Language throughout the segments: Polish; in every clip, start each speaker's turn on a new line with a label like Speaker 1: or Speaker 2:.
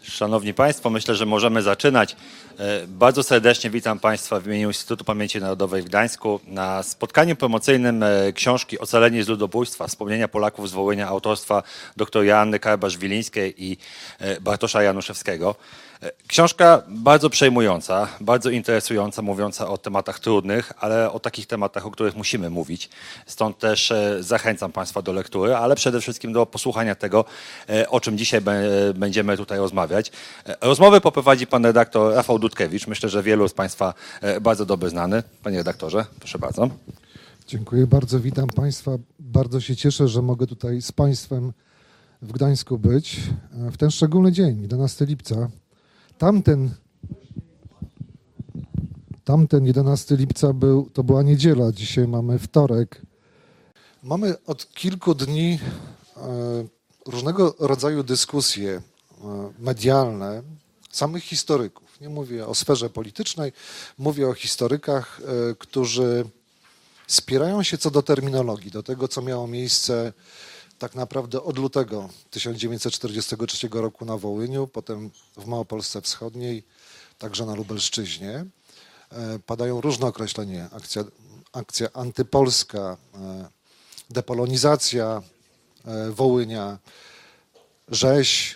Speaker 1: Szanowni Państwo, myślę, że możemy zaczynać. Bardzo serdecznie witam Państwa w imieniu Instytutu Pamięci Narodowej w Gdańsku na spotkaniu promocyjnym książki Ocaleni z ludobójstwa, wspomnienia Polaków z Wołynia autorstwa dr Joanny Karbasz-Wilińskiej i Bartosza Januszewskiego. Książka bardzo przejmująca, bardzo interesująca, mówiąca o tematach trudnych, ale o takich tematach, o których musimy mówić. Stąd też zachęcam Państwa do lektury, ale przede wszystkim do posłuchania tego, o czym dzisiaj będziemy tutaj rozmawiać. Rozmowę poprowadzi pan redaktor Rafał Dudkiewicz. Myślę, że wielu z Państwa bardzo dobrze znany. Panie redaktorze, proszę bardzo.
Speaker 2: Dziękuję bardzo, witam Państwa. Bardzo się cieszę, że mogę tutaj z Państwem w Gdańsku być w ten szczególny dzień, 11 lipca. Tamten 11 lipca to była niedziela, dzisiaj mamy wtorek. Mamy od kilku dni różnego rodzaju dyskusje medialne samych historyków. Nie mówię o sferze politycznej, mówię o historykach, którzy spierają się co do terminologii, do tego, co miało miejsce tak naprawdę od lutego 1943 roku na Wołyniu, potem w Małopolsce Wschodniej, także na Lubelszczyźnie. Padają różne określenia, akcja antypolska, depolonizacja Wołynia, rzeź.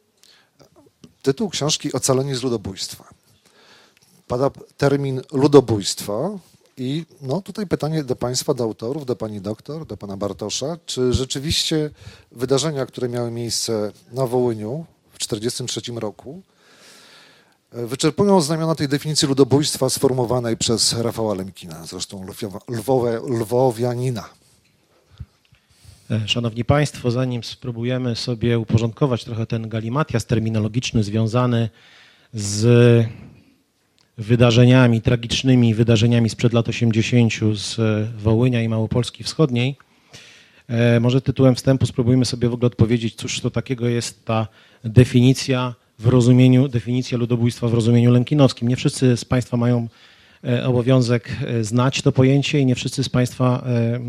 Speaker 2: Tytuł książki Ocaleni z ludobójstwa. Pada termin ludobójstwo i tutaj pytanie do Państwa, do autorów, do Pani doktor, do Pana Bartosza, czy rzeczywiście wydarzenia, które miały miejsce na Wołyniu w 1943 roku wyczerpują znamiona tej definicji ludobójstwa sformułowanej przez Rafała Lemkina, zresztą lwowianina.
Speaker 3: Szanowni Państwo, zanim spróbujemy sobie uporządkować trochę ten galimatias terminologiczny związany z wydarzeniami, tragicznymi wydarzeniami sprzed lat 80. z Wołynia i Małopolski Wschodniej, może tytułem wstępu spróbujmy sobie w ogóle odpowiedzieć, cóż to takiego jest ta definicja ludobójstwa w rozumieniu lemkinowskim. Nie wszyscy z Państwa mają obowiązek znać to pojęcie i nie wszyscy z Państwa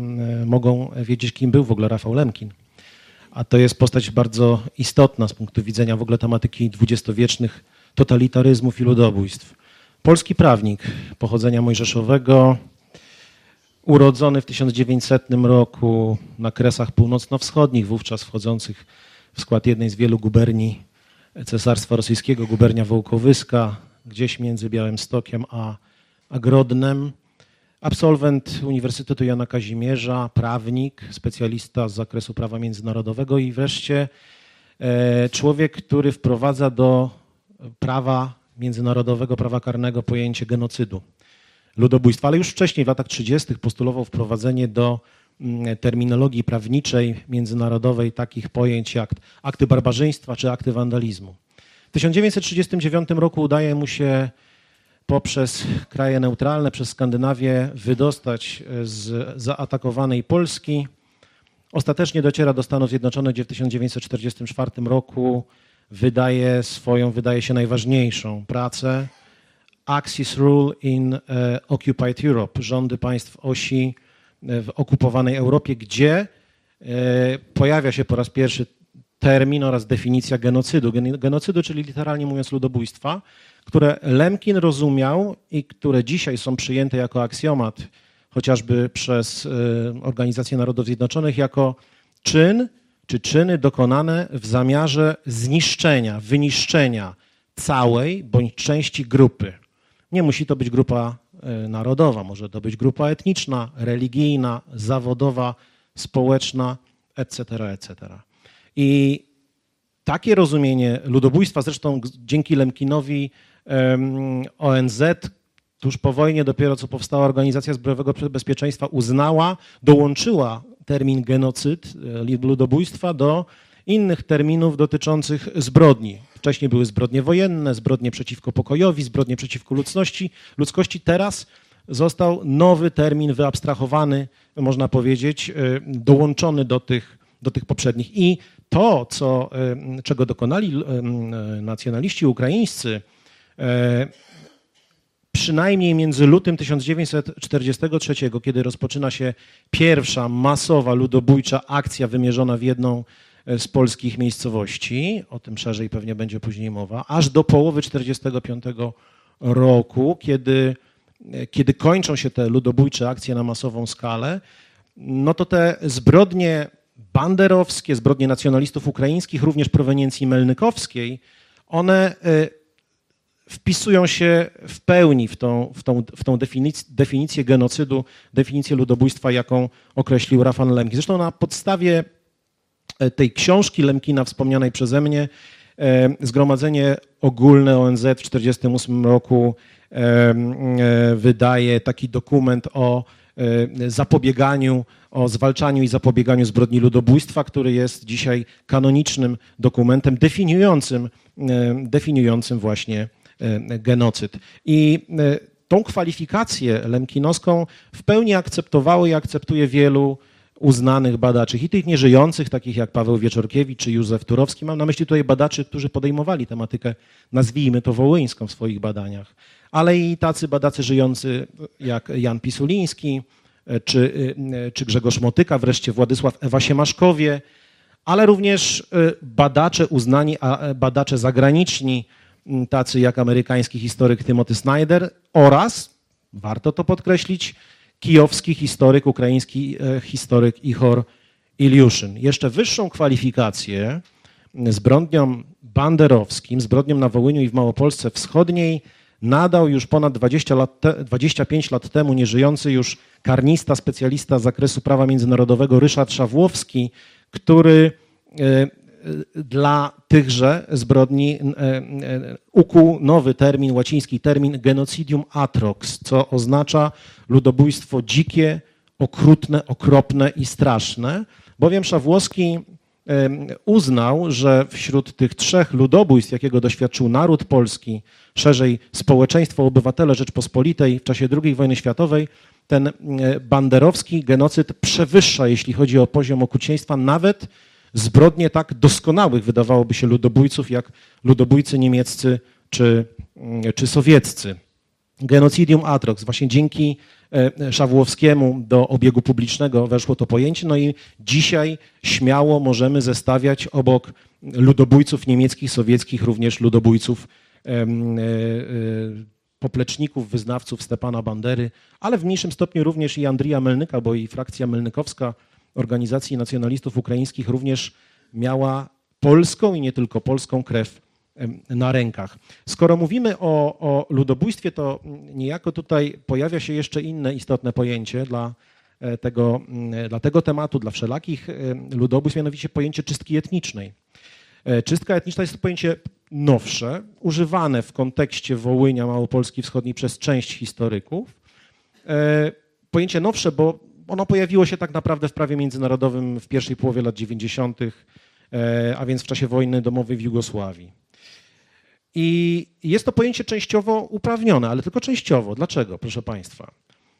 Speaker 3: mogą wiedzieć, kim był w ogóle Rafał Lemkin. A to jest postać bardzo istotna z punktu widzenia w ogóle tematyki dwudziestowiecznych totalitaryzmów i ludobójstw. Polski prawnik pochodzenia mojżeszowego, urodzony w 1900 roku na Kresach Północno-Wschodnich, wówczas wchodzących w skład jednej z wielu guberni Cesarstwa Rosyjskiego, gubernia Wołkowyska, gdzieś między Białymstokiem a Grodnem. Absolwent Uniwersytetu Jana Kazimierza, prawnik, specjalista z zakresu prawa międzynarodowego i wreszcie człowiek, który wprowadza do prawa międzynarodowego, prawa karnego pojęcie genocydu, ludobójstwa, ale już wcześniej w latach 30. postulował wprowadzenie do terminologii prawniczej międzynarodowej takich pojęć jak akty barbarzyństwa czy akty wandalizmu. W 1939 roku udaje mu się poprzez kraje neutralne, przez Skandynawię wydostać z zaatakowanej Polski. Ostatecznie dociera do Stanów Zjednoczonych, gdzie w 1944 roku wydaje się najważniejszą pracę Axis Rule in Occupied Europe, rządy państw osi w okupowanej Europie, gdzie pojawia się po raz pierwszy termin oraz definicja genocydu. Genocydu, czyli literalnie mówiąc ludobójstwa, które Lemkin rozumiał i które dzisiaj są przyjęte jako aksjomat, chociażby przez Organizację Narodów Zjednoczonych, jako czyn czy czyny dokonane w zamiarze zniszczenia, wyniszczenia całej bądź części grupy. Nie musi to być grupa narodowa, może to być grupa etniczna, religijna, zawodowa, społeczna, etc., etc. I takie rozumienie ludobójstwa, zresztą dzięki Lemkinowi ONZ, tuż po wojnie dopiero co powstała Organizacja Zbrojowego Bezpieczeństwa, uznała, dołączyła termin genocyd, ludobójstwa do innych terminów dotyczących zbrodni. Wcześniej były zbrodnie wojenne, zbrodnie przeciwko pokojowi, zbrodnie przeciwko ludzkości. Teraz został nowy termin wyabstrahowany, można powiedzieć, dołączony do tych poprzednich. I to, czego dokonali nacjonaliści ukraińscy, przynajmniej między lutym 1943, kiedy rozpoczyna się pierwsza masowa ludobójcza akcja wymierzona w jedną z polskich miejscowości, o tym szerzej pewnie będzie później mowa, aż do połowy 1945 roku, kiedy kończą się te ludobójcze akcje na masową skalę, no to te zbrodnie banderowskie, zbrodnie nacjonalistów ukraińskich, również proweniencji melnykowskiej, one wpisują się w pełni w tą definicję genocydu, definicję ludobójstwa, jaką określił Rafał Lemkin. Zresztą na podstawie tej książki Lemkina wspomnianej przeze mnie Zgromadzenie Ogólne ONZ w 1948 roku wydaje taki dokument o zapobieganiu, o zwalczaniu i zapobieganiu zbrodni ludobójstwa, który jest dzisiaj kanonicznym dokumentem definiującym właśnie genocyd. I tą kwalifikację lemkinowską w pełni akceptowało i akceptuje wielu uznanych badaczy, i tych nieżyjących, takich jak Paweł Wieczorkiewicz czy Józef Turowski. Mam na myśli tutaj badaczy, którzy podejmowali tematykę, nazwijmy to wołyńską w swoich badaniach, ale i tacy badacze żyjący jak Jan Pisuliński czy Grzegorz Motyka, wreszcie Władysław Ewa-Siemaszkowie, ale również badacze uznani, a badacze zagraniczni, tacy jak amerykański historyk Timothy Snyder oraz, warto to podkreślić, kijowski historyk, ukraiński historyk Ihor Iliuszyn. Jeszcze wyższą kwalifikację zbrodniom banderowskim, zbrodniom na Wołyniu i w Małopolsce Wschodniej nadał już ponad 25 lat temu nieżyjący już karnista, specjalista z zakresu prawa międzynarodowego Ryszard Szawłowski, który dla tychże zbrodni ukuł nowy termin, łaciński termin genocidium atrox, co oznacza ludobójstwo dzikie, okrutne, okropne i straszne, bowiem Szawłowski uznał, że wśród tych trzech ludobójstw, jakiego doświadczył naród polski, szerzej społeczeństwo, obywatele Rzeczpospolitej w czasie II wojny światowej, ten banderowski genocyd przewyższa, jeśli chodzi o poziom okrucieństwa, nawet zbrodnie tak doskonałych, wydawałoby się, ludobójców, jak ludobójcy niemieccy czy sowieccy. Genocidium atrox, właśnie dzięki Szawłowskiemu do obiegu publicznego weszło to pojęcie, no i dzisiaj śmiało możemy zestawiać obok ludobójców niemieckich, sowieckich, również ludobójców popleczników, wyznawców Stepana Bandery, ale w mniejszym stopniu również i Andrija Melnyka, bo i frakcja melnykowska Organizacji Nacjonalistów Ukraińskich również miała polską i nie tylko polską krew na rękach. Skoro mówimy o ludobójstwie, to niejako tutaj pojawia się jeszcze inne istotne pojęcie dla tego tematu, dla wszelakich ludobójstw, mianowicie pojęcie czystki etnicznej. Czystka etniczna jest to pojęcie nowsze, używane w kontekście Wołynia, Małopolski Wschodniej przez część historyków. Pojęcie nowsze, bo ono pojawiło się tak naprawdę w prawie międzynarodowym w pierwszej połowie lat 90., a więc w czasie wojny domowej w Jugosławii. I jest to pojęcie częściowo uprawnione, ale tylko częściowo. Dlaczego, proszę Państwa?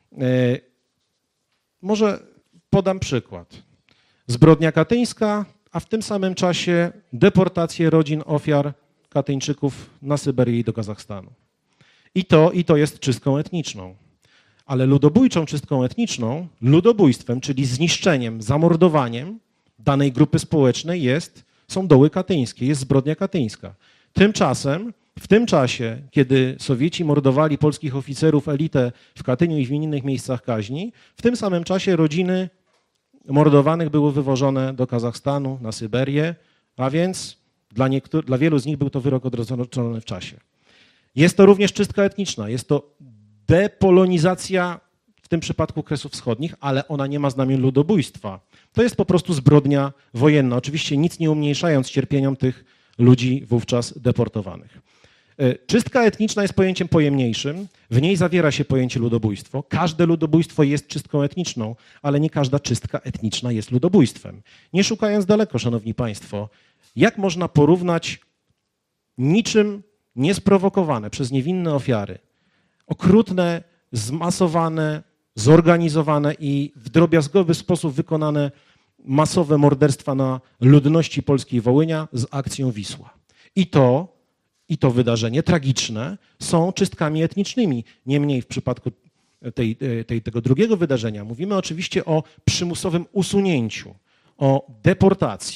Speaker 3: Może podam przykład. Zbrodnia katyńska, a w tym samym czasie deportacje rodzin ofiar Katyńczyków na Syberię i do Kazachstanu. I to jest czystką etniczną. Ale ludobójczą czystką etniczną, ludobójstwem, czyli zniszczeniem, zamordowaniem danej grupy społecznej są doły katyńskie, jest zbrodnia katyńska. Tymczasem, w tym czasie, kiedy Sowieci mordowali polskich oficerów, elitę w Katyniu i w innych miejscach kaźni, w tym samym czasie rodziny mordowanych były wywożone do Kazachstanu, na Syberię, a więc dla wielu z nich był to wyrok odroczony w czasie. Jest to również czystka etniczna, jest to depolonizacja w tym przypadku Kresów Wschodnich, ale ona nie ma znamion ludobójstwa. To jest po prostu zbrodnia wojenna, oczywiście nic nie umniejszając cierpieniom tych ludzi wówczas deportowanych. Czystka etniczna jest pojęciem pojemniejszym, w niej zawiera się pojęcie ludobójstwo. Każde ludobójstwo jest czystką etniczną, ale nie każda czystka etniczna jest ludobójstwem. Nie szukając daleko, szanowni państwo, jak można porównać niczym niesprowokowane przez niewinne ofiary, okrutne, zmasowane, zorganizowane i w drobiazgowy sposób wykonane masowe morderstwa na ludności polskiej Wołynia z akcją Wisła. I to wydarzenie tragiczne są czystkami etnicznymi. Niemniej w przypadku tego drugiego wydarzenia mówimy oczywiście o przymusowym usunięciu, o deportacji.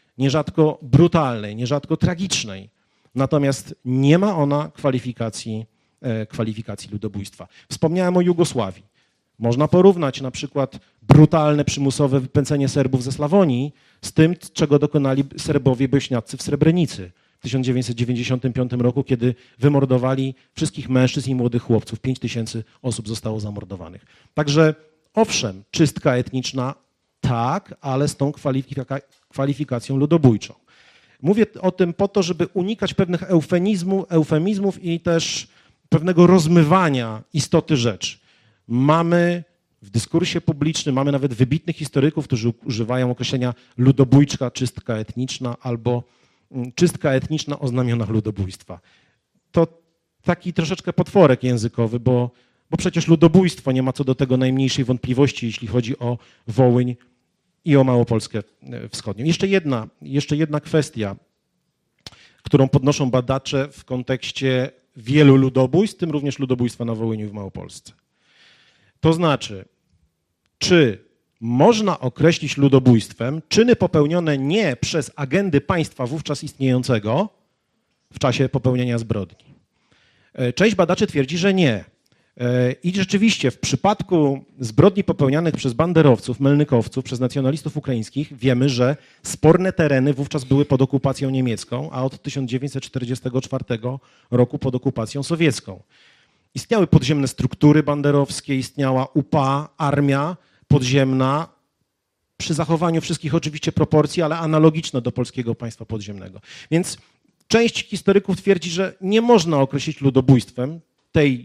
Speaker 3: nierzadko brutalnej, nierzadko tragicznej. Natomiast nie ma ona kwalifikacji ludobójstwa. Wspomniałem o Jugosławii. Można porównać na przykład brutalne, przymusowe wypędzenie Serbów ze Slawonii z tym, czego dokonali Serbowie bośniaccy w Srebrenicy w 1995 roku, kiedy wymordowali wszystkich mężczyzn i młodych chłopców. 5000 osób zostało zamordowanych. Także owszem, czystka etniczna tak, ale z tą kwalifikacją ludobójczą. Mówię o tym po to, żeby unikać pewnych eufemizmów i też pewnego rozmywania istoty rzeczy. Mamy w dyskursie publicznym, mamy nawet wybitnych historyków, którzy używają określenia ludobójcza czystka etniczna albo czystka etniczna o znamionach ludobójstwa. To taki troszeczkę potworek językowy, bo przecież ludobójstwo, nie ma co do tego najmniejszej wątpliwości, jeśli chodzi o Wołyń i o Małopolskę Wschodnią. Jeszcze jedna kwestia, którą podnoszą badacze w kontekście wielu ludobójstw, w tym również ludobójstwa na Wołyniu i w Małopolsce. To znaczy, czy można określić ludobójstwem czyny popełnione nie przez agendy państwa wówczas istniejącego w czasie popełnienia zbrodni? Część badaczy twierdzi, że nie. I rzeczywiście w przypadku zbrodni popełnianych przez banderowców, melnykowców, przez nacjonalistów ukraińskich wiemy, że sporne tereny wówczas były pod okupacją niemiecką, a od 1944 roku pod okupacją sowiecką. Istniały podziemne struktury banderowskie, istniała UPA, armia podziemna, przy zachowaniu wszystkich oczywiście proporcji, ale analogiczne do polskiego państwa podziemnego. Więc część historyków twierdzi, że nie można określić ludobójstwem tej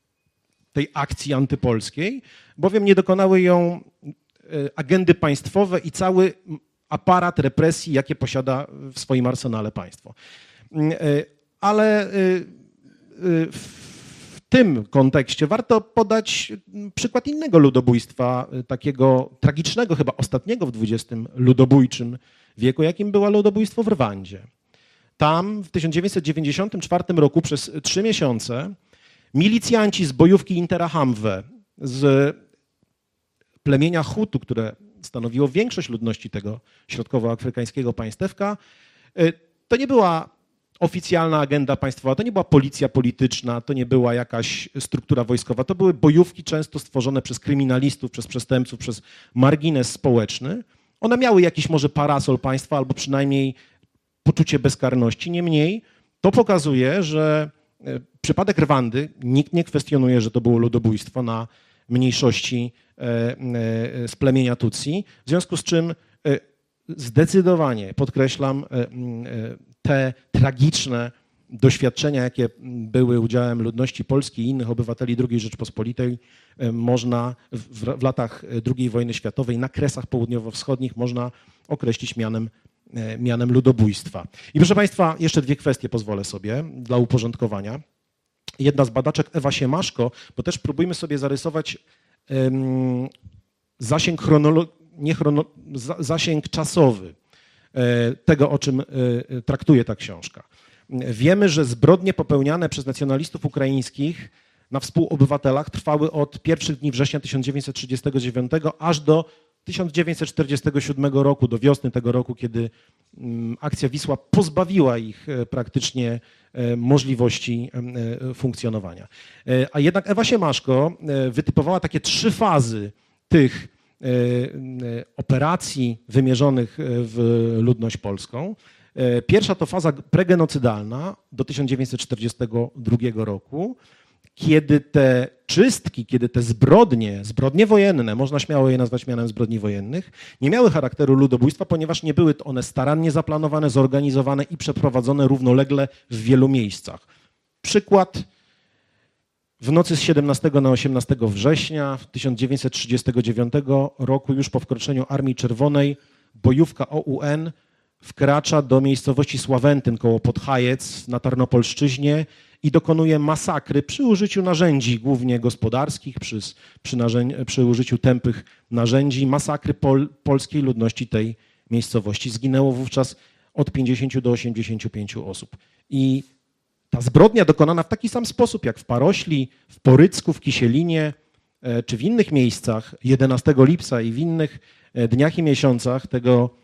Speaker 3: akcji antypolskiej, bowiem nie dokonały ją agendy państwowe i cały aparat represji, jakie posiada w swoim arsenale państwo. Ale w tym kontekście warto podać przykład innego ludobójstwa, takiego tragicznego, chyba ostatniego w XX ludobójczym wieku, jakim było ludobójstwo w Rwandzie. Tam w 1994 roku przez 3 miesiące milicjanci z bojówki Interahamwe, z plemienia Hutu, które stanowiło większość ludności tego środkowoafrykańskiego państewka, to nie była oficjalna agenda państwowa, to nie była policja polityczna, to nie była jakaś struktura wojskowa, to były bojówki często stworzone przez kryminalistów, przez przestępców, przez margines społeczny. One miały jakiś może parasol państwa albo przynajmniej poczucie bezkarności, niemniej to pokazuje, że przypadek Rwandy, nikt nie kwestionuje, że to było ludobójstwo na mniejszości z plemienia Tutsi, w związku z czym zdecydowanie, podkreślam, te tragiczne doświadczenia, jakie były udziałem ludności polskiej i innych obywateli II Rzeczpospolitej, można w latach II wojny światowej na Kresach Południowo-Wschodnich można określić mianem ludobójstwa. I proszę Państwa, jeszcze 2 kwestie pozwolę sobie dla uporządkowania. Jedna z badaczek, Ewa Siemaszko, bo też próbujmy sobie zarysować zasięg czasowy tego, o czym traktuje ta książka. Wiemy, że zbrodnie popełniane przez nacjonalistów ukraińskich na współobywatelach trwały od pierwszych dni września 1939 aż do 1947 roku, do wiosny tego roku, kiedy akcja Wisła pozbawiła ich praktycznie możliwości funkcjonowania. A jednak Ewa Siemaszko wytypowała takie 3 fazy tych operacji wymierzonych w ludność polską. Pierwsza to faza pregenocydalna do 1942 roku, kiedy te czystki, kiedy te zbrodnie wojenne, można śmiało je nazwać mianem zbrodni wojennych, nie miały charakteru ludobójstwa, ponieważ nie były one starannie zaplanowane, zorganizowane i przeprowadzone równolegle w wielu miejscach. Przykład: w nocy z 17 na 18 września 1939 roku, już po wkroczeniu Armii Czerwonej, bojówka OUN wkracza do miejscowości Sławentyn koło Podhajec na Tarnopolszczyźnie i dokonuje masakry przy użyciu narzędzi głównie gospodarskich, przy użyciu tępych narzędzi, masakry polskiej ludności tej miejscowości. Zginęło wówczas od 50 do 85 osób. I ta zbrodnia dokonana w taki sam sposób jak w Parośli, w Porycku, w Kisielinie czy w innych miejscach 11 lipca i w innych dniach i miesiącach tego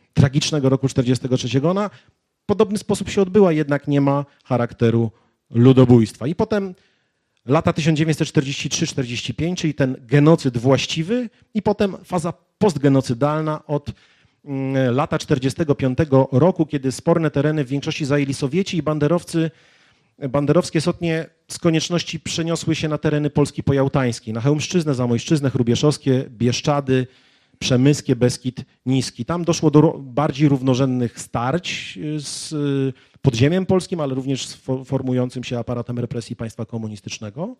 Speaker 3: tragicznego roku 1943. Ona w podobny sposób się odbyła, jednak nie ma charakteru ludobójstwa. I potem lata 1943-45, czyli ten genocyd właściwy i potem faza postgenocydalna od lata 1945 roku, kiedy sporne tereny w większości zajęli Sowieci i banderowskie sotnie z konieczności przeniosły się na tereny Polski pojałtańskiej, na Chełmszczyznę, Zamojszczyznę, Hrubieszowskie, Bieszczady, Przemyskie, Beskid Niski. Tam doszło do bardziej równorzędnych starć z podziemiem polskim, ale również z formującym się aparatem represji państwa komunistycznego.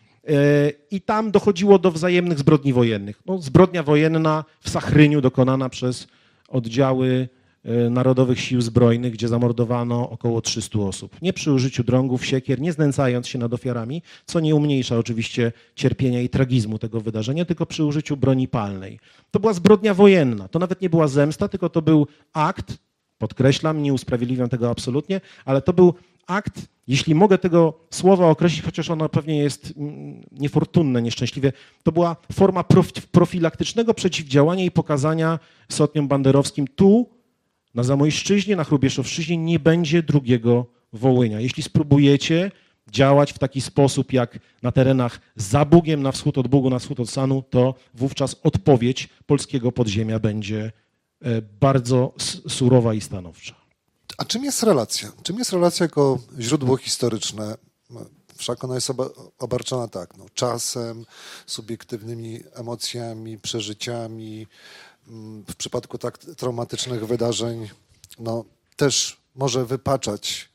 Speaker 3: I tam dochodziło do wzajemnych zbrodni wojennych. No, zbrodnia wojenna w Sachryniu dokonana przez oddziały Narodowych Sił Zbrojnych, gdzie zamordowano około 300 osób. Nie przy użyciu drągów, siekier, nie znęcając się nad ofiarami, co nie umniejsza oczywiście cierpienia i tragizmu tego wydarzenia, tylko przy użyciu broni palnej. To była zbrodnia wojenna. To nawet nie była zemsta, tylko to był akt, podkreślam, nie usprawiedliwiam tego absolutnie, ale to był akt, jeśli mogę tego słowa określić, chociaż ono pewnie jest niefortunne, nieszczęśliwie, to była forma profilaktycznego przeciwdziałania i pokazania sotniom banderowskim: tu na Zamojszczyźnie, na Hrubieszowszczyźnie nie będzie drugiego Wołynia. Jeśli spróbujecie działać w taki sposób jak na terenach za Bugiem, na wschód od Bugu, na wschód od Sanu, to wówczas odpowiedź polskiego podziemia będzie bardzo surowa i stanowcza.
Speaker 2: A czym jest relacja? Czym jest relacja jako źródło historyczne? Wszak ona jest obarczona tak, czasem, subiektywnymi emocjami, przeżyciami. W przypadku tak traumatycznych wydarzeń też może wypaczać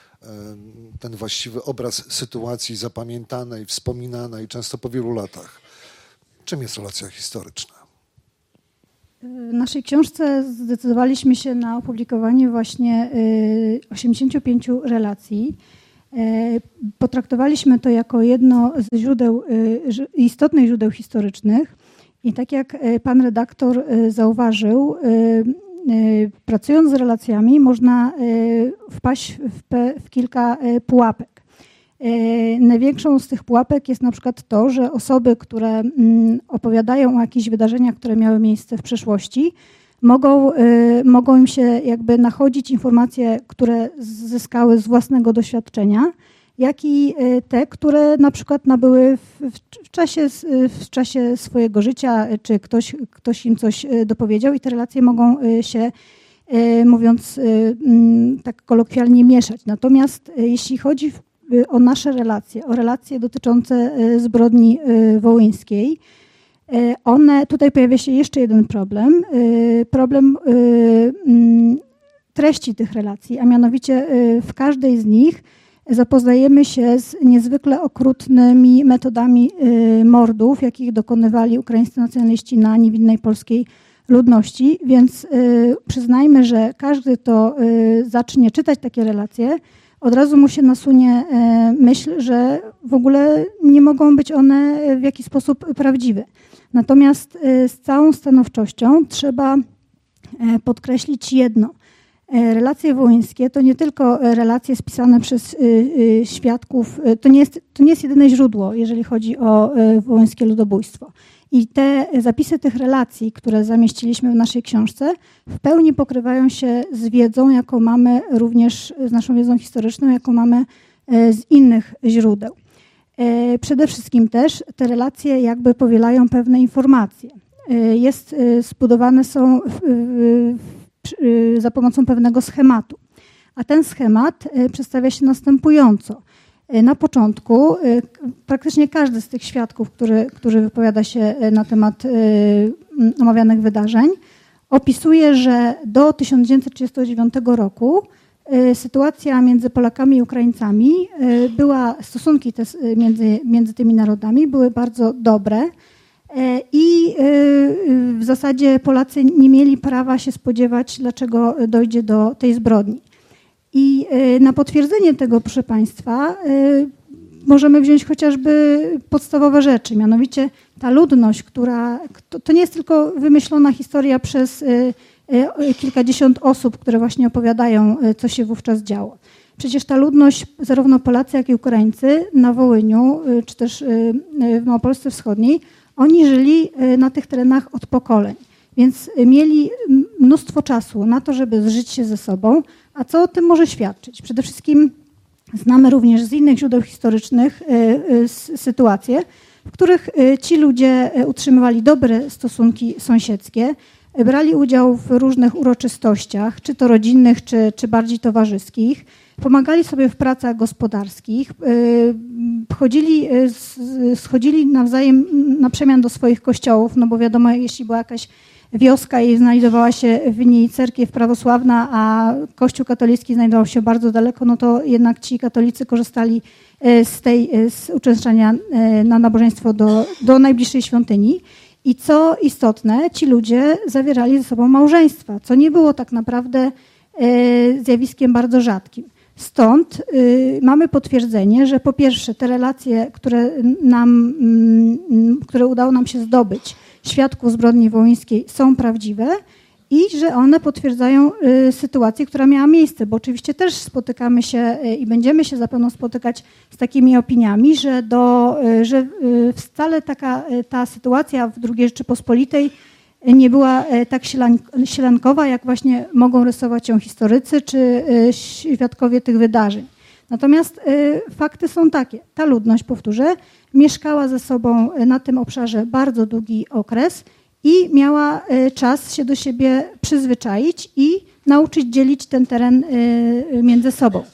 Speaker 2: ten właściwy obraz sytuacji zapamiętanej, wspominanej często po wielu latach. Czym jest relacja historyczna?
Speaker 4: W naszej książce zdecydowaliśmy się na opublikowanie właśnie 85 relacji. Potraktowaliśmy to jako jedno z istotnych źródeł historycznych i tak jak pan redaktor zauważył, pracując z relacjami można wpaść w kilka pułapek. Największą z tych pułapek jest na przykład to, że osoby, które opowiadają o jakichś wydarzeniach, które miały miejsce w przeszłości, mogą im się jakby nachodzić informacje, które zyskały z własnego doświadczenia, jak i te, które na przykład nabyły w czasie swojego życia, czy ktoś im coś dopowiedział i te relacje mogą się, mówiąc tak kolokwialnie, mieszać. Natomiast jeśli chodzi o nasze relacje, o relacje dotyczące zbrodni wołyńskiej, tutaj pojawia się jeszcze jeden problem treści tych relacji, a mianowicie w każdej z nich zapoznajemy się z niezwykle okrutnymi metodami mordów, jakich dokonywali ukraińscy nacjonaliści na niewinnej polskiej ludności, więc przyznajmy, że każdy, kto zacznie czytać takie relacje, od razu mu się nasunie myśl, że w ogóle nie mogą być one w jakiś sposób prawdziwe. Natomiast z całą stanowczością trzeba podkreślić jedno. Relacje wołyńskie to nie tylko relacje spisane przez świadków, to nie jest jedyne źródło, jeżeli chodzi o wołyńskie ludobójstwo. I te zapisy tych relacji, które zamieściliśmy w naszej książce, w pełni pokrywają się z wiedzą, jaką mamy również, z naszą wiedzą historyczną, jaką mamy z innych źródeł. Przede wszystkim też te relacje jakby powielają pewne informacje. Zbudowane są za pomocą pewnego schematu. A ten schemat przedstawia się następująco. Na początku praktycznie każdy z tych świadków, który wypowiada się na temat omawianych wydarzeń, opisuje, że do 1939 roku sytuacja między Polakami i Ukraińcami stosunki te między tymi narodami były bardzo dobre i w zasadzie Polacy nie mieli prawa się spodziewać, dlaczego dojdzie do tej zbrodni. I na potwierdzenie tego, proszę Państwa, możemy wziąć chociażby podstawowe rzeczy, mianowicie ta ludność, to nie jest tylko wymyślona historia przez kilkadziesiąt osób, które właśnie opowiadają, co się wówczas działo. Przecież ta ludność, zarówno Polacy, jak i Ukraińcy na Wołyniu, czy też w Małopolsce Wschodniej, oni żyli na tych terenach od pokoleń. Więc mieli mnóstwo czasu na to, żeby zżyć się ze sobą, a co o tym może świadczyć? Przede wszystkim znamy również z innych źródeł historycznych sytuacje, w których ci ludzie utrzymywali dobre stosunki sąsiedzkie, brali udział w różnych uroczystościach, czy to rodzinnych, czy bardziej towarzyskich, pomagali sobie w pracach gospodarskich, schodzili nawzajem na przemian do swoich kościołów, no bo wiadomo, jeśli była jakaś wioska i znajdowała się w niej cerkiew prawosławna, a kościół katolicki znajdował się bardzo daleko, no to jednak ci katolicy korzystali z uczęszczania na nabożeństwo do najbliższej świątyni. I co istotne, ci ludzie zawierali ze sobą małżeństwa, co nie było tak naprawdę zjawiskiem bardzo rzadkim. Stąd mamy potwierdzenie, że po pierwsze te relacje, które udało nam się zdobyć, świadków zbrodni wołyńskiej, są prawdziwe i że one potwierdzają sytuację, która miała miejsce, bo oczywiście też spotykamy się i będziemy się zapewne spotykać z takimi opiniami, że wcale ta sytuacja w II Rzeczypospolitej nie była tak sielankowa, jak właśnie mogą rysować ją historycy czy świadkowie tych wydarzeń. Natomiast fakty są takie. Ta ludność, powtórzę, mieszkała ze sobą na tym obszarze bardzo długi okres i miała czas się do siebie przyzwyczaić i nauczyć dzielić ten teren między sobą.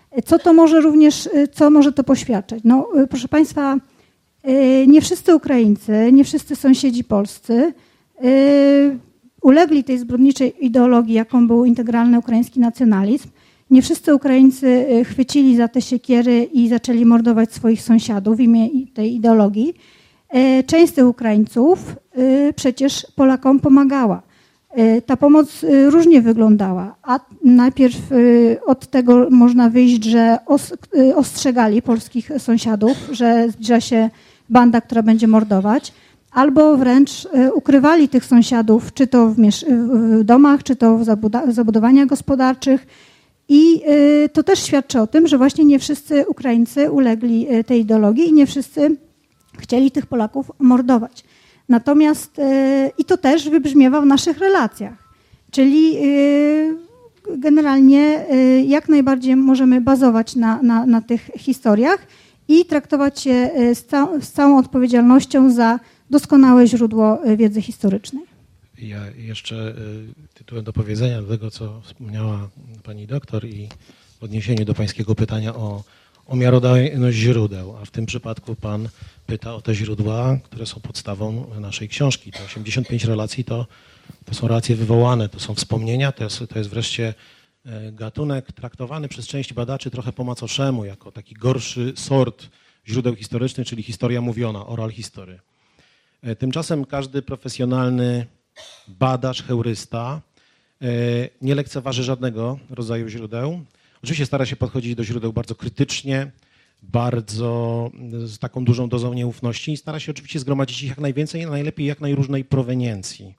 Speaker 4: Co może to poświadczać? No, proszę Państwa, nie wszyscy Ukraińcy, nie wszyscy sąsiedzi polscy ulegli tej zbrodniczej ideologii, jaką był integralny ukraiński nacjonalizm. Nie wszyscy Ukraińcy chwycili za te siekiery i zaczęli mordować swoich sąsiadów w imię tej ideologii. Część z tych Ukraińców przecież Polakom pomagała. Ta pomoc różnie wyglądała, a najpierw od tego można wyjść, że ostrzegali polskich sąsiadów, że zbliża się banda, która będzie mordować, albo wręcz ukrywali tych sąsiadów, czy to w domach, czy to w zabudowaniach gospodarczych. I to też świadczy o tym, że właśnie nie wszyscy Ukraińcy ulegli tej ideologii i nie wszyscy chcieli tych Polaków mordować. Natomiast i to też wybrzmiewa w naszych relacjach. Czyli generalnie jak najbardziej możemy bazować na tych historiach i traktować je z całą odpowiedzialnością za doskonałe źródło wiedzy historycznej.
Speaker 3: Ja jeszcze tytułem do powiedzenia do tego, co wspomniała pani doktor i w odniesieniu do pańskiego pytania o miarodajność źródeł, a w tym przypadku pan pyta o te źródła, które są podstawą naszej książki. Te 85 relacji to są relacje wywołane, to są wspomnienia, to jest wreszcie gatunek traktowany przez część badaczy trochę po macoszemu, jako taki gorszy sort źródeł historycznych, czyli historia mówiona, oral history. Tymczasem każdy profesjonalny badacz, heurysta nie lekceważy żadnego rodzaju źródeł. Oczywiście stara się podchodzić do źródeł bardzo krytycznie, bardzo z taką dużą dozą nieufności i stara się oczywiście zgromadzić ich jak najwięcej, najlepiej jak najróżnej proweniencji.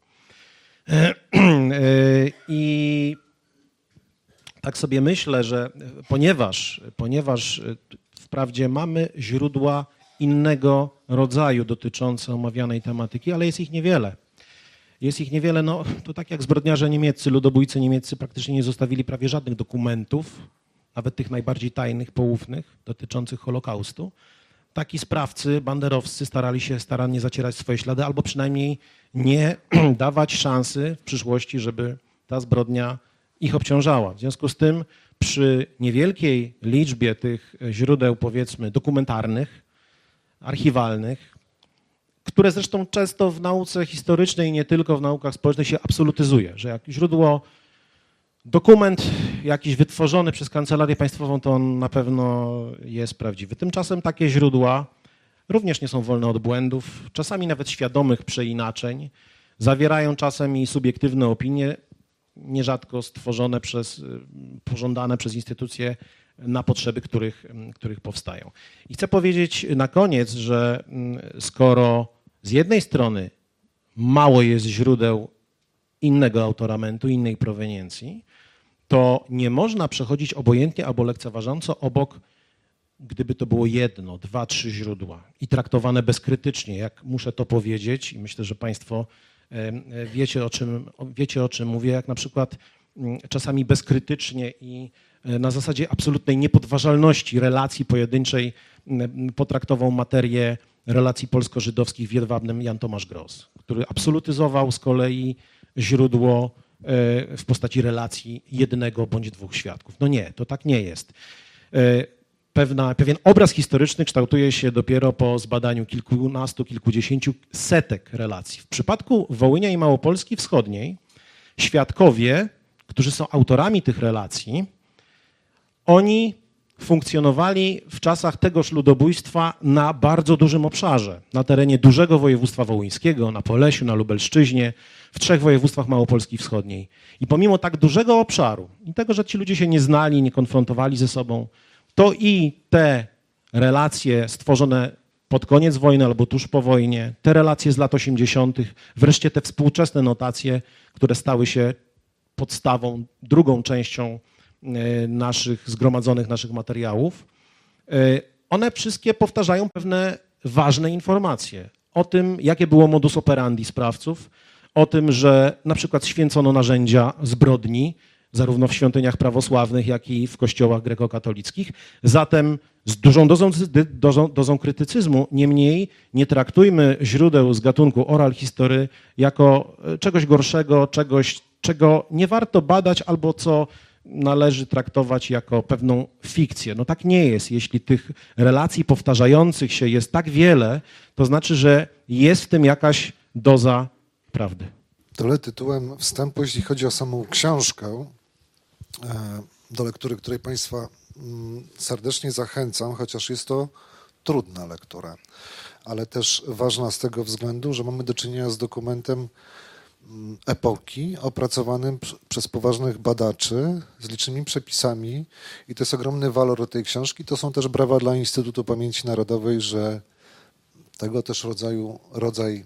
Speaker 3: I tak sobie myślę, że ponieważ wprawdzie mamy źródła innego rodzaju dotyczące omawianej tematyki, ale jest ich niewiele. No to tak jak zbrodniarze niemieccy, ludobójcy niemieccy praktycznie nie zostawili prawie żadnych dokumentów, nawet tych najbardziej tajnych, poufnych, dotyczących Holokaustu. Taki sprawcy, banderowscy starali się starannie zacierać swoje ślady, albo przynajmniej nie dawać szansy w przyszłości, żeby ta zbrodnia ich obciążała. W związku z tym przy niewielkiej liczbie tych źródeł, powiedzmy, dokumentarnych, archiwalnych, które zresztą często w nauce historycznej i nie tylko w naukach społecznych się absolutyzuje, że jak źródło, dokument jakiś wytworzony przez Kancelarię Państwową, to on na pewno jest prawdziwy. Tymczasem takie źródła również nie są wolne od błędów, czasami nawet świadomych przeinaczeń, zawierają czasem i subiektywne opinie, nierzadko stworzone pożądane przez instytucje na potrzeby których powstają. I chcę powiedzieć na koniec, że skoro z jednej strony mało jest źródeł innego autoramentu, innej proweniencji, to nie można przechodzić obojętnie albo lekceważąco obok, gdyby to było 1, 2, 3 źródła i traktowane bezkrytycznie, jak muszę to powiedzieć i myślę, że Państwo wiecie o czym mówię, jak na przykład czasami bezkrytycznie i na zasadzie absolutnej niepodważalności relacji pojedynczej potraktował materię relacji polsko-żydowskich w Jedwabnem Jan Tomasz Gross, który absolutyzował z kolei źródło w postaci relacji jednego bądź dwóch świadków. No nie, to tak nie jest. Pewien obraz historyczny kształtuje się dopiero po zbadaniu kilkunastu, kilkudziesięciu setek relacji. W przypadku Wołynia i Małopolski Wschodniej świadkowie, którzy są autorami tych relacji, oni funkcjonowali w czasach tegoż ludobójstwa na bardzo dużym obszarze, na terenie dużego województwa wołyńskiego, na Polesiu, na Lubelszczyźnie, w 3 województwach Małopolski Wschodniej. I pomimo tak dużego obszaru i tego, że ci ludzie się nie znali, nie konfrontowali ze sobą, to i te relacje stworzone pod koniec wojny albo tuż po wojnie, te relacje z lat 80., wreszcie te współczesne notacje, które stały się podstawą, drugą częścią zgromadzonych naszych materiałów, one wszystkie powtarzają pewne ważne informacje o tym, jakie było modus operandi sprawców, o tym, że na przykład święcono narzędzia zbrodni, zarówno w świątyniach prawosławnych, jak i w kościołach grekokatolickich. Zatem z dużą dozą krytycyzmu, niemniej nie traktujmy źródeł z gatunku oral history jako czegoś gorszego, czegoś, czego nie warto badać albo co należy traktować jako pewną fikcję. No tak nie jest. Jeśli tych relacji powtarzających się jest tak wiele, to znaczy, że jest w tym jakaś doza prawdy.
Speaker 2: Tyle tytułem wstępu, jeśli chodzi o samą książkę, do lektury, której Państwa serdecznie zachęcam, chociaż jest to trudna lektura, ale też ważna z tego względu, że mamy do czynienia z dokumentem epoki opracowanym przez poważnych badaczy z licznymi przepisami i to jest ogromny walor tej książki. To są też brawa dla Instytutu Pamięci Narodowej, że tego też rodzaj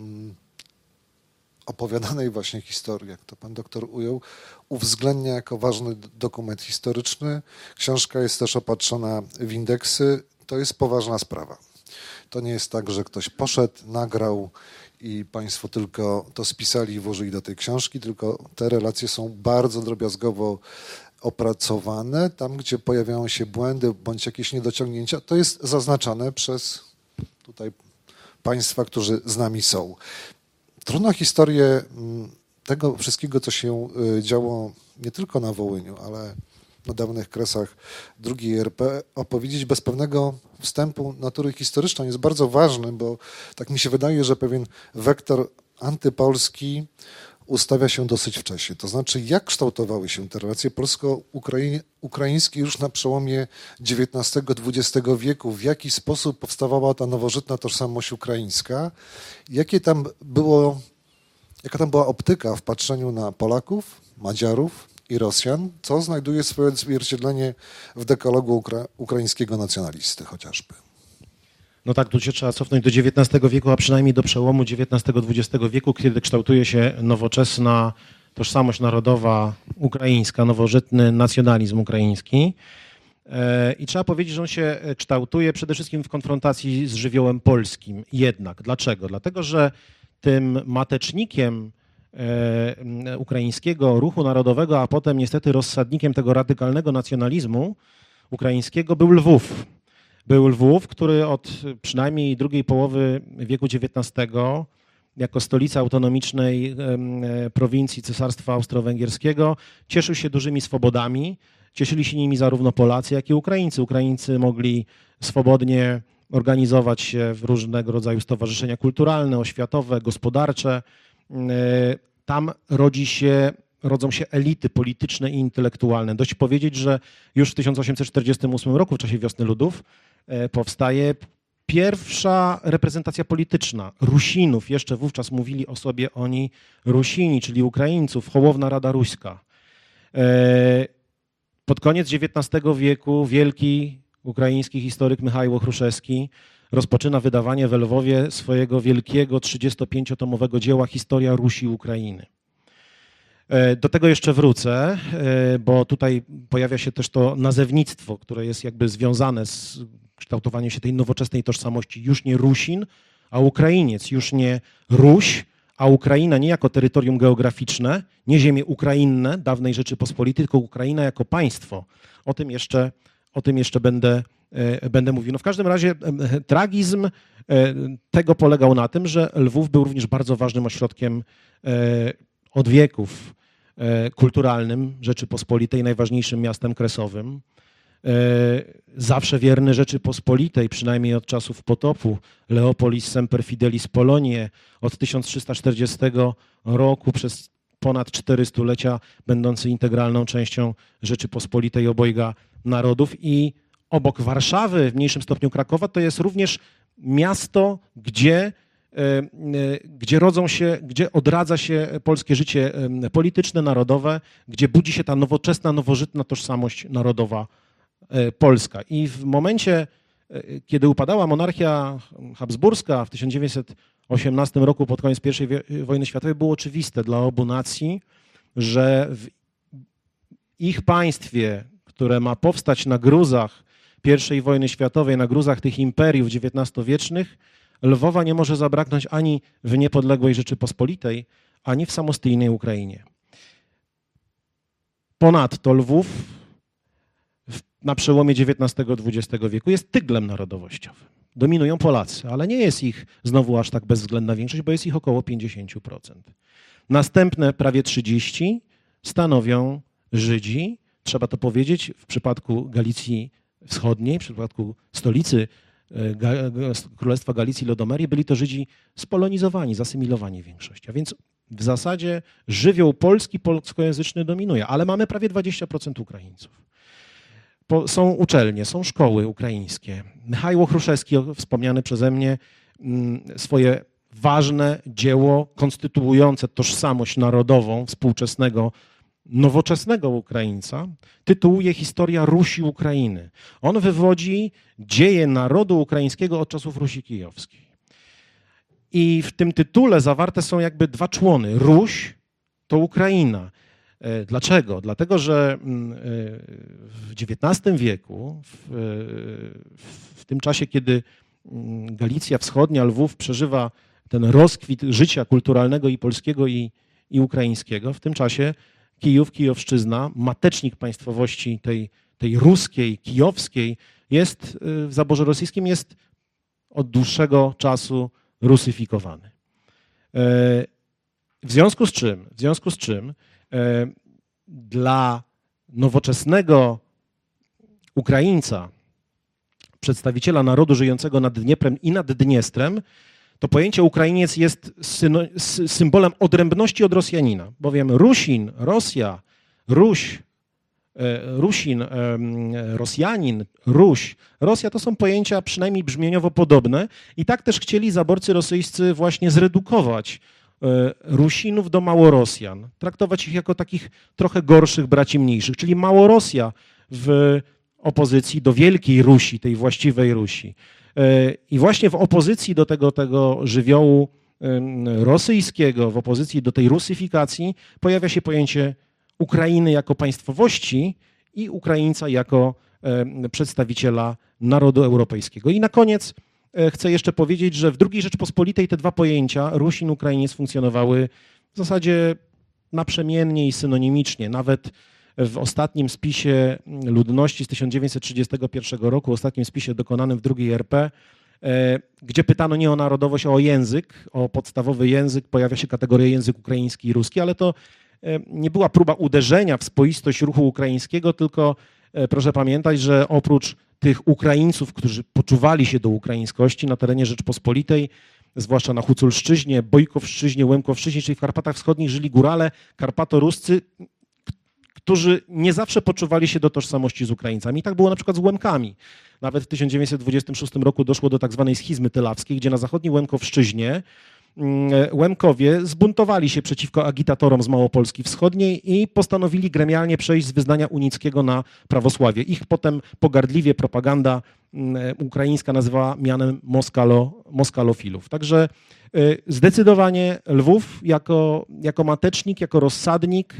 Speaker 2: opowiadanej właśnie historii, jak to pan doktor ujął, uwzględnia jako ważny dokument historyczny. Książka jest też opatrzona w indeksy. To jest poważna sprawa. To nie jest tak, że ktoś poszedł, nagrał i państwo tylko to spisali i włożyli do tej książki, tylko te relacje są bardzo drobiazgowo opracowane. Tam, gdzie pojawiają się błędy bądź jakieś niedociągnięcia, to jest zaznaczane przez tutaj państwa, którzy z nami są. Trudno historię tego wszystkiego, co się działo nie tylko na Wołyniu, ale na dawnych kresach II RP opowiedzieć bez pewnego wstępu natury historycznej. Jest bardzo ważny, bo tak mi się wydaje, że pewien wektor antypolski ustawia się dosyć wcześnie. To znaczy, jak kształtowały się te relacje polsko-ukraińskie już na przełomie XIX-XX wieku, w jaki sposób powstawała ta nowożytna tożsamość ukraińska, jaka tam była optyka w patrzeniu na Polaków, Madziarów i Rosjan, co znajduje swoje odzwierciedlenie w dekalogu ukraińskiego nacjonalisty chociażby.
Speaker 3: No tak, tu się trzeba cofnąć do XIX wieku, a przynajmniej do przełomu XIX-XX wieku, kiedy kształtuje się nowoczesna tożsamość narodowa ukraińska, nowożytny nacjonalizm ukraiński. I trzeba powiedzieć, że on się kształtuje przede wszystkim w konfrontacji z żywiołem polskim. Jednak. Dlaczego? Dlatego, że tym matecznikiem ukraińskiego ruchu narodowego, a potem niestety rozsadnikiem tego radykalnego nacjonalizmu ukraińskiego był Lwów. Był Lwów, który od przynajmniej drugiej połowy wieku XIX jako stolica autonomicznej prowincji Cesarstwa Austro-Węgierskiego cieszył się dużymi swobodami. Cieszyli się nimi zarówno Polacy, jak i Ukraińcy. Ukraińcy mogli swobodnie organizować się w różnego rodzaju stowarzyszenia kulturalne, oświatowe, gospodarcze. Tam rodzą się elity polityczne i intelektualne. Dość powiedzieć, że już w 1848 roku, w czasie Wiosny Ludów, powstaje pierwsza reprezentacja polityczna Rusinów. Jeszcze wówczas mówili o sobie oni Rusini, czyli Ukraińców, Hołowna Rada Ruska. Pod koniec XIX wieku wielki ukraiński historyk Michajło Hruszewski rozpoczyna wydawanie w Lwowie swojego wielkiego 35-tomowego dzieła Historia Rusi i Ukrainy. Do tego jeszcze wrócę, bo tutaj pojawia się też to nazewnictwo, które jest jakby związane z kształtowaniem się tej nowoczesnej tożsamości. Już nie Rusin, a Ukrainiec. Już nie Ruś, a Ukraina nie jako terytorium geograficzne, nie ziemie ukrainne dawnej Rzeczypospolitej, tylko Ukraina jako państwo. O tym jeszcze będę mówił. No w każdym razie tragizm tego polegał na tym, że Lwów był również bardzo ważnym ośrodkiem od wieków kulturalnym Rzeczypospolitej, najważniejszym miastem kresowym. Zawsze wierny Rzeczypospolitej, przynajmniej od czasów potopu, Leopolis Semper Fidelis Polonie, od 1340 roku przez ponad 4 stulecia będący integralną częścią Rzeczypospolitej obojga narodów i obok Warszawy, w mniejszym stopniu Krakowa, to jest również miasto, gdzie odradza się polskie życie polityczne, narodowe, gdzie budzi się ta nowoczesna, nowożytna tożsamość narodowa polska. I w momencie, kiedy upadała monarchia habsburska w 1918 roku pod koniec I wojny światowej, było oczywiste dla obu nacji, że w ich państwie, które ma powstać na gruzach I wojny światowej, na gruzach tych imperiów XIX-wiecznych, Lwowa nie może zabraknąć ani w niepodległej Rzeczypospolitej, ani w samostijnej Ukrainie. Ponadto Lwów na przełomie XIX-XX wieku jest tyglem narodowościowym. Dominują Polacy, ale nie jest ich znowu aż tak bezwzględna większość, bo jest ich około 50%. Następne prawie 30% stanowią Żydzi. Trzeba to powiedzieć, w przypadku Galicji Wschodniej, w przypadku stolicy Królestwa Galicji Lodomerii, byli to Żydzi spolonizowani, zasymilowani w większości. A więc w zasadzie żywioł polski, polskojęzyczny dominuje, ale mamy prawie 20% Ukraińców. Są uczelnie, są szkoły ukraińskie. Michajło Chruszewski, wspomniany przeze mnie, swoje ważne dzieło konstytuujące tożsamość narodową współczesnego, nowoczesnego Ukraińca tytułuje Historia Rusi Ukrainy. On wywodzi dzieje narodu ukraińskiego od czasów Rusi Kijowskiej. I w tym tytule zawarte są jakby dwa człony. Ruś to Ukraina. Dlaczego? Dlatego, że w XIX wieku, w tym czasie, kiedy Galicja Wschodnia, Lwów przeżywa ten rozkwit życia kulturalnego i polskiego, i ukraińskiego, w tym czasie Kijów, Kijowszczyzna, matecznik państwowości tej ruskiej, kijowskiej, jest w zaborze rosyjskim jest od dłuższego czasu rusyfikowany. W związku z czym dla nowoczesnego Ukraińca, przedstawiciela narodu żyjącego nad Dnieprem i nad Dniestrem, to pojęcie Ukrainiec jest symbolem odrębności od Rosjanina, bowiem Rusin, Rosja, Ruś, Rusin, Rosjanin, Ruś, Rosja to są pojęcia przynajmniej brzmieniowo podobne i tak też chcieli zaborcy rosyjscy właśnie zredukować Rusinów do Małorosjan, traktować ich jako takich trochę gorszych braci mniejszych, czyli Małorosja w opozycji do Wielkiej Rusi, tej właściwej Rusi. I właśnie w opozycji do tego żywiołu rosyjskiego, w opozycji do tej rusyfikacji pojawia się pojęcie Ukrainy jako państwowości i Ukraińca jako przedstawiciela narodu europejskiego. I na koniec chcę jeszcze powiedzieć, że w II Rzeczpospolitej te dwa pojęcia, Rusin, Ukrainiec, funkcjonowały w zasadzie naprzemiennie i synonimicznie. Nawet w ostatnim spisie ludności z 1931 roku, ostatnim spisie dokonanym w II RP, gdzie pytano nie o narodowość, a o język, o podstawowy język, pojawia się kategoria język ukraiński i ruski, ale to nie była próba uderzenia w spoistość ruchu ukraińskiego, tylko proszę pamiętać, że oprócz tych Ukraińców, którzy poczuwali się do ukraińskości na terenie Rzeczpospolitej, zwłaszcza na Huculszczyźnie, Bojkowszczyźnie, Łemkowszczyźnie, czyli w Karpatach Wschodnich żyli górale karpatoruscy, którzy nie zawsze poczuwali się do tożsamości z Ukraińcami. I tak było na przykład z Łemkami. Nawet w 1926 roku doszło do tak zwanej schizmy tylawskiej, gdzie na zachodniej Łemkowszczyźnie Łemkowie zbuntowali się przeciwko agitatorom z Małopolski Wschodniej i postanowili gremialnie przejść z wyznania unickiego na prawosławie. Ich potem pogardliwie propaganda ukraińska nazywała mianem moskalofilów. Także zdecydowanie Lwów jako matecznik, jako rozsadnik,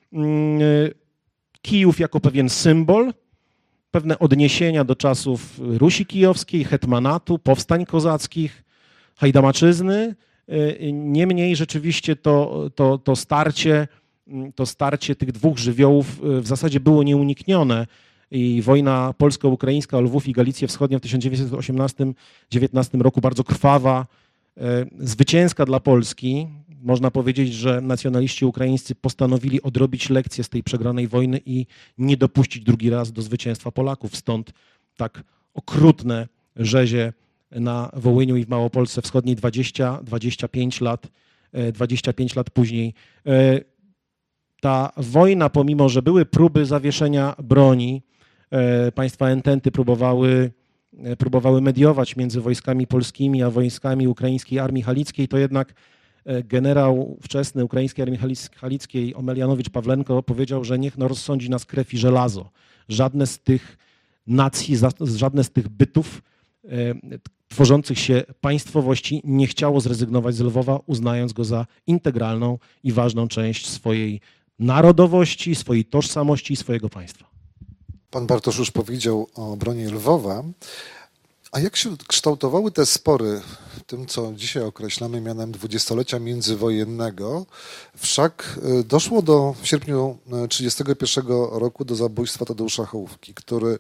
Speaker 3: Kijów jako pewien symbol, pewne odniesienia do czasów Rusi Kijowskiej, hetmanatu, powstań kozackich, hajdamaczyzny, Niemniej rzeczywiście to starcie tych dwóch żywiołów w zasadzie było nieuniknione i wojna polsko-ukraińska o Lwów i Galicję Wschodnią w 1918-19 roku bardzo krwawa, zwycięska dla Polski. Można powiedzieć, że nacjonaliści ukraińscy postanowili odrobić lekcję z tej przegranej wojny i nie dopuścić drugi raz do zwycięstwa Polaków. Stąd tak okrutne rzezie na Wołyniu i w Małopolsce Wschodniej 25 lat później. Ta wojna, pomimo że były próby zawieszenia broni, państwa ententy próbowały mediować między wojskami polskimi a wojskami ukraińskiej Armii Halickiej, to jednak generał wczesny ukraińskiej Armii Halickiej Omelianowicz Pawlenko powiedział, że niech rozsądzi nas krew i żelazo. Żadne z tych nacji, żadne z tych bytów tworzących się państwowości nie chciało zrezygnować z Lwowa, uznając go za integralną i kształtową część swojej narodowości, swojej tożsamości i swojego państwa.
Speaker 2: Pan Bartosz już powiedział o obronie Lwowa. A jak się kształtowały te spory w tym, co dzisiaj określamy mianem dwudziestolecia międzywojennego? Wszak doszło w sierpniu 1931 roku do zabójstwa Tadeusza Hołówki, który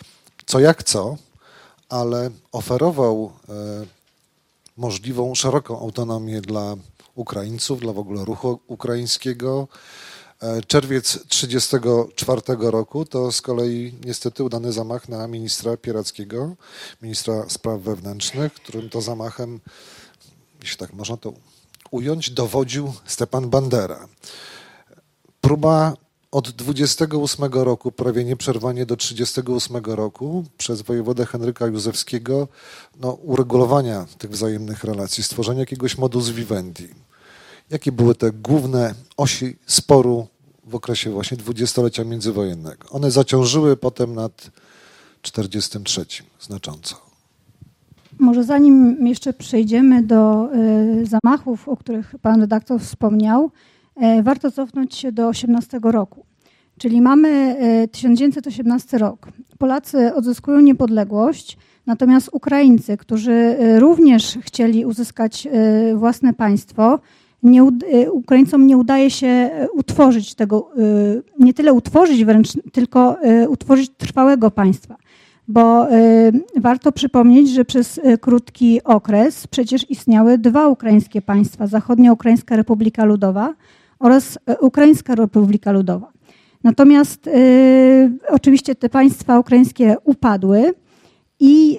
Speaker 2: ale oferował możliwą szeroką autonomię dla Ukraińców, dla w ogóle ruchu ukraińskiego. Czerwiec 1934 roku to z kolei niestety udany zamach na ministra Pierackiego, ministra spraw wewnętrznych, którym to zamachem, jeśli tak można to ująć, dowodził Stepan Bandera. Próba od 28 roku, prawie nieprzerwanie do 38 roku przez wojewodę Henryka Józefskiego uregulowania tych wzajemnych relacji, stworzenia jakiegoś modus vivendi. Jakie były te główne osi sporu w okresie właśnie dwudziestolecia międzywojennego? One zaciążyły potem nad 43 znacząco.
Speaker 4: Może zanim jeszcze przejdziemy do zamachów, o których pan redaktor wspomniał, warto cofnąć się do 18 roku. Czyli mamy 1918 rok. Polacy odzyskują niepodległość, natomiast Ukraińcy, którzy również chcieli uzyskać własne państwo, Ukraińcom nie udaje się utworzyć tego, nie tyle utworzyć wręcz, tylko utworzyć trwałego państwa. Bo warto przypomnieć, że przez krótki okres przecież istniały dwa ukraińskie państwa, Zachodnio-Ukraińska Republika Ludowa oraz Ukraińska Republika Ludowa. Natomiast oczywiście te państwa ukraińskie upadły i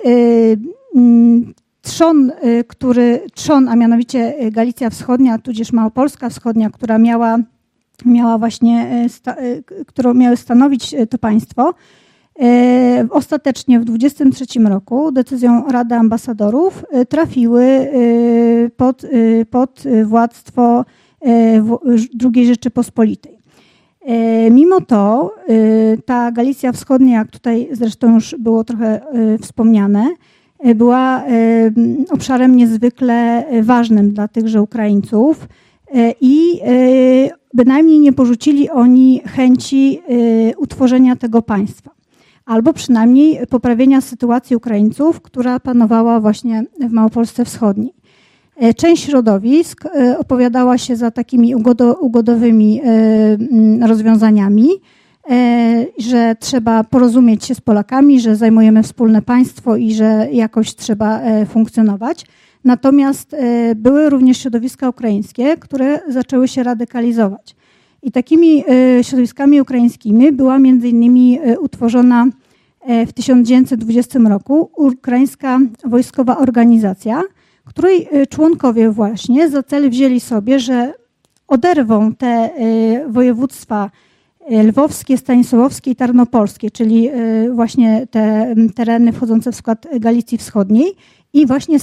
Speaker 4: trzon, a mianowicie Galicja Wschodnia, tudzież Małopolska Wschodnia, która miała właśnie, którą miały stanowić to państwo, ostatecznie w 1923 roku decyzją Rady Ambasadorów trafiły pod władztwo II Rzeczypospolitej. Mimo to ta Galicja Wschodnia, jak tutaj zresztą już było trochę wspomniane, była obszarem niezwykle ważnym dla tychże Ukraińców i bynajmniej nie porzucili oni chęci utworzenia tego państwa, albo przynajmniej poprawienia sytuacji Ukraińców, która panowała właśnie w Małopolsce Wschodniej. Część środowisk opowiadała się za takimi ugodowymi rozwiązaniami, że trzeba porozumieć się z Polakami, że zajmujemy wspólne państwo i że jakoś trzeba funkcjonować. Natomiast były również środowiska ukraińskie, które zaczęły się radykalizować. I takimi środowiskami ukraińskimi była między innymi utworzona w 1920 roku Ukraińska Wojskowa Organizacja, której członkowie właśnie za cel wzięli sobie, że oderwą te województwa lwowskie, stanisławowskie i tarnopolskie, czyli właśnie te tereny wchodzące w skład Galicji Wschodniej i właśnie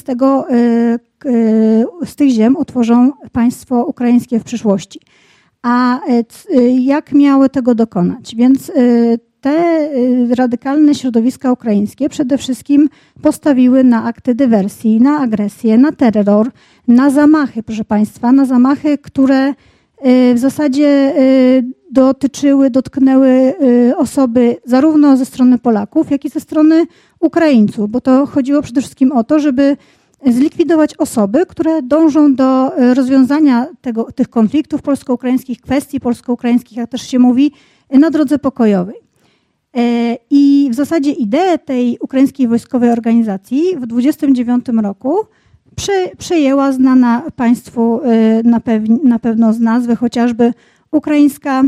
Speaker 4: z tych ziem utworzą państwo ukraińskie w przyszłości. A jak miały tego dokonać? Więc te radykalne środowiska ukraińskie przede wszystkim postawiły na akty dywersji, na agresję, na terror, na zamachy, proszę Państwa, na zamachy, które w zasadzie dotknęły osoby zarówno ze strony Polaków, jak i ze strony Ukraińców, bo to chodziło przede wszystkim o to, żeby zlikwidować osoby, które dążą do rozwiązania tych konfliktów polsko-ukraińskich, kwestii polsko-ukraińskich, jak też się mówi, na drodze pokojowej. I w zasadzie ideę tej ukraińskiej wojskowej organizacji w 1929 roku przejęła znana Państwu na pewno z nazwy chociażby ukraińska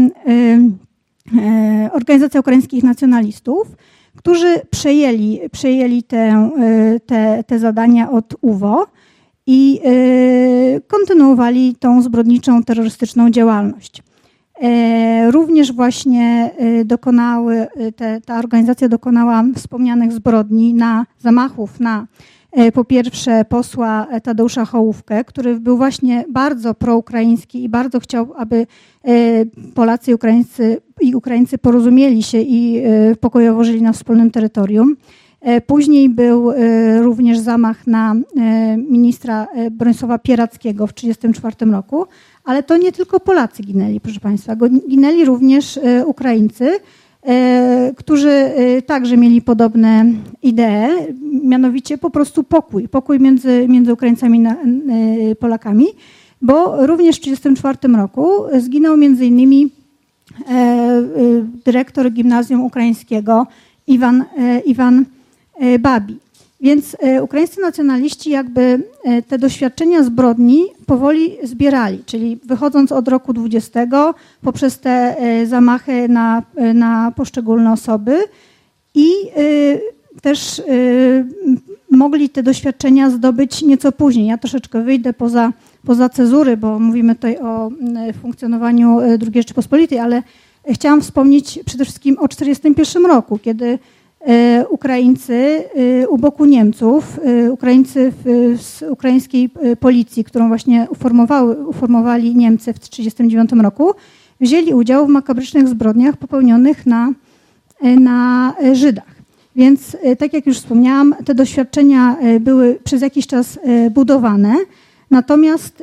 Speaker 4: Organizacja Ukraińskich Nacjonalistów, którzy przejęli te zadania od UWO i kontynuowali tą zbrodniczą, terrorystyczną działalność. Również właśnie ta organizacja dokonała wspomnianych zbrodni, zamachów na po pierwsze posła Tadeusza Hołówkę, który był właśnie bardzo proukraiński i bardzo chciał, aby Polacy i Ukraińcy porozumieli się i pokojowo żyli na wspólnym terytorium. Później był również zamach na ministra Bronisława Pierackiego w 1934 roku, ale to nie tylko Polacy ginęli, proszę Państwa. Ginęli również Ukraińcy, którzy także mieli podobne idee, mianowicie po prostu pokój między Ukraińcami i Polakami, bo również w 1934 roku zginął m.in. dyrektor gimnazjum ukraińskiego Iwan Babi. Więc ukraińscy nacjonaliści jakby te doświadczenia zbrodni powoli zbierali, czyli wychodząc od roku 20 poprzez te zamachy na poszczególne osoby i też mogli te doświadczenia zdobyć nieco później. Ja troszeczkę wyjdę poza cezury, bo mówimy tutaj o funkcjonowaniu II Rzeczypospolitej, ale chciałam wspomnieć przede wszystkim o 1941 roku, kiedy Ukraińcy u boku Niemców, Ukraińcy z ukraińskiej policji, którą właśnie uformowali Niemcy w 1939 roku, wzięli udział w makabrycznych zbrodniach popełnionych na Żydach. Więc tak jak już wspomniałam, te doświadczenia były przez jakiś czas budowane, natomiast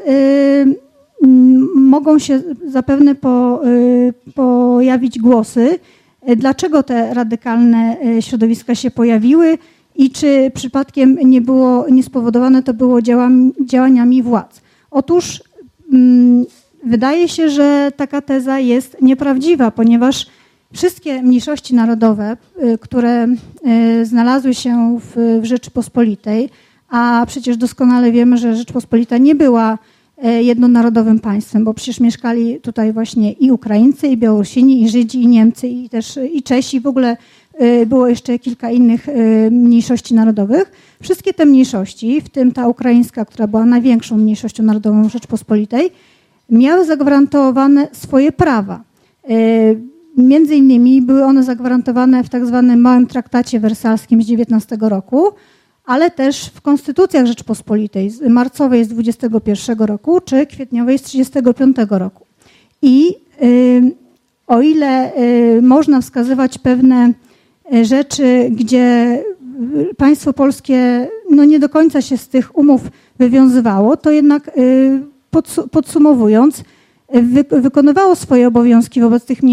Speaker 4: mogą się zapewne pojawić głosy, dlaczego te radykalne środowiska się pojawiły i czy przypadkiem nie spowodowane to było działaniami władz. Otóż wydaje się, że taka teza jest nieprawdziwa, ponieważ wszystkie mniejszości narodowe, które znalazły się w Rzeczypospolitej, a przecież doskonale wiemy, że Rzeczpospolita nie była jednonarodowym państwem, bo przecież mieszkali tutaj właśnie i Ukraińcy, i Białorusini, i Żydzi, i Niemcy, i Czesi. W ogóle było jeszcze kilka innych mniejszości narodowych. Wszystkie te mniejszości, w tym ta ukraińska, która była największą mniejszością narodową Rzeczpospolitej, miały zagwarantowane swoje prawa. Między innymi były one zagwarantowane w tak zwanym Małym Traktacie Wersalskim z 19 roku, ale też w konstytucjach Rzeczpospolitej marcowej z 21 roku czy kwietniowej z 35 roku. I o ile można wskazywać pewne rzeczy, gdzie państwo polskie nie do końca się z tych umów wywiązywało, to jednak podsumowując wykonywało swoje obowiązki wobec tych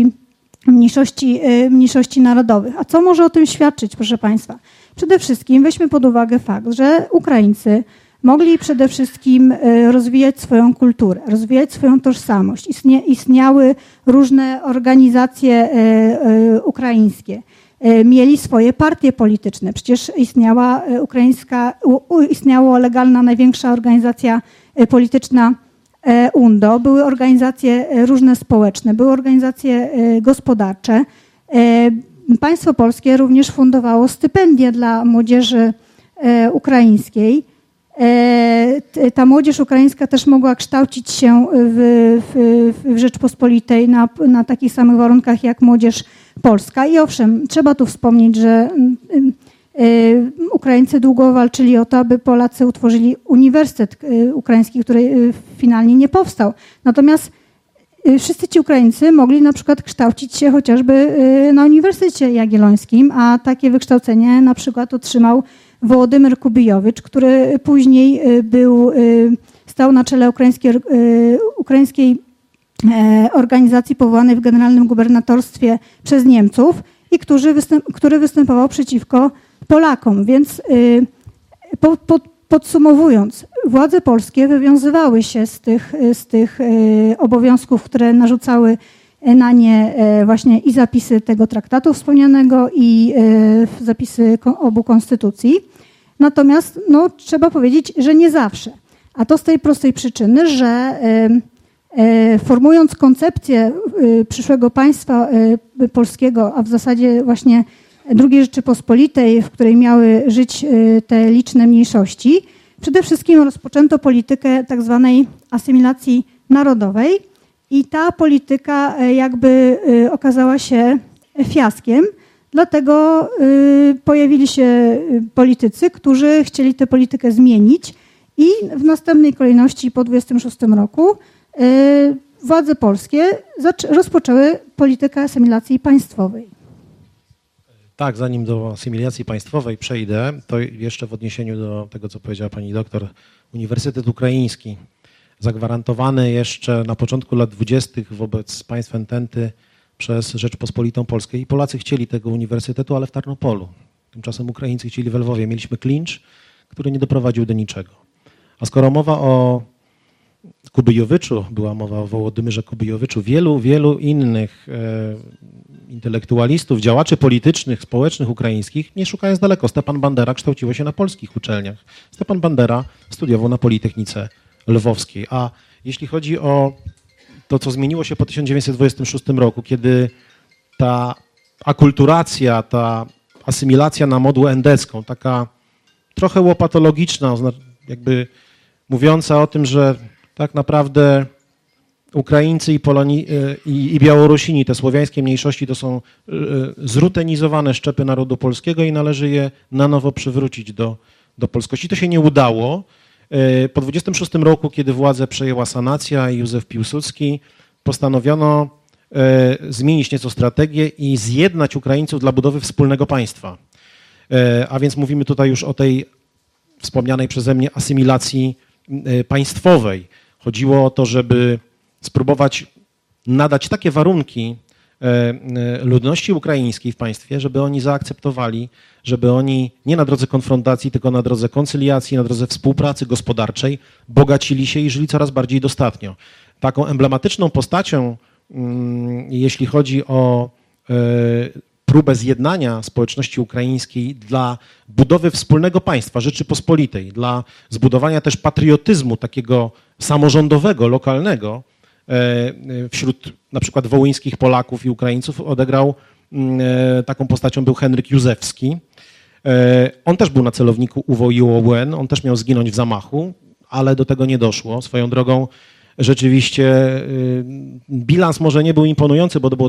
Speaker 4: mniejszości narodowych. A co może o tym świadczyć, proszę Państwa? Przede wszystkim weźmy pod uwagę fakt, że Ukraińcy mogli przede wszystkim rozwijać swoją kulturę, rozwijać swoją tożsamość. Istniały różne organizacje ukraińskie. Mieli swoje partie polityczne. Przecież istniała legalna największa organizacja polityczna UNDO, były organizacje różne społeczne, były organizacje gospodarcze. Państwo polskie również fundowało stypendia dla młodzieży ukraińskiej. Ta młodzież ukraińska też mogła kształcić się w Rzeczpospolitej na takich samych warunkach jak młodzież polska. I owszem, trzeba tu wspomnieć, że Ukraińcy długo walczyli o to, aby Polacy utworzyli Uniwersytet Ukraiński, który finalnie nie powstał. Natomiast wszyscy ci Ukraińcy mogli na przykład kształcić się chociażby na Uniwersytecie Jagiellońskim, a takie wykształcenie na przykład otrzymał Wołodymyr Kubijowicz, który później stał na czele ukraińskiej organizacji powołanej w generalnym gubernatorstwie przez Niemców i który występował przeciwko Polakom. Więc Podsumowując, władze polskie wywiązywały się z tych obowiązków, które narzucały na nie właśnie i zapisy tego traktatu wspomnianego, i zapisy obu konstytucji. Natomiast trzeba powiedzieć, że nie zawsze. A to z tej prostej przyczyny, że formując koncepcję przyszłego państwa polskiego, a w zasadzie właśnie II Rzeczypospolitej, w której miały żyć te liczne mniejszości, przede wszystkim rozpoczęto politykę tak zwanej asymilacji narodowej i ta polityka jakby okazała się fiaskiem, dlatego pojawili się politycy, którzy chcieli tę politykę zmienić i w następnej kolejności po 26 roku władze polskie rozpoczęły politykę asymilacji państwowej.
Speaker 3: Tak, zanim do asymilacji państwowej przejdę, to jeszcze w odniesieniu do tego, co powiedziała pani doktor, Uniwersytet Ukraiński, zagwarantowany jeszcze na początku lat 20. wobec państw ententy przez Rzeczpospolitą Polskę. I Polacy chcieli tego uniwersytetu, ale w Tarnopolu. Tymczasem Ukraińcy chcieli w Lwowie. Mieliśmy klincz, który nie doprowadził do niczego. A skoro mowa o Kubyjowiczu, była mowa o Wołodymyrze Kubyjowiczu, wielu innych intelektualistów, działaczy politycznych, społecznych ukraińskich, nie szukając daleko, Stepan Bandera kształciło się na polskich uczelniach. Stepan Bandera studiował na Politechnice Lwowskiej. A jeśli chodzi o to, co zmieniło się po 1926 roku, kiedy ta akulturacja, ta asymilacja na modłę endecką, taka trochę łopatologiczna, jakby mówiąca o tym, że tak naprawdę Ukraińcy i Białorusini, te słowiańskie mniejszości, to są zrutenizowane szczepy narodu polskiego i należy je na nowo przywrócić do polskości. To się nie udało. Po 26 roku, kiedy władzę przejęła sanacja i Józef Piłsudski, postanowiono zmienić nieco strategię i zjednać Ukraińców dla budowy wspólnego państwa. A więc mówimy tutaj już o tej wspomnianej przeze mnie asymilacji państwowej. Chodziło o to, żeby spróbować nadać takie warunki ludności ukraińskiej w państwie, żeby oni zaakceptowali, żeby oni nie na drodze konfrontacji, tylko na drodze koncyliacji, na drodze współpracy gospodarczej bogacili się i żyli coraz bardziej dostatnio. Taką emblematyczną postacią, jeśli chodzi o próbę zjednania społeczności ukraińskiej dla budowy wspólnego państwa Rzeczypospolitej, dla zbudowania też patriotyzmu takiego samorządowego, lokalnego wśród na przykład wołyńskich Polaków i Ukraińców odegrał, taką postacią był Henryk Józefski. On też był na celowniku UWO i UON, on też miał zginąć w zamachu, ale do tego nie doszło. Swoją drogą rzeczywiście bilans może nie był imponujący, bo to było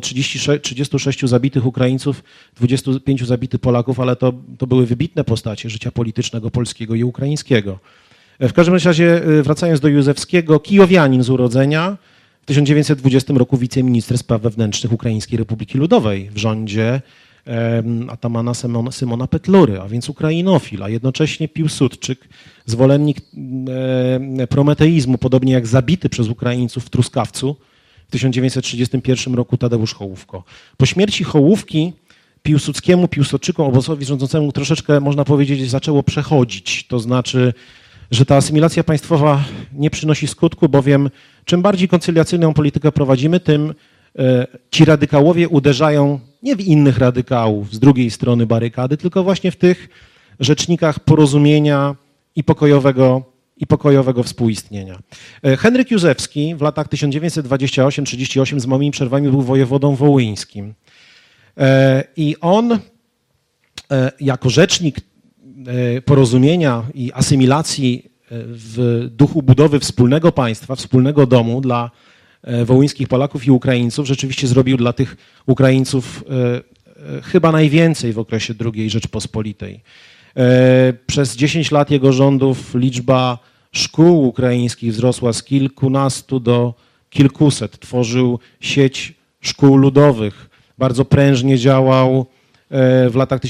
Speaker 3: 36 zabitych Ukraińców, 25 zabitych Polaków, ale to były wybitne postacie życia politycznego polskiego i ukraińskiego. W każdym razie, wracając do Józefskiego, kijowianin z urodzenia, w 1920 roku wiceminister spraw wewnętrznych Ukraińskiej Republiki Ludowej w rządzie atamana Symona Petlury, a więc ukrainofil, a jednocześnie Piłsudczyk, zwolennik prometeizmu, podobnie jak zabity przez Ukraińców w Truskawcu w 1931 roku Tadeusz Hołówko. Po śmierci Hołówki Piłsudskiemu, Piłsudczykom, obozowi rządzącemu troszeczkę, można powiedzieć, zaczęło przechodzić. To znaczy, że ta asymilacja państwowa nie przynosi skutku, bowiem czym bardziej koncyliacyjną politykę prowadzimy, tym ci radykałowie uderzają nie w innych radykałów z drugiej strony barykady, tylko właśnie w tych rzecznikach porozumienia i pokojowego współistnienia. Henryk Józefski w latach 1928-38 z małymi przerwami był wojewodą wołyńskim. I on jako rzecznik porozumienia i asymilacji w duchu budowy wspólnego państwa, wspólnego domu dla wołyńskich Polaków i Ukraińców rzeczywiście zrobił dla tych Ukraińców chyba najwięcej w okresie II Rzeczpospolitej. Przez 10 lat jego rządów liczba szkół ukraińskich wzrosła z kilkunastu do kilkuset. Tworzył sieć szkół ludowych. Bardzo prężnie działał w latach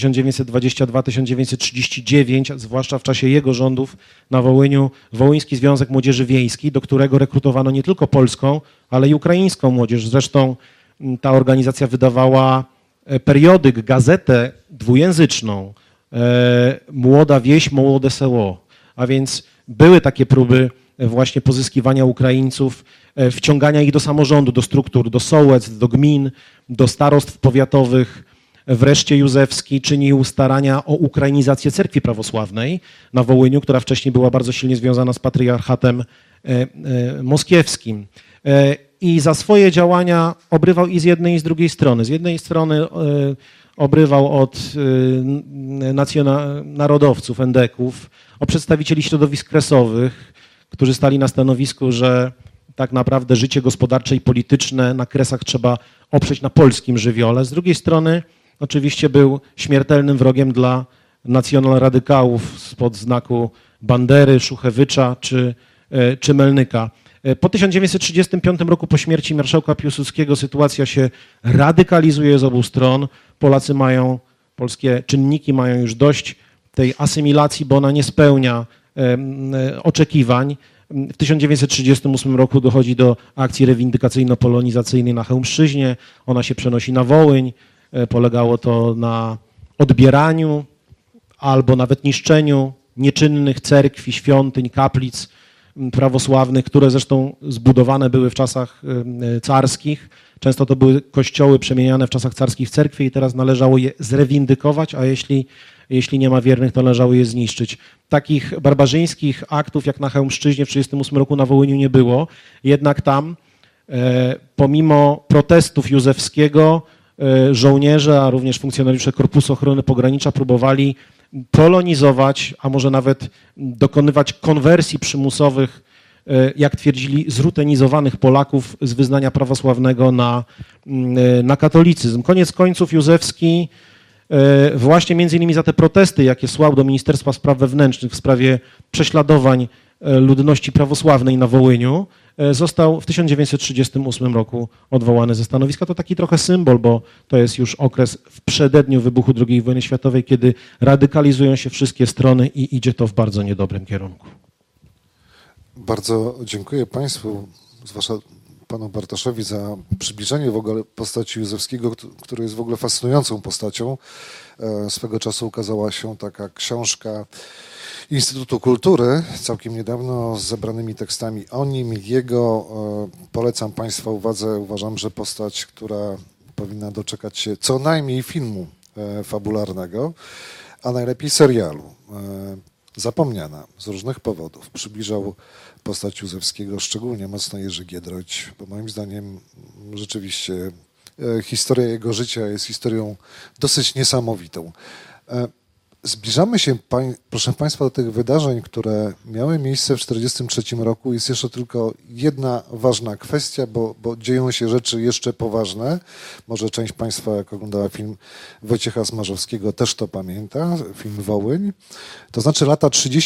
Speaker 3: 1922-1939, zwłaszcza w czasie jego rządów na Wołyniu, Wołyński Związek Młodzieży Wiejskiej, do którego rekrutowano nie tylko polską, ale i ukraińską młodzież. Zresztą ta organizacja wydawała periodyk, gazetę dwujęzyczną młoda wieś, młode seło. A więc były takie próby właśnie pozyskiwania Ukraińców, wciągania ich do samorządu, do struktur, do sołectw, do gmin, do starostw powiatowych. Wreszcie Józefski czynił starania o ukrainizację cerkwi prawosławnej na Wołyniu, która wcześniej była bardzo silnie związana z patriarchatem moskiewskim. I za swoje działania obrywał i z jednej i z drugiej strony. Z jednej strony obrywał od narodowców, endeków, od przedstawicieli środowisk kresowych, którzy stali na stanowisku, że tak naprawdę życie gospodarcze i polityczne na Kresach trzeba oprzeć na polskim żywiole. Z drugiej strony oczywiście był śmiertelnym wrogiem dla nacjonalradykałów spod znaku Bandery, Szuchewycza czy Melnyka. Po 1935 roku, po śmierci marszałka Piłsudskiego, sytuacja się radykalizuje z obu stron. Polskie czynniki mają już dość tej asymilacji, bo ona nie spełnia oczekiwań. W 1938 roku dochodzi do akcji rewindykacyjno-polonizacyjnej na Chełmszczyźnie. Ona się przenosi na Wołyń. Polegało to na odbieraniu albo nawet niszczeniu nieczynnych cerkwi, świątyń, kaplic prawosławnych, które zresztą zbudowane były w czasach carskich. Często to były kościoły przemieniane w czasach carskich w cerkwie i teraz należało je zrewindykować, a jeśli nie ma wiernych, to należało je zniszczyć. Takich barbarzyńskich aktów jak na Chełmszczyźnie w 1938 roku na Wołyniu nie było, jednak tam pomimo protestów Józefskiego żołnierze, a również funkcjonariusze Korpusu Ochrony Pogranicza próbowali polonizować, a może nawet dokonywać konwersji przymusowych, jak twierdzili, zrutenizowanych Polaków z wyznania prawosławnego na katolicyzm. Koniec końców Józefski właśnie między innymi za te protesty, jakie słał do Ministerstwa Spraw Wewnętrznych w sprawie prześladowań ludności prawosławnej na Wołyniu, został w 1938 roku odwołany ze stanowiska. To taki trochę symbol, bo to jest już okres w przededniu wybuchu II wojny światowej, kiedy radykalizują się wszystkie strony i idzie to w bardzo niedobrym kierunku.
Speaker 2: Bardzo dziękuję Państwu, zwłaszcza Panu Bartoszowi, za przybliżenie w ogóle postaci Józefskiego, który jest w ogóle fascynującą postacią. Swego czasu ukazała się taka książka Instytutu Kultury, całkiem niedawno, z zebranymi tekstami o nim, jego. Polecam Państwa uwadze. Uważam, że postać, która powinna doczekać się co najmniej filmu fabularnego, a najlepiej serialu. Zapomniana z różnych powodów. Przybliżał postać Józefskiego szczególnie mocno Jerzy Giedroyć, bo moim zdaniem rzeczywiście historia jego życia jest historią dosyć niesamowitą. Zbliżamy się, proszę Państwa, do tych wydarzeń, które miały miejsce w 1943 roku. Jest jeszcze tylko jedna ważna kwestia, bo dzieją się rzeczy jeszcze poważne. Może część Państwa, jak oglądała film Wojciecha Smarzowskiego, też to pamięta, film Wołyń. To znaczy lata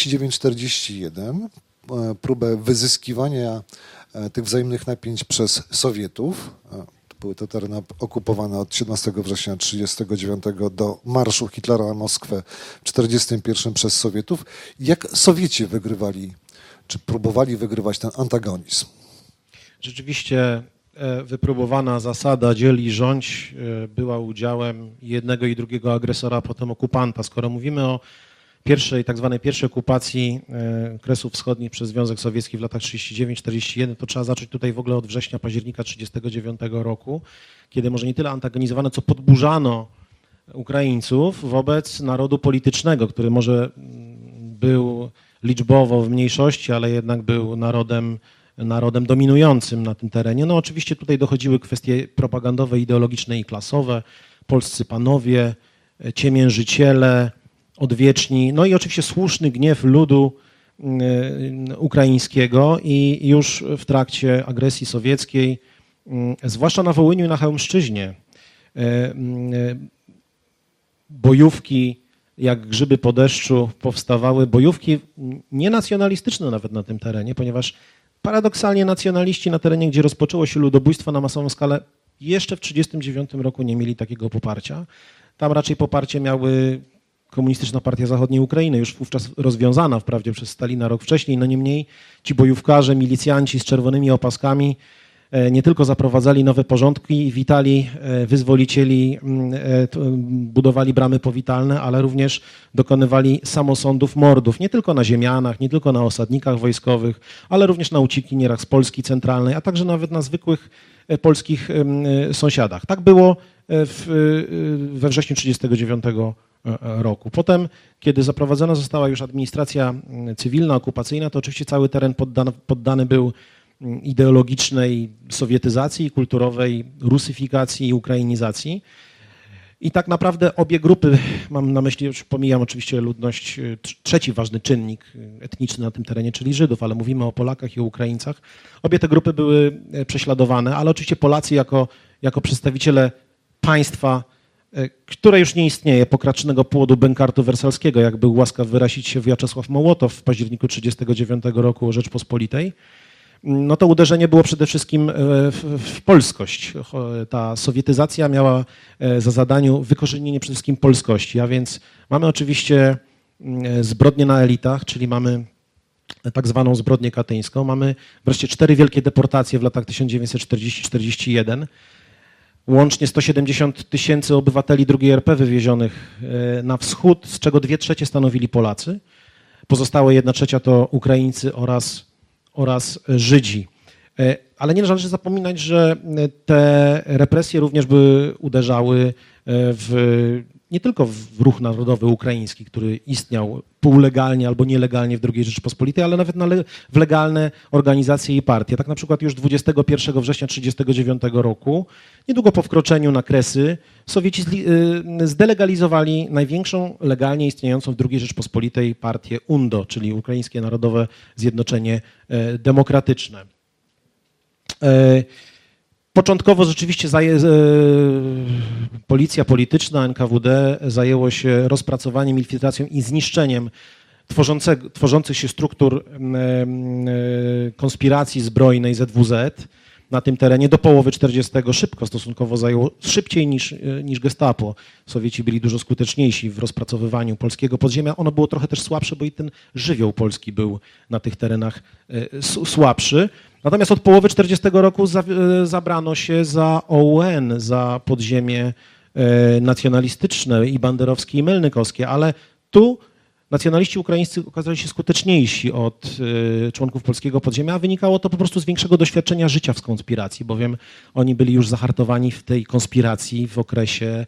Speaker 2: 39-41, próbę wyzyskiwania tych wzajemnych napięć przez Sowietów. Były to tereny okupowane od 17 września 1939 do marszu Hitlera na Moskwę w 1941 przez Sowietów. Jak Sowieci wygrywali, czy próbowali wygrywać ten antagonizm?
Speaker 3: Rzeczywiście wypróbowana zasada dziel i rządź była udziałem jednego i drugiego agresora, a potem okupanta. Skoro mówimy o tak zwanej pierwszej okupacji Kresów Wschodnich przez Związek Sowiecki w latach 39-41, to trzeba zacząć tutaj w ogóle od września, października 1939 roku, kiedy może nie tyle antagonizowano, co podburzano Ukraińców wobec narodu politycznego, który może był liczbowo w mniejszości, ale jednak był narodem dominującym na tym terenie. No oczywiście tutaj dochodziły kwestie propagandowe, ideologiczne i klasowe, polscy panowie, ciemiężyciele, odwieczni, no i oczywiście słuszny gniew ludu ukraińskiego i już w trakcie agresji sowieckiej, zwłaszcza na Wołyniu i na Chełmszczyźnie, bojówki jak grzyby po deszczu powstawały, bojówki nienacjonalistyczne nawet na tym terenie, ponieważ paradoksalnie nacjonaliści na terenie, gdzie rozpoczęło się ludobójstwo na masową skalę, jeszcze w 1939 roku nie mieli takiego poparcia. Tam raczej poparcie miały Komunistyczna Partia Zachodniej Ukrainy, już wówczas rozwiązana wprawdzie przez Stalina rok wcześniej, no niemniej ci bojówkarze, milicjanci z czerwonymi opaskami nie tylko zaprowadzali nowe porządki, witali wyzwolicieli, budowali bramy powitalne, ale również dokonywali samosądów, mordów, nie tylko na ziemianach, nie tylko na osadnikach wojskowych, ale również na uciekinierach z Polski centralnej, a także nawet na zwykłych polskich sąsiadach. Tak było we wrześniu 1939 roku. Potem, kiedy zaprowadzona została już administracja cywilna, okupacyjna, to oczywiście cały teren poddany był ideologicznej sowietyzacji, kulturowej rusyfikacji i ukrainizacji. I tak naprawdę obie grupy, mam na myśli, już pomijam oczywiście ludność, trzeci ważny czynnik etniczny na tym terenie, czyli Żydów, ale mówimy o Polakach i o Ukraińcach. Obie te grupy były prześladowane, ale oczywiście Polacy jako przedstawiciele państwa, które już nie istnieje, pokracznego płodu bękartu wersalskiego, jak był łaskaw wyrazić się Wiaczesław Mołotow w październiku 1939 roku o Rzeczpospolitej, no to uderzenie było przede wszystkim w polskość. Ta sowietyzacja miała za zadaniu wykorzenienie przede wszystkim polskości, a więc mamy oczywiście zbrodnie na elitach, czyli mamy tak zwaną zbrodnię katyńską, mamy wreszcie 4 wielkie deportacje w latach 1940-41, łącznie 170 000 obywateli II RP wywiezionych na wschód, z czego 2/3 stanowili Polacy, pozostałe 1/3 to Ukraińcy oraz Żydzi. Ale nie należy zapominać, że te represje również uderzały nie tylko w ruch narodowy ukraiński, który istniał półlegalnie albo nielegalnie w II Rzeczypospolitej, ale nawet w legalne organizacje i partie. Tak na przykład już 21 września 1939 roku, niedługo po wkroczeniu na Kresy, Sowieci zdelegalizowali największą legalnie istniejącą w II Rzeczypospolitej partię UNDO, czyli Ukraińskie Narodowe Zjednoczenie Demokratyczne. Początkowo rzeczywiście policja polityczna, NKWD zajęło się rozpracowaniem, infiltracją i zniszczeniem tworzących się struktur konspiracji zbrojnej ZWZ na tym terenie do połowy 40. Szybko stosunkowo zajęło, szybciej niż Gestapo. Sowieci byli dużo skuteczniejsi w rozpracowywaniu polskiego podziemia. Ono było trochę też słabsze, bo i ten żywioł polski był na tych terenach słabszy. Natomiast od połowy 40 roku zabrano się za OUN, za podziemie nacjonalistyczne i banderowskie i melnykowskie, ale tu nacjonaliści ukraińscy okazali się skuteczniejsi od członków polskiego podziemia, a wynikało to po prostu z większego doświadczenia życia w konspiracji, bowiem oni byli już zahartowani w tej konspiracji w okresie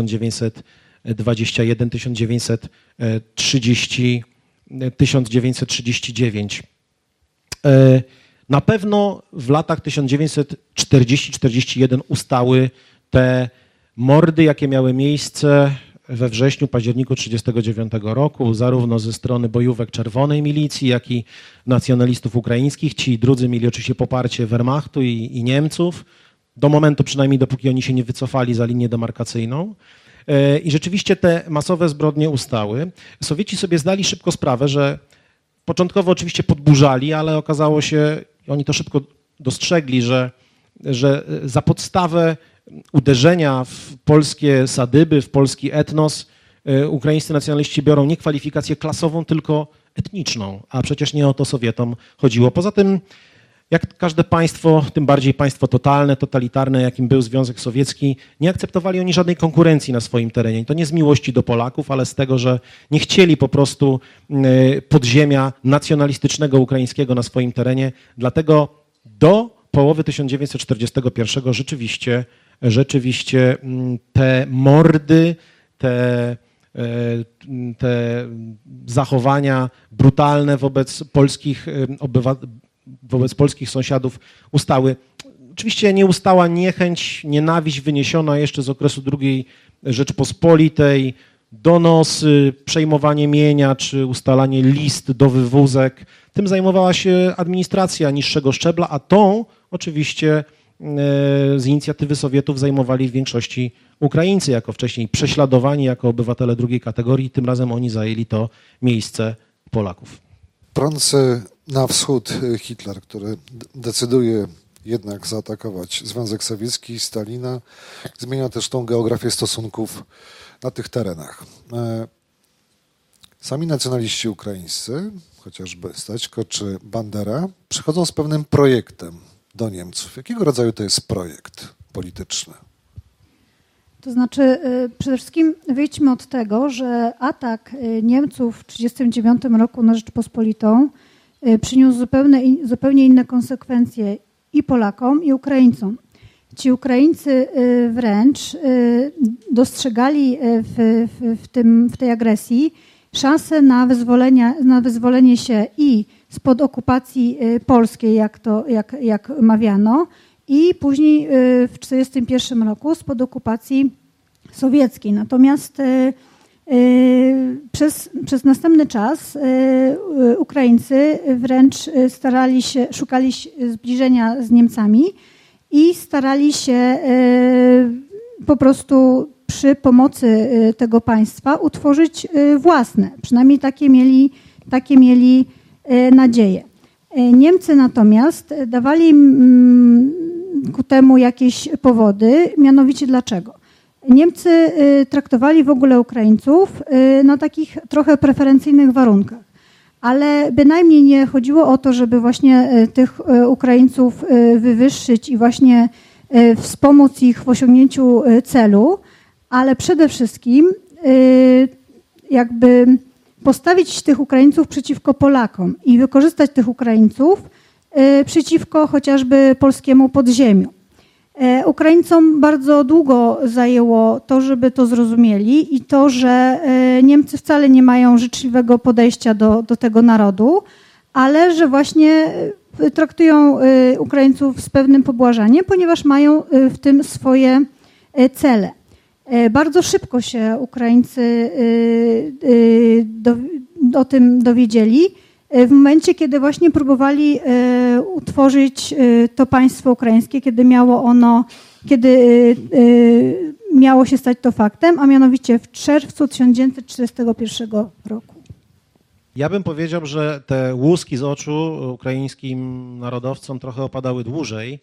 Speaker 3: 1921-1939. Na pewno w latach 1940-41 ustały te mordy, jakie miały miejsce we wrześniu, październiku 1939 roku, zarówno ze strony bojówek Czerwonej Milicji, jak i nacjonalistów ukraińskich. Ci drudzy mieli oczywiście poparcie Wehrmachtu i Niemców, do momentu przynajmniej, dopóki oni się nie wycofali za linię demarkacyjną. I rzeczywiście te masowe zbrodnie ustały. Sowieci sobie zdali szybko sprawę, że początkowo oczywiście podburzali, ale okazało się, oni to szybko dostrzegli, że za podstawę uderzenia w polskie sadyby, w polski etnos ukraińscy nacjonaliści biorą nie kwalifikację klasową, tylko etniczną, a przecież nie o to Sowietom chodziło. Poza tym, jak każde państwo, tym bardziej państwo totalne, totalitarne, jakim był Związek Sowiecki, nie akceptowali oni żadnej konkurencji na swoim terenie. I to nie z miłości do Polaków, ale z tego, że nie chcieli po prostu podziemia nacjonalistycznego ukraińskiego na swoim terenie. Dlatego do połowy 1941 rzeczywiście te mordy, te zachowania brutalne wobec polskich sąsiadów ustały. Oczywiście nie ustała niechęć, nienawiść wyniesiona jeszcze z okresu II Rzeczpospolitej, donosy, przejmowanie mienia czy ustalanie list do wywózek. Tym zajmowała się administracja niższego szczebla, a tą oczywiście z inicjatywy Sowietów zajmowali w większości Ukraińcy, jako wcześniej prześladowani, jako obywatele drugiej kategorii. Tym razem oni zajęli to miejsce Polaków.
Speaker 2: Prący na wschód Hitler, który decyduje jednak zaatakować Związek Sowiecki, Stalina, zmienia też tą geografię stosunków na tych terenach. Sami nacjonaliści ukraińscy, chociażby Staćko czy Bandera, przychodzą z pewnym projektem. do Niemców. Jakiego rodzaju to jest projekt polityczny?
Speaker 4: To znaczy, przede wszystkim wyjdźmy od tego, że atak Niemców w 1939 roku na Rzeczpospolitą przyniósł zupełnie inne konsekwencje i Polakom, i Ukraińcom. Ci Ukraińcy wręcz dostrzegali w tej agresji szansę na wyzwolenie się i spod okupacji polskiej, jak mawiano, i później w 1941 roku spod okupacji sowieckiej. Natomiast przez następny czas Ukraińcy wręcz szukali zbliżenia z Niemcami i starali się po prostu przy pomocy tego państwa utworzyć własne. Przynajmniej takie mieli nadzieję. Niemcy natomiast dawali im ku temu jakieś powody, mianowicie dlaczego? Niemcy traktowali w ogóle Ukraińców na takich trochę preferencyjnych warunkach, ale bynajmniej nie chodziło o to, żeby właśnie tych Ukraińców wywyższyć i właśnie wspomóc ich w osiągnięciu celu, ale przede wszystkim jakby postawić tych Ukraińców przeciwko Polakom i wykorzystać tych Ukraińców przeciwko chociażby polskiemu podziemiu. Ukraińcom bardzo długo zajęło to, żeby to zrozumieli i to, że Niemcy wcale nie mają życzliwego podejścia do tego narodu, ale że właśnie traktują Ukraińców z pewnym pobłażaniem, ponieważ mają w tym swoje cele. Bardzo szybko się Ukraińcy o tym dowiedzieli, w momencie, kiedy właśnie próbowali utworzyć to państwo ukraińskie, kiedy miało się stać to faktem, a mianowicie w czerwcu 1941 roku.
Speaker 3: Ja bym powiedział, że te łuski z oczu ukraińskim narodowcom trochę opadały dłużej.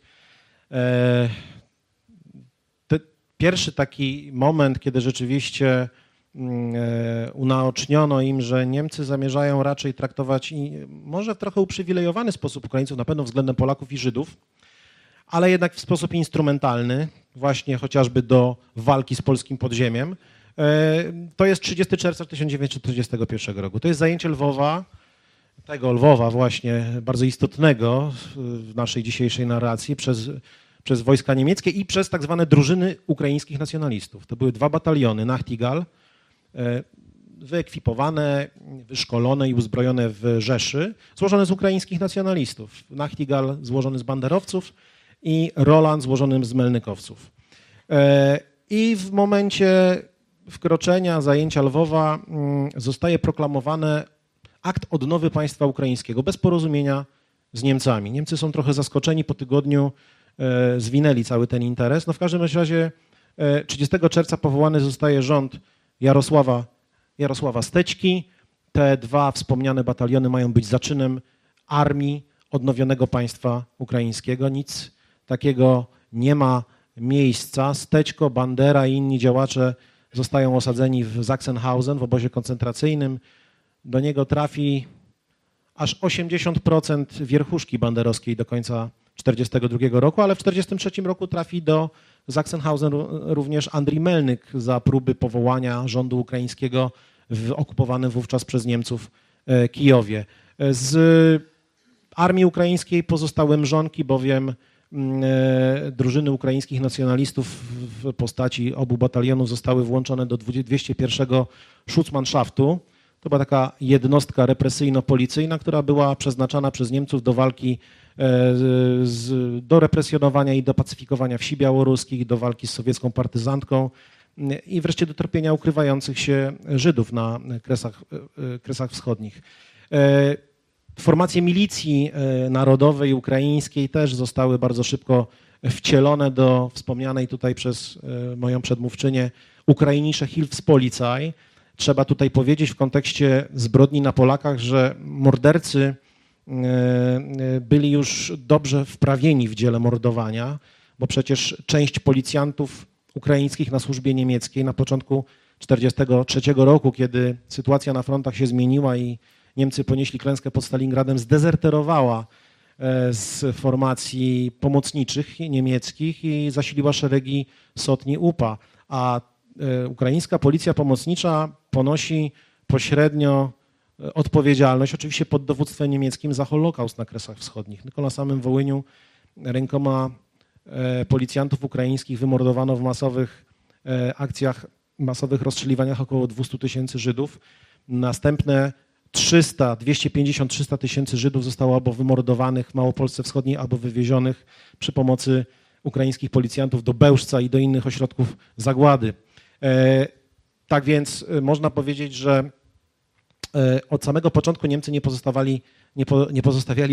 Speaker 3: Pierwszy taki moment, kiedy rzeczywiście unaoczniono im, że Niemcy zamierzają raczej traktować może w trochę uprzywilejowany sposób Ukraińców, na pewno względem Polaków i Żydów, ale jednak w sposób instrumentalny, właśnie chociażby do walki z polskim podziemiem. To jest 30 czerwca 1941 roku. To jest zajęcie Lwowa, tego Lwowa właśnie bardzo istotnego w naszej dzisiejszej narracji przez wojska niemieckie i przez tak zwane drużyny ukraińskich nacjonalistów. To były 2 bataliony Nachtigal, wyekwipowane, wyszkolone i uzbrojone w Rzeszy, złożone z ukraińskich nacjonalistów. Nachtigal złożony z banderowców i Roland złożony z melnykowców. I w momencie wkroczenia, zajęcia Lwowa zostaje proklamowany akt odnowy państwa ukraińskiego bez porozumienia z Niemcami. Niemcy są trochę zaskoczeni, po tygodniu zwinęli cały ten interes. No w każdym razie 30 czerwca powołany zostaje rząd Jarosława Stećki. Te 2 wspomniane bataliony mają być zaczynem armii odnowionego państwa ukraińskiego. Nic takiego nie ma miejsca. Stećko, Bandera i inni działacze zostają osadzeni w Sachsenhausen, w obozie koncentracyjnym. Do niego trafi aż 80% wierchuszki banderowskiej do końca 1942 roku, ale w 1943 roku trafi do Sachsenhausen również Andrii Melnyk za próby powołania rządu ukraińskiego w okupowanym wówczas przez Niemców Kijowie. Z armii ukraińskiej pozostały mrzonki, bowiem drużyny ukraińskich nacjonalistów w postaci obu batalionów zostały włączone do 201 Schutzmannschaftu. To była taka jednostka represyjno-policyjna, która była przeznaczana przez Niemców do walki, do represjonowania i do pacyfikowania wsi białoruskich, do walki z sowiecką partyzantką i wreszcie do tropienia ukrywających się Żydów na Kresach Wschodnich. Formacje milicji narodowej ukraińskiej też zostały bardzo szybko wcielone do wspomnianej tutaj przez moją przedmówczynię Ukrainische Hilfspolizei. Trzeba tutaj powiedzieć w kontekście zbrodni na Polakach, że mordercy byli już dobrze wprawieni w dziele mordowania, bo przecież część policjantów ukraińskich na służbie niemieckiej na początku 1943 roku, kiedy sytuacja na frontach się zmieniła i Niemcy ponieśli klęskę pod Stalingradem, zdezerterowała z formacji pomocniczych niemieckich i zasiliła szeregi sotni UPA, a ukraińska policja pomocnicza ponosi pośrednio odpowiedzialność, oczywiście pod dowództwem niemieckim, za Holokaust na Kresach Wschodnich. Tylko na samym Wołyniu rękoma policjantów ukraińskich wymordowano w masowych akcjach, masowych rozstrzeliwaniach około 200 000 Żydów. Następne 250-300 tysięcy Żydów zostało albo wymordowanych w Małopolsce Wschodniej, albo wywiezionych przy pomocy ukraińskich policjantów do Bełżca i do innych ośrodków zagłady. Tak więc można powiedzieć, że od samego początku Niemcy nie pozostawiali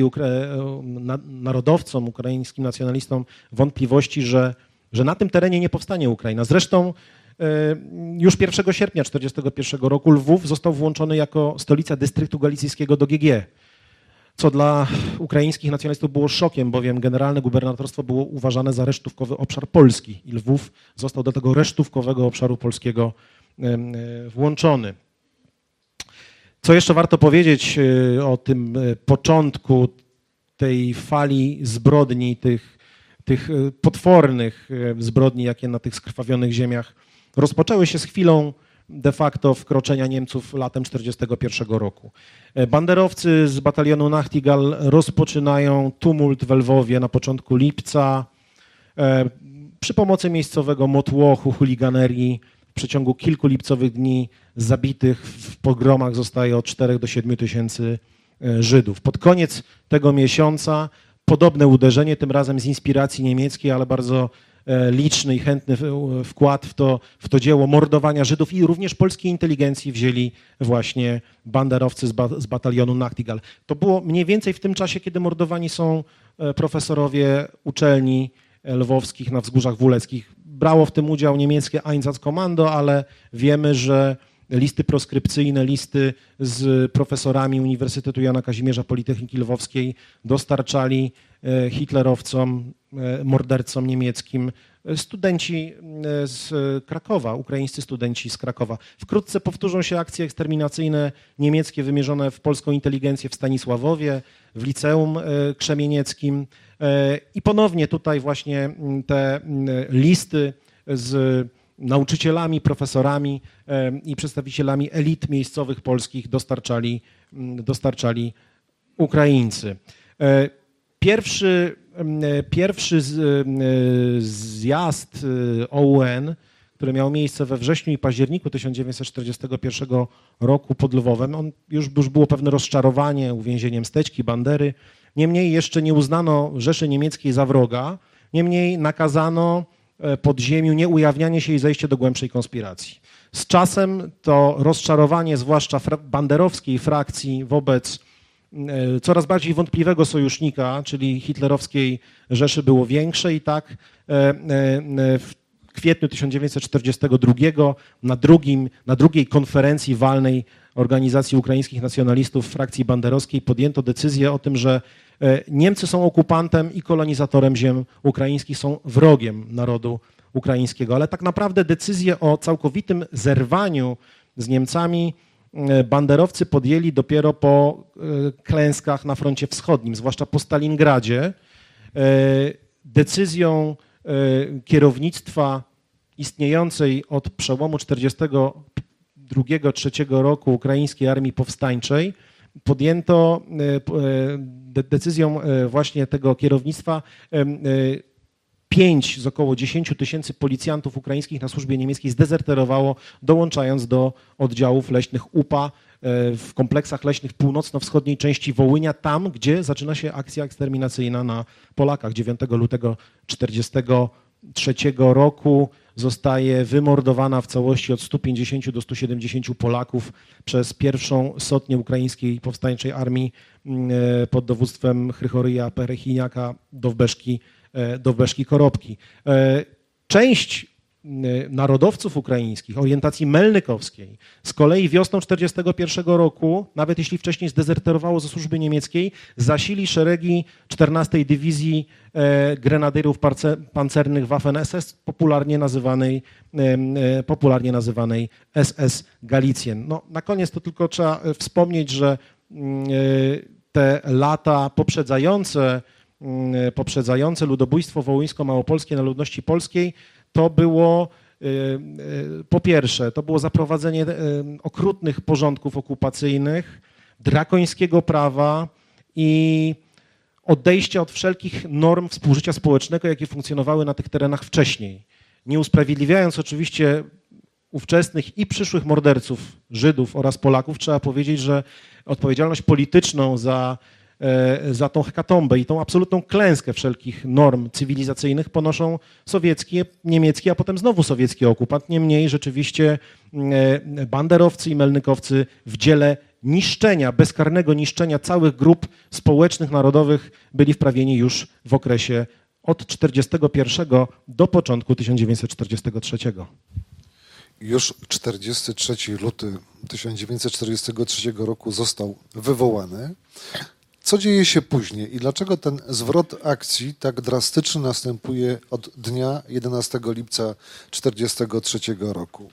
Speaker 3: narodowcom, ukraińskim nacjonalistom wątpliwości, że na tym terenie nie powstanie Ukraina. Zresztą już 1 sierpnia 1941 roku Lwów został włączony jako stolica dystryktu galicyjskiego do GG, co dla ukraińskich nacjonalistów było szokiem, bowiem generalne gubernatorstwo było uważane za resztówkowy obszar Polski i Lwów został do tego resztówkowego obszaru polskiego włączony. Co jeszcze warto powiedzieć o tym początku tej fali zbrodni, tych potwornych zbrodni, jakie na tych skrwawionych ziemiach rozpoczęły się z chwilą de facto wkroczenia Niemców latem 1941 roku. Banderowcy z batalionu Nachtigal rozpoczynają tumult w Lwowie na początku lipca. Przy pomocy miejscowego motłochu, chuliganerii w przeciągu kilku lipcowych dni zabitych w pogromach zostaje od 4 do 7 tysięcy Żydów. Pod koniec tego miesiąca podobne uderzenie, tym razem z inspiracji niemieckiej, ale bardzo liczny i chętny wkład w to dzieło mordowania Żydów i również polskiej inteligencji wzięli właśnie banderowcy z batalionu Nachtigal. To było mniej więcej w tym czasie, kiedy mordowani są profesorowie uczelni lwowskich na wzgórzach wuleckich. Brało w tym udział niemieckie Einsatzkommando, ale wiemy, że listy proskrypcyjne, listy z profesorami Uniwersytetu Jana Kazimierza Politechniki Lwowskiej dostarczali hitlerowcom, mordercom niemieckim studenci z Krakowa, ukraińscy studenci z Krakowa. Wkrótce powtórzą się akcje eksterminacyjne niemieckie wymierzone w polską inteligencję w Stanisławowie, w Liceum Krzemienieckim i ponownie tutaj właśnie te listy z nauczycielami, profesorami i przedstawicielami elit miejscowych polskich dostarczali Ukraińcy. Pierwszy zjazd OUN, który miał miejsce we wrześniu i październiku 1941 roku pod Lwowem, już było pewne rozczarowanie uwięzieniem Stećki, Bandery. Niemniej jeszcze nie uznano Rzeszy Niemieckiej za wroga, niemniej nakazano podziemiu nieujawnianie się i zejście do głębszej konspiracji. Z czasem to rozczarowanie, zwłaszcza banderowskiej frakcji wobec coraz bardziej wątpliwego sojusznika, czyli hitlerowskiej Rzeszy, było większe i tak w kwietniu 1942 na drugiej konferencji walnej Organizacji Ukraińskich Nacjonalistów frakcji banderowskiej podjęto decyzję o tym, że Niemcy są okupantem i kolonizatorem ziem ukraińskich, są wrogiem narodu ukraińskiego. Ale tak naprawdę decyzję o całkowitym zerwaniu z Niemcami banderowcy podjęli dopiero po klęskach na froncie wschodnim, zwłaszcza po Stalingradzie. Decyzją kierownictwa istniejącej od przełomu 1942-1943 roku ukraińskiej armii powstańczej podjęto decyzją właśnie tego kierownictwa 5 z około 10 tysięcy policjantów ukraińskich na służbie niemieckiej zdezerterowało, dołączając do oddziałów leśnych UPA w kompleksach leśnych północno-wschodniej części Wołynia, tam gdzie zaczyna się akcja eksterminacyjna na Polakach. 9 lutego 1943 roku zostaje wymordowana w całości od 150 do 170 Polaków przez pierwszą sotnię ukraińskiej powstańczej armii pod dowództwem Chrychoryja Perechiniaka Dowbeszki Korobki. Część narodowców ukraińskich, orientacji melnykowskiej, z kolei wiosną 1941 roku, nawet jeśli wcześniej zdezerterowało ze służby niemieckiej, zasili szeregi 14 Dywizji Grenadierów Pancernych Waffen-SS, popularnie nazywanej SS Galicjen. No, na koniec to tylko trzeba wspomnieć, że te lata poprzedzające ludobójstwo wołyńsko-małopolskie na ludności polskiej, to było po pierwsze, to było zaprowadzenie okrutnych porządków okupacyjnych, drakońskiego prawa i odejście od wszelkich norm współżycia społecznego, jakie funkcjonowały na tych terenach wcześniej. Nie usprawiedliwiając oczywiście ówczesnych i przyszłych morderców Żydów oraz Polaków, trzeba powiedzieć, że odpowiedzialność polityczną za tą hekatombę i tą absolutną klęskę wszelkich norm cywilizacyjnych ponoszą sowiecki, niemiecki, a potem znowu sowiecki okupant. Niemniej rzeczywiście banderowcy i melnykowcy w dziele niszczenia, bezkarnego niszczenia całych grup społecznych, narodowych byli wprawieni już w okresie od 1941 do początku 1943.
Speaker 2: Już 43 luty 1943 roku został wywołany. Co dzieje się później i dlaczego ten zwrot akcji tak drastyczny następuje od dnia 11 lipca 1943 roku?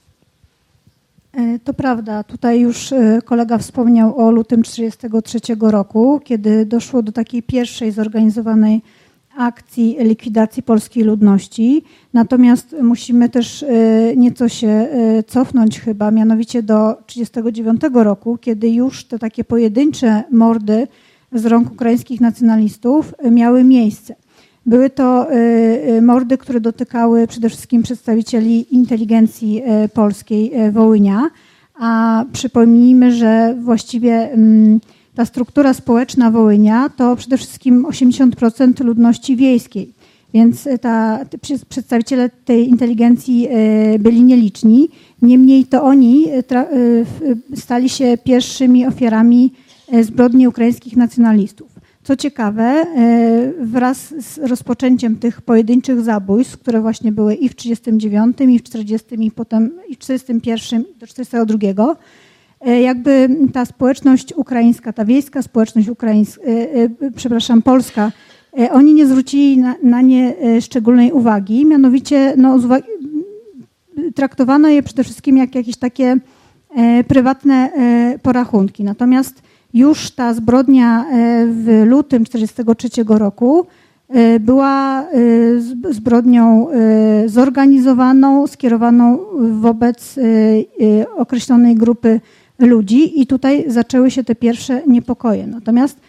Speaker 4: To prawda. Tutaj już kolega wspomniał o lutym 1943 roku, kiedy doszło do takiej pierwszej zorganizowanej akcji likwidacji polskiej ludności. Natomiast musimy też nieco się cofnąć chyba, mianowicie do 1939 roku, kiedy już te takie pojedyncze mordy z rąk ukraińskich nacjonalistów miały miejsce. Były to mordy, które dotykały przede wszystkim przedstawicieli inteligencji polskiej Wołynia, a przypomnijmy, że właściwie ta struktura społeczna Wołynia to przede wszystkim 80% ludności wiejskiej, więc przedstawiciele tej inteligencji byli nieliczni. Niemniej to oni stali się pierwszymi ofiarami zbrodni ukraińskich nacjonalistów. Co ciekawe, wraz z rozpoczęciem tych pojedynczych zabójstw, które właśnie były i w 1939, i w 1940, i potem i w 1941 do 1942, jakby ta społeczność ukraińska, ta wiejska społeczność polska, oni nie zwrócili na nie szczególnej uwagi, mianowicie traktowano je przede wszystkim jak jakieś takie prywatne porachunki. Natomiast już ta zbrodnia w lutym 1943 roku była zbrodnią zorganizowaną, skierowaną wobec określonej grupy ludzi i tutaj zaczęły się te pierwsze niepokoje. Natomiast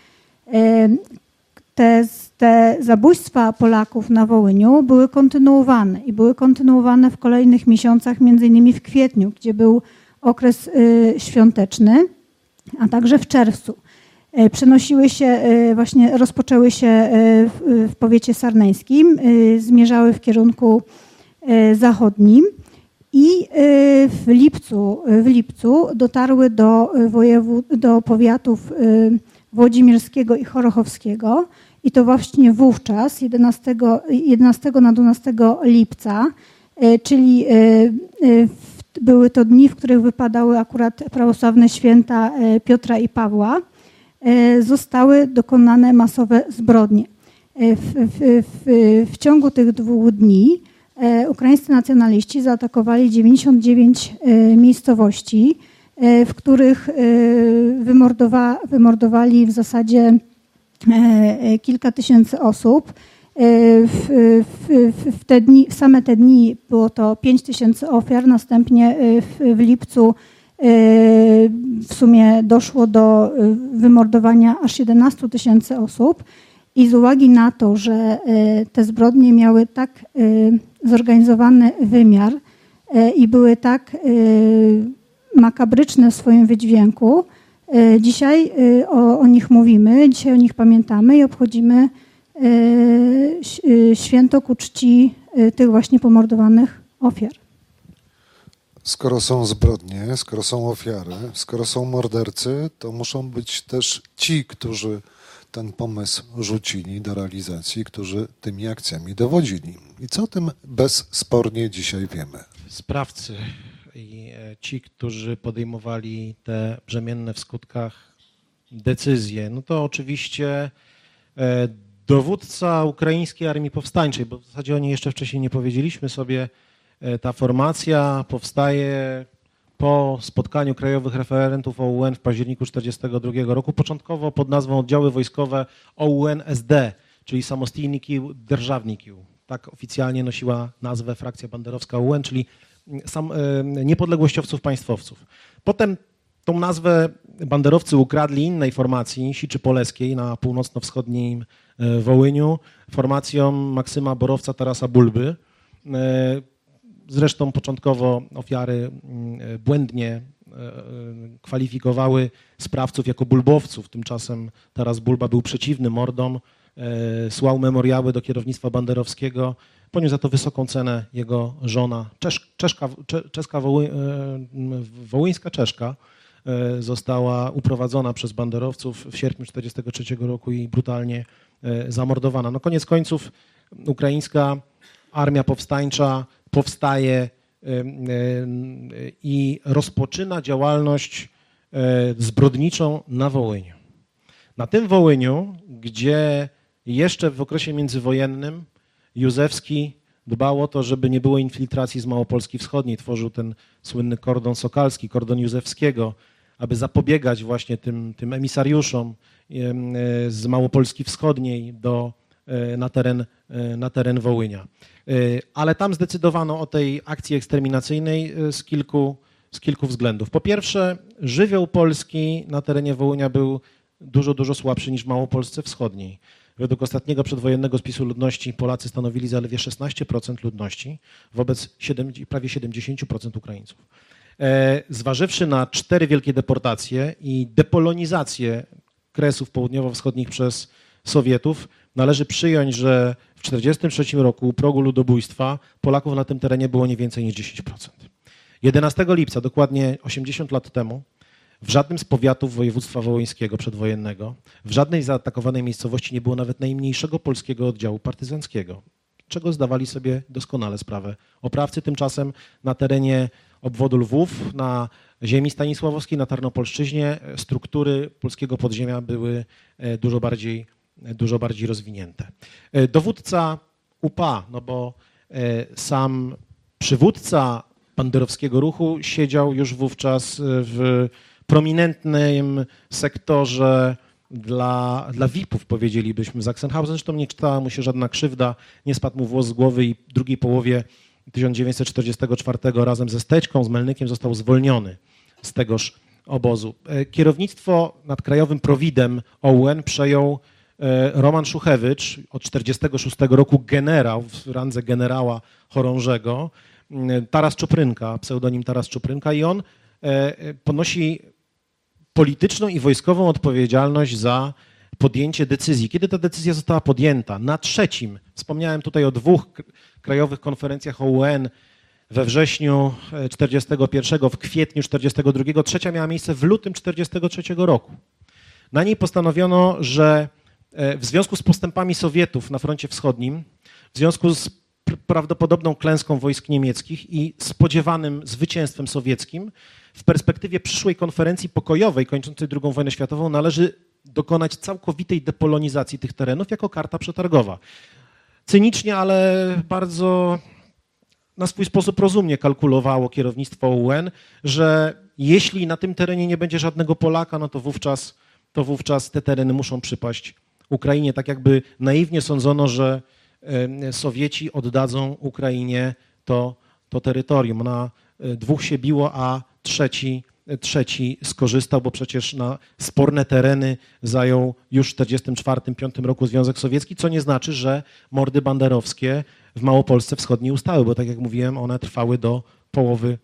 Speaker 4: te zabójstwa Polaków na Wołyniu były kontynuowane w kolejnych miesiącach, między innymi w kwietniu, gdzie był okres świąteczny, a także w czerwcu. Rozpoczęły się w powiecie sarneńskim, zmierzały w kierunku zachodnim i w lipcu dotarły do powiatów włodzimierskiego i chorochowskiego i to właśnie wówczas, 11 na 12 lipca, czyli były to dni, w których wypadały akurat prawosławne święta Piotra i Pawła, zostały dokonane masowe zbrodnie. W ciągu tych 2 dni ukraińscy nacjonaliści zaatakowali 99 miejscowości, w których wymordowali w zasadzie kilka tysięcy osób. W same te dni było to 5 tysięcy ofiar, następnie w lipcu w sumie doszło do wymordowania aż 11 tysięcy osób i z uwagi na to, że te zbrodnie miały tak zorganizowany wymiar i były tak makabryczne w swoim wydźwięku, dzisiaj o nich mówimy, dzisiaj o nich pamiętamy i obchodzimy święto ku czci tych właśnie pomordowanych ofiar.
Speaker 2: Skoro są zbrodnie, skoro są ofiary, skoro są mordercy, to muszą być też ci, którzy ten pomysł rzucili do realizacji, którzy tymi akcjami dowodzili. I co o tym bezspornie dzisiaj wiemy?
Speaker 3: Sprawcy i ci, którzy podejmowali te brzemienne w skutkach decyzje, no to oczywiście dowódca Ukraińskiej Armii Powstańczej, bo w zasadzie o niej jeszcze wcześniej nie powiedzieliśmy sobie, ta formacja powstaje po spotkaniu krajowych referentów OUN w październiku 1942 roku, początkowo pod nazwą Oddziały Wojskowe OUN-SD, czyli Samostійniki Державників. Tak oficjalnie nosiła nazwę frakcja banderowska OUN, czyli niepodległościowców państwowców. Potem tą nazwę banderowcy ukradli innej formacji, Siczy Poleskiej na północno-wschodnim Wołyniu, formacją Maksyma Borowca, Tarasa Bulby. Zresztą początkowo ofiary błędnie kwalifikowały sprawców jako bulbowców. Tymczasem Taras Bulba był przeciwny mordom, słał memoriały do banderowskiego. Poniósł za to wysoką cenę jego żona, wołyńska Czeszka, została uprowadzona przez banderowców w sierpniu 1943 roku i brutalnie zamordowana. No koniec końców ukraińska armia powstańcza powstaje i rozpoczyna działalność zbrodniczą na Wołyniu. Na tym Wołyniu, gdzie jeszcze w okresie międzywojennym Józefski dbał o to, żeby nie było infiltracji z Małopolski Wschodniej, tworzył ten słynny kordon sokalski, kordon Józefskiego, aby zapobiegać właśnie tym emisariuszom z Małopolski Wschodniej na teren Wołynia. Ale tam zdecydowano o tej akcji eksterminacyjnej z kilku względów. Po pierwsze, żywioł polski na terenie Wołynia był dużo słabszy niż w Małopolsce Wschodniej. Według ostatniego przedwojennego spisu ludności Polacy stanowili zaledwie 16% ludności wobec prawie 70% Ukraińców. Zważywszy na 4 wielkie deportacje i depolonizację Kresów południowo-wschodnich przez Sowietów, należy przyjąć, że w 1943 roku u progu ludobójstwa Polaków na tym terenie było nie więcej niż 10%. 11 lipca, dokładnie 80 lat temu, w żadnym z powiatów województwa wołyńskiego przedwojennego, w żadnej zaatakowanej miejscowości nie było nawet najmniejszego polskiego oddziału partyzanckiego, czego zdawali sobie doskonale sprawę oprawcy. Tymczasem na terenie obwodu Lwów, na ziemi stanisławowskiej, na Tarnopolszczyźnie struktury polskiego podziemia były dużo bardziej rozwinięte. Dowódca UPA, no bo sam przywódca banderowskiego ruchu siedział już wówczas w prominentnym sektorze dla VIP-ów, powiedzielibyśmy, Sachsenhausen. Zresztą nie czytała mu się żadna krzywda, nie spadł mu włos z głowy i w drugiej połowie 1944 razem ze Steczką, z Melnykiem został zwolniony z tegoż obozu. Kierownictwo nad krajowym prowidem OUN przejął Roman Szuchewicz, od 1946 roku generał w randze generała chorążego, Taras Czuprynka, pseudonim Taras Czuprynka, i on ponosi polityczną i wojskową odpowiedzialność za podjęcie decyzji. Kiedy ta decyzja została podjęta? Na trzecim, wspomniałem tutaj o 2 krajowych konferencjach OUN we wrześniu 1941, w kwietniu 1942, trzecia miała miejsce w lutym 1943 roku. Na niej postanowiono, że w związku z postępami Sowietów na froncie wschodnim, w związku z prawdopodobną klęską wojsk niemieckich i spodziewanym zwycięstwem sowieckim, w perspektywie przyszłej konferencji pokojowej kończącej II wojnę światową należy dokonać całkowitej depolonizacji tych terenów jako karta przetargowa. Cynicznie, ale bardzo na swój sposób rozumnie kalkulowało kierownictwo OUN, że jeśli na tym terenie nie będzie żadnego Polaka, no to wówczas te tereny muszą przypaść Ukrainie. Tak jakby naiwnie sądzono, że Sowieci oddadzą Ukrainie to terytorium. Na 2 się biło, a trzeci skorzystał, bo przecież na sporne tereny zajął już w 1944-1945 roku Związek Sowiecki, co nie znaczy, że mordy banderowskie w Małopolsce Wschodniej ustały, bo tak jak mówiłem, one trwały do połowy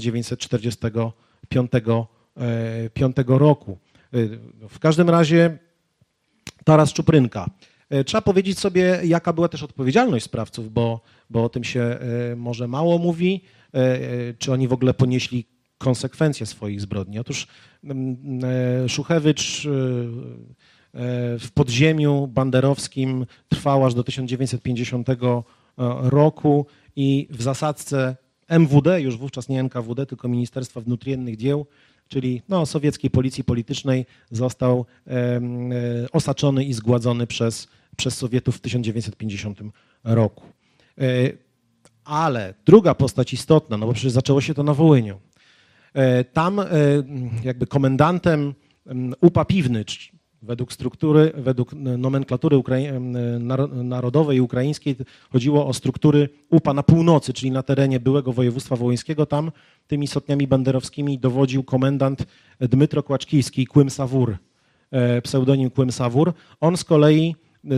Speaker 3: 1945 roku. W każdym razie Taras Czuprynka. Trzeba powiedzieć sobie, jaka była też odpowiedzialność sprawców, bo o tym się może mało mówi, czy oni w ogóle ponieśli konsekwencje swoich zbrodni. Otóż Szuchewicz w podziemiu banderowskim trwał aż do 1950 roku i w zasadzce MWD, już wówczas nie NKWD, tylko Ministerstwa Внутренних Dzieł, czyli sowieckiej policji politycznej, został osaczony i zgładzony przez Sowietów w 1950 roku. Ale druga postać istotna, no bo przecież zaczęło się to na Wołyniu. Tam jakby komendantem UPA Piwnicz, według nomenklatury narodowej ukraińskiej chodziło o struktury UPA na północy, czyli na terenie byłego województwa wołyńskiego. Tam tymi sotniami banderowskimi dowodził komendant Dmytro Kłaczkijski, Kłym Sawur, pseudonim Kłym Sawur. On z kolei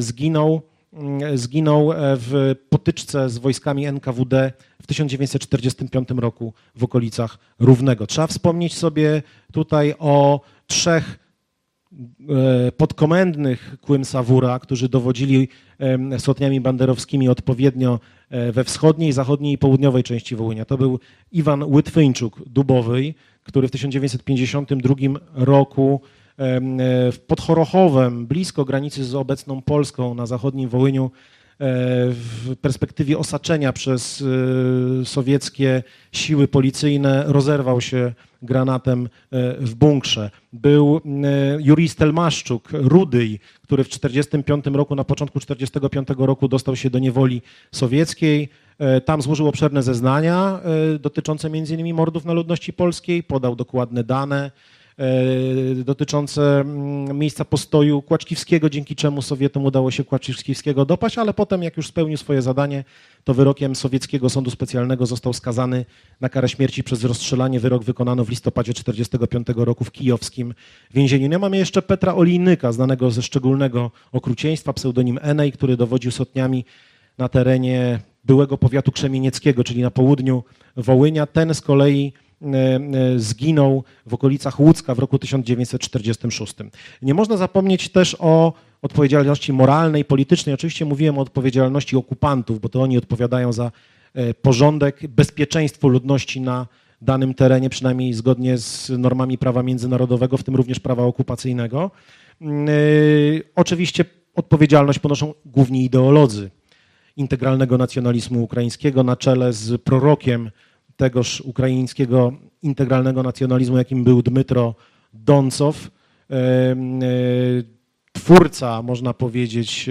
Speaker 3: zginął w potyczce z wojskami NKWD w 1945 roku w okolicach Równego. Trzeba wspomnieć sobie tutaj o 3 podkomendnych Kłym Sawura, którzy dowodzili sotniami banderowskimi odpowiednio we wschodniej, zachodniej i południowej części Wołynia. To był Iwan Łydwyńczuk Dubowy, który w 1952 roku w Podchorochowem, blisko granicy z obecną Polską na zachodnim Wołyniu, w perspektywie osaczenia przez sowieckie siły policyjne rozerwał się granatem w bunkrze. Był Jurij Stelmaszczuk, Rudyj, który w 1945 roku, na początku 1945 roku dostał się do niewoli sowieckiej. Tam złożył obszerne zeznania dotyczące m.in. mordów na ludności polskiej, podał dokładne dane dotyczące miejsca postoju Kłaczkiwskiego, dzięki czemu Sowietom udało się Kłaczkiwskiego dopaść, ale potem, jak już spełnił swoje zadanie, to wyrokiem sowieckiego sądu specjalnego został skazany na karę śmierci przez rozstrzelanie. Wyrok wykonano w listopadzie 1945 roku w kijowskim więzieniu. No, mamy jeszcze Petra Olejnyka, znanego ze szczególnego okrucieństwa, pseudonim Enej, który dowodził sotniami na terenie byłego powiatu krzemienieckiego, czyli na południu Wołynia. Ten z kolei zginął w okolicach Łódzka w roku 1946. Nie można zapomnieć też o odpowiedzialności moralnej, politycznej. Oczywiście mówiłem o odpowiedzialności okupantów, bo to oni odpowiadają za porządek, bezpieczeństwo ludności na danym terenie, przynajmniej zgodnie z normami prawa międzynarodowego, w tym również prawa okupacyjnego. Oczywiście odpowiedzialność ponoszą główni ideolodzy integralnego nacjonalizmu ukraińskiego na czele z prorokiem tegoż ukraińskiego integralnego nacjonalizmu, jakim był Dmytro Doncow, twórca, można powiedzieć,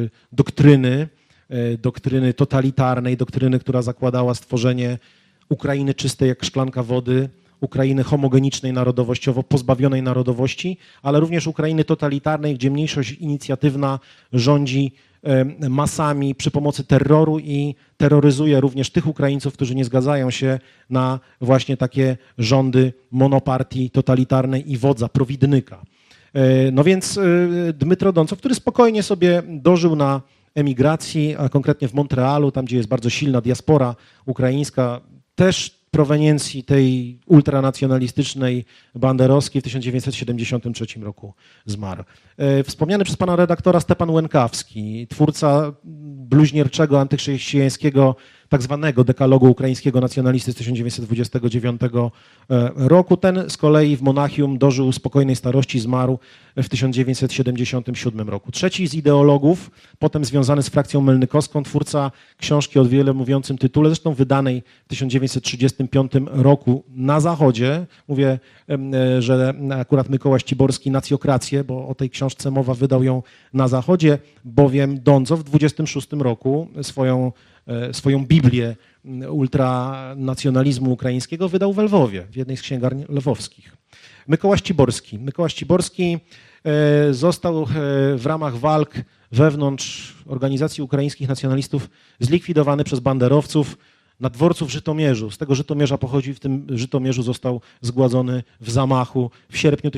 Speaker 3: doktryny totalitarnej, doktryny, która zakładała stworzenie Ukrainy czystej jak szklanka wody, Ukrainy homogenicznej narodowościowo, pozbawionej narodowości, ale również Ukrainy totalitarnej, gdzie mniejszość inicjatywna rządzi masami przy pomocy terroru i terroryzuje również tych Ukraińców, którzy nie zgadzają się na właśnie takie rządy monopartii totalitarnej i wodza, prowidnyka. No więc Dmytro Doncow, który spokojnie sobie dożył na emigracji, a konkretnie w Montrealu, tam gdzie jest bardzo silna diaspora ukraińska, też proweniencji tej ultranacjonalistycznej, banderowskiej, w 1973 roku zmarł. Wspomniany przez pana redaktora Stepan Łękawski, twórca bluźnierczego, antychrześcijańskiego, tak zwanego dekalogu ukraińskiego nacjonalisty z 1929 roku. Ten z kolei w Monachium dożył spokojnej starości, zmarł w 1977 roku. Trzeci z ideologów, potem związany z frakcją melnykowską, twórca książki o wiele mówiącym tytule, zresztą wydanej w 1935 roku na Zachodzie. Mówię, że akurat Mykoła Ściborski Nacjokrację, bo o tej książce mowa, wydał ją na Zachodzie, bowiem Doncow w 26 roku swoją Biblię ultranacjonalizmu ukraińskiego wydał w Lwowie, w jednej z księgarni lwowskich. Mykoła Ściborski został w ramach walk wewnątrz organizacji ukraińskich nacjonalistów zlikwidowany przez banderowców na dworcu w Żytomierzu. Z tego Żytomierza pochodzi, w tym Żytomierzu został zgładzony w zamachu w sierpniu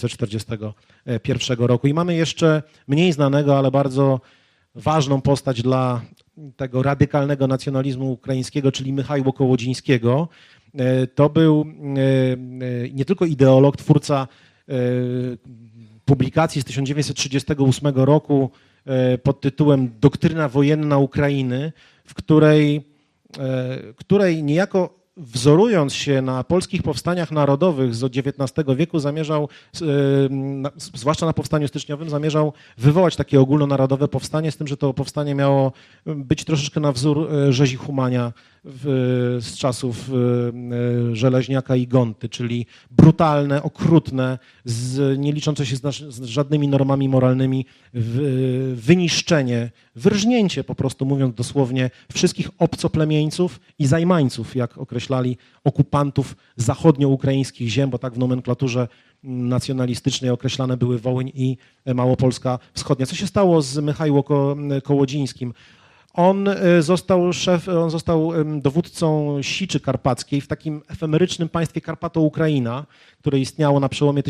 Speaker 3: 1941 roku. I mamy jeszcze mniej znanego, ale bardzo ważną postać dla tego radykalnego nacjonalizmu ukraińskiego, czyli Michajło Kołodzińskiego. To był nie tylko ideolog, twórca publikacji z 1938 roku pod tytułem Doktryna wojenna Ukrainy, w której niejako wzorując się na polskich powstaniach narodowych z XIX wieku, zamierzał, zwłaszcza na powstaniu styczniowym, zamierzał wywołać takie ogólnonarodowe powstanie, z tym, że to powstanie miało być troszeczkę na wzór rzezi Humania z czasów Żeleźniaka i Gonty, czyli brutalne, okrutne, nie liczące się z żadnymi normami moralnymi, wyniszczenie, wyrżnięcie, po prostu mówiąc dosłownie, wszystkich obcoplemieńców i zajmańców, jak określał określali okupantów zachodnioukraińskich ziem, bo tak w nomenklaturze nacjonalistycznej określane były Wołyń i Małopolska Wschodnia. Co się stało z Michałem Kołodzińskim? On został dowódcą Siczy Karpackiej w takim efemerycznym państwie Karpato-Ukraina, które istniało na przełomie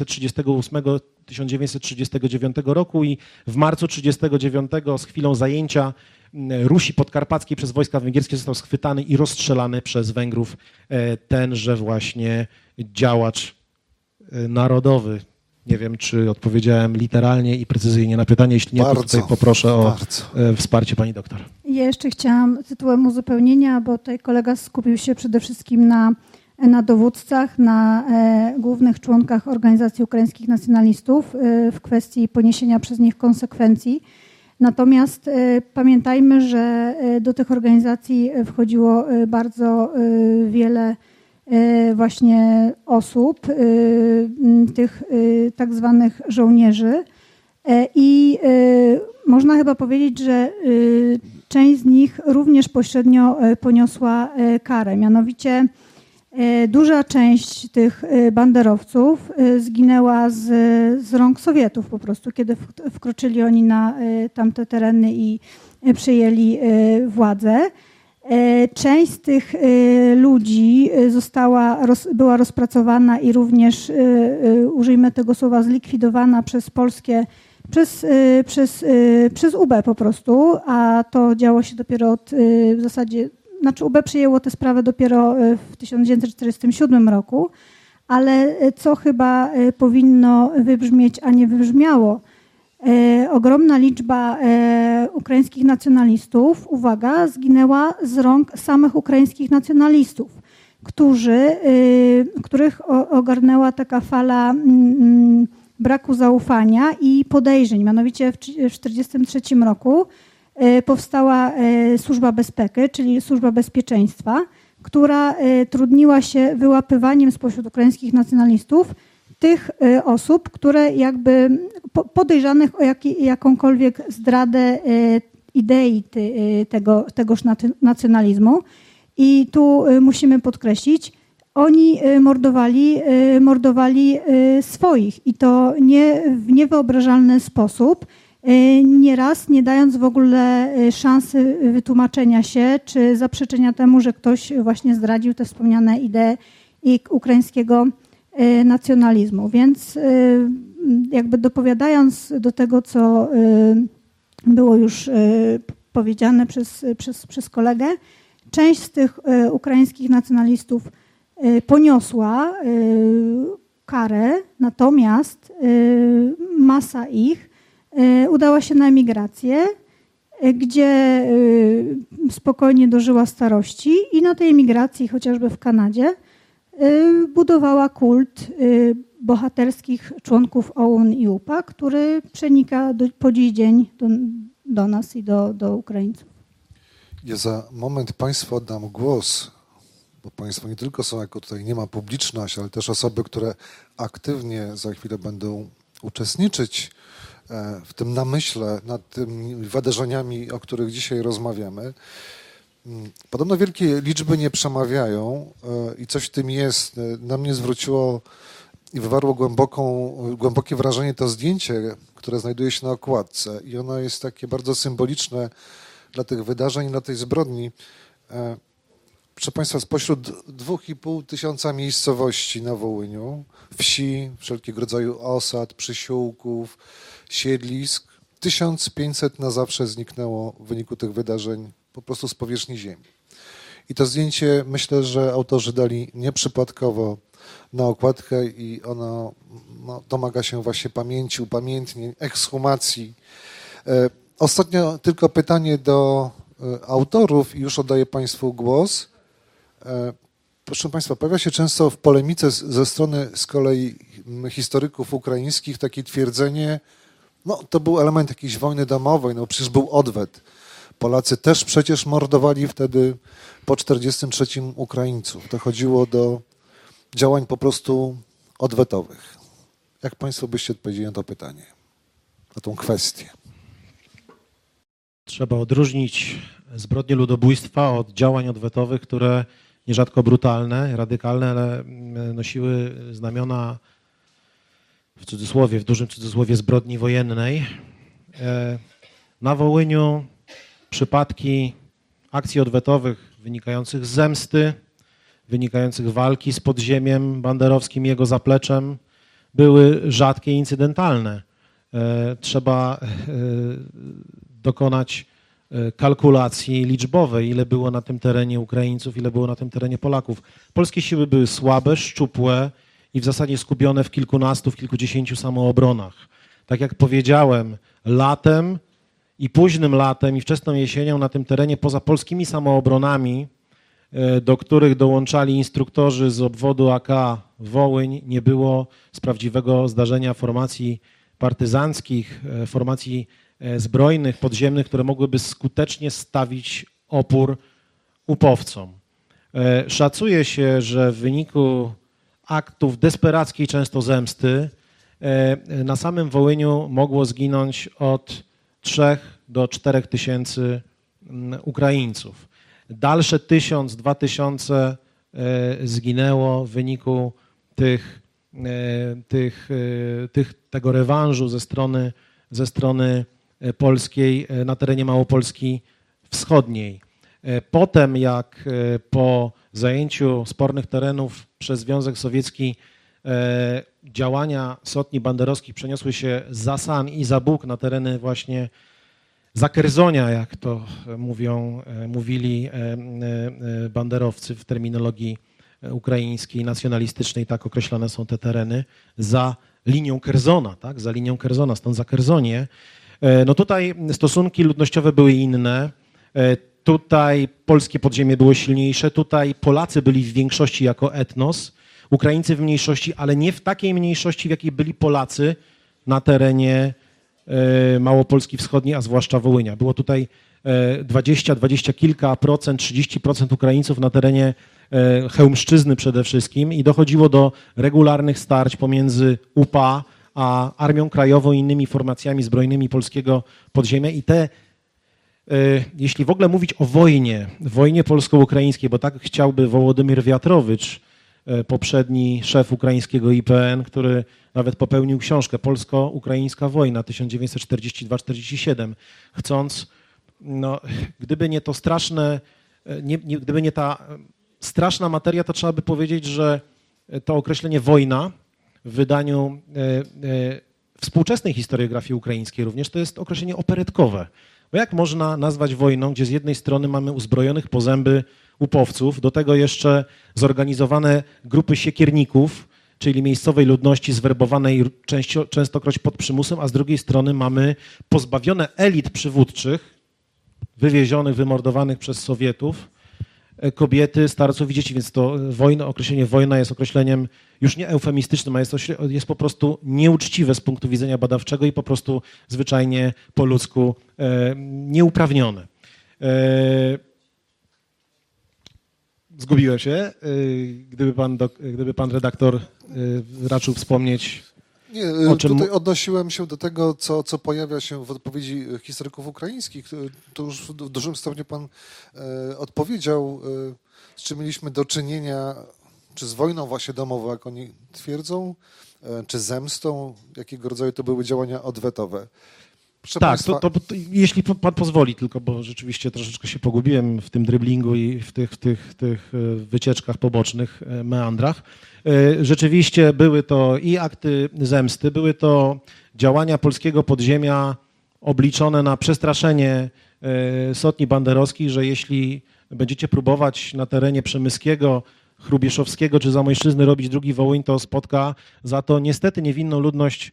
Speaker 3: 1938-1939 roku i w marcu 1939 z chwilą zajęcia Rusi Podkarpackiej przez wojska węgierskie został schwytany i rozstrzelany przez Węgrów tenże właśnie działacz narodowy. Nie wiem, czy odpowiedziałem literalnie i precyzyjnie na pytanie. Jeśli nie, to tutaj poproszę o wsparcie pani doktor.
Speaker 4: Ja jeszcze chciałam tytułem uzupełnienia, bo tutaj kolega skupił się przede wszystkim na dowódcach, na głównych członkach Organizacji Ukraińskich Nacjonalistów w kwestii poniesienia przez nich konsekwencji. Natomiast pamiętajmy, że do tych organizacji wchodziło bardzo wiele właśnie osób, tych tak zwanych żołnierzy i można chyba powiedzieć, że część z nich również pośrednio poniosła karę. Mianowicie duża część tych banderowców zginęła z rąk Sowietów po prostu, kiedy wkroczyli oni na tamte tereny i przejęli władzę. Część z tych ludzi była rozpracowana i również, użyjmy tego słowa, zlikwidowana przez polskie, przez UB po prostu, a to działo się dopiero w zasadzie, znaczy UB przyjęło tę sprawę dopiero w 1947 roku, ale co chyba powinno wybrzmieć, a nie wybrzmiało, ogromna liczba ukraińskich nacjonalistów, uwaga, zginęła z rąk samych ukraińskich nacjonalistów, których ogarnęła taka fala braku zaufania i podejrzeń. Mianowicie w 1943 roku powstała Służba Bezpieki, czyli Służba Bezpieczeństwa, która trudniła się wyłapywaniem spośród ukraińskich nacjonalistów tych osób, które jakby podejrzanych o jakąkolwiek zdradę idei tegoż nacjonalizmu. I tu musimy podkreślić, oni mordowali swoich i to w niewyobrażalny sposób, nieraz nie dając w ogóle szansy wytłumaczenia się czy zaprzeczenia temu, że ktoś właśnie zdradził te wspomniane idee ukraińskiego nacjonalizmu. Więc jakby dopowiadając do tego, co było już powiedziane przez kolegę, część z tych ukraińskich nacjonalistów poniosła karę, natomiast masa ich udała się na emigrację, gdzie spokojnie dożyła starości i na tej emigracji, chociażby w Kanadzie, budowała kult bohaterskich członków OUN i UPA, który przenika po dziś dzień do nas i do Ukraińców.
Speaker 2: Ja za moment Państwu oddam głos, bo Państwo nie tylko są, jako tutaj nie ma publiczność, ale też osoby, które aktywnie za chwilę będą uczestniczyć w tym namyśle nad tymi wydarzeniami, o których dzisiaj rozmawiamy. Podobno wielkie liczby nie przemawiają i coś w tym jest. Na mnie zwróciło i wywarło głębokie wrażenie to zdjęcie, które znajduje się na okładce i ono jest takie bardzo symboliczne dla tych wydarzeń, dla tej zbrodni. Proszę Państwa, spośród 2,5 tysiąca miejscowości na Wołyniu, wsi, wszelkiego rodzaju osad, przysiłków, siedlisk, 1500 na zawsze zniknęło w wyniku tych wydarzeń po prostu z powierzchni ziemi. I to zdjęcie, myślę, że autorzy dali nieprzypadkowo na okładkę i ono domaga się właśnie pamięci, upamiętnień, ekshumacji. Ostatnio tylko pytanie do autorów i już oddaję Państwu głos. Proszę Państwa, pojawia się często w polemice ze strony z kolei historyków ukraińskich takie twierdzenie, to był element jakiejś wojny domowej, przecież był odwet. Polacy też przecież mordowali wtedy po 1943 Ukraińców. Dochodziło do działań po prostu odwetowych. Jak Państwo byście odpowiedzieli na to pytanie, na tą kwestię?
Speaker 3: Trzeba odróżnić zbrodnie ludobójstwa od działań odwetowych, które nierzadko brutalne, radykalne, ale nosiły znamiona w cudzysłowie, w dużym cudzysłowie zbrodni wojennej. Na Wołyniu przypadki akcji odwetowych wynikających z zemsty, wynikających walki z podziemiem banderowskim i jego zapleczem były rzadkie i incydentalne. Trzeba dokonać kalkulacji liczbowej, ile było na tym terenie Ukraińców, ile było na tym terenie Polaków. Polskie siły były słabe, szczupłe i w zasadzie skupione w kilkunastu, w kilkudziesięciu samoobronach. Tak jak powiedziałem, latem i późnym latem i wczesną jesienią na tym terenie poza polskimi samoobronami, do których dołączali instruktorzy z obwodu AK Wołyń, nie było z prawdziwego zdarzenia formacji partyzanckich, formacji zbrojnych, podziemnych, które mogłyby skutecznie stawić opór upowcom. Szacuje się, że w wyniku aktów desperackiej często zemsty na samym Wołyniu mogło zginąć od 3 do 4 tysięcy Ukraińców. Dalsze 1000, 2000 zginęło w wyniku tego rewanżu ze strony polskiej na terenie Małopolski Wschodniej. Potem, jak po zajęciu spornych terenów przez Związek Sowiecki działania sotni banderowskich przeniosły się za San i za Bug na tereny właśnie Zakerzonia, jak to mówili banderowcy w terminologii ukraińskiej, nacjonalistycznej, tak określane są te tereny, za linią Kerzona, tak? Za linią Kerzona, stąd Zakerzonie. No tutaj stosunki ludnościowe były inne, tutaj polskie podziemie było silniejsze, tutaj Polacy byli w większości jako etnos, Ukraińcy w mniejszości, ale nie w takiej mniejszości, w jakiej byli Polacy na terenie Małopolski Wschodniej, a zwłaszcza Wołynia. Było tutaj 20 kilka procent, 30% Ukraińców na terenie Chełmszczyzny przede wszystkim i dochodziło do regularnych starć pomiędzy UPA a Armią Krajową i innymi formacjami zbrojnymi polskiego podziemia i jeśli w ogóle mówić o wojnie polsko-ukraińskiej, bo tak chciałby Wołodymyr Wiatrowicz, poprzedni szef ukraińskiego IPN, który nawet popełnił książkę Polsko-Ukraińska wojna 1942-47, chcąc, no, gdyby nie to straszne, gdyby nie ta straszna materia, to trzeba by powiedzieć, że to określenie wojna w wydaniu współczesnej historiografii ukraińskiej również to jest określenie operetkowe. Bo jak można nazwać wojną, gdzie z jednej strony mamy uzbrojonych po zęby upowców, do tego jeszcze zorganizowane grupy siekierników, czyli miejscowej ludności zwerbowanej częstokroć pod przymusem, a z drugiej strony mamy pozbawione elit przywódczych, wywiezionych, wymordowanych przez Sowietów, kobiety, starców i dzieci, więc to określenie wojna jest określeniem już nie eufemistycznym, a jest po prostu nieuczciwe z punktu widzenia badawczego i po prostu zwyczajnie po ludzku nieuprawnione. Zgubiłem się, gdyby pan redaktor raczył wspomnieć,
Speaker 2: Nie,
Speaker 3: o czym...
Speaker 2: tutaj odnosiłem się do tego, co pojawia się w odpowiedzi historyków ukraińskich. To już w dużym stopniu pan odpowiedział, z czym mieliśmy do czynienia, czy z wojną właśnie domową, jak oni twierdzą, czy zemstą, jakiego rodzaju to były działania odwetowe. Proszę
Speaker 3: tak,
Speaker 2: państwa...
Speaker 3: to jeśli pan pozwoli tylko, bo rzeczywiście troszeczkę się pogubiłem w tym dryblingu i w tych wycieczkach pobocznych, meandrach. Rzeczywiście były to i akty zemsty, były to działania polskiego podziemia obliczone na przestraszenie sotni banderowskich, że jeśli będziecie próbować na terenie Przemyskiego, Hrubieszowskiego czy Zamojszczyzny robić drugi Wołyń, to spotka za to niestety niewinną ludność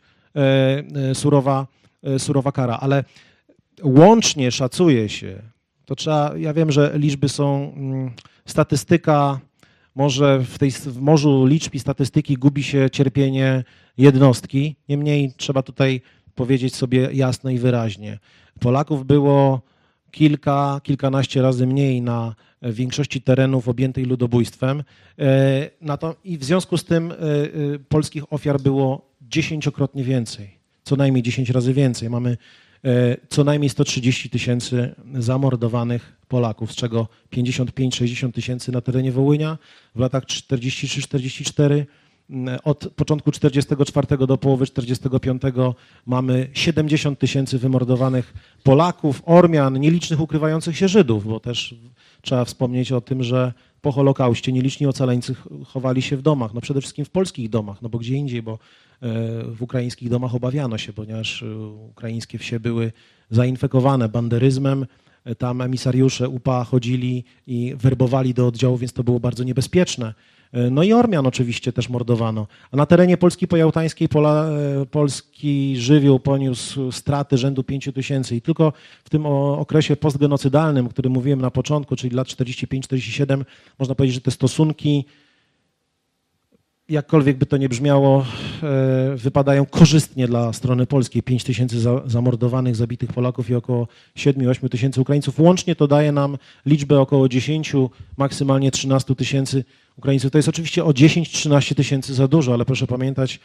Speaker 3: surowa kara. Ale łącznie szacuje się, ja wiem, że liczby są, statystyka, może w morzu liczb i statystyki gubi się cierpienie jednostki, niemniej trzeba tutaj powiedzieć sobie jasno i wyraźnie. Polaków było kilkanaście razy mniej na większości terenów objętych ludobójstwem i w związku z tym polskich ofiar było 10-krotnie więcej, co najmniej 10 razy więcej. Mamy co najmniej 130 tysięcy zamordowanych Polaków, z czego 55-60 tysięcy na terenie Wołynia w latach 43-44. Od początku 44 do połowy 45 mamy 70 tysięcy wymordowanych Polaków, Ormian, nielicznych ukrywających się Żydów, bo też trzeba wspomnieć o tym, że po Holokauście nieliczni ocaleńcy chowali się w domach, no przede wszystkim w polskich domach, no bo gdzie indziej, bo w ukraińskich domach obawiano się, ponieważ ukraińskie wsie były zainfekowane banderyzmem, tam emisariusze UPA chodzili i werbowali do oddziału, więc to było bardzo niebezpieczne. No i Ormian oczywiście też mordowano. A na terenie Polski pojałtańskiej polski żywioł poniósł straty rzędu 5 tysięcy i tylko w tym okresie postgenocydalnym, o którym mówiłem na początku, czyli lat 45-47, można powiedzieć, że te stosunki, jakkolwiek by to nie brzmiało, wypadają korzystnie dla strony polskiej. 5 tysięcy zamordowanych, zabitych Polaków i około 7-8 tysięcy Ukraińców. Łącznie to daje nam liczbę około 10, maksymalnie 13 tysięcy Ukraińców. To jest oczywiście o 10-13 tysięcy za dużo, ale proszę pamiętać,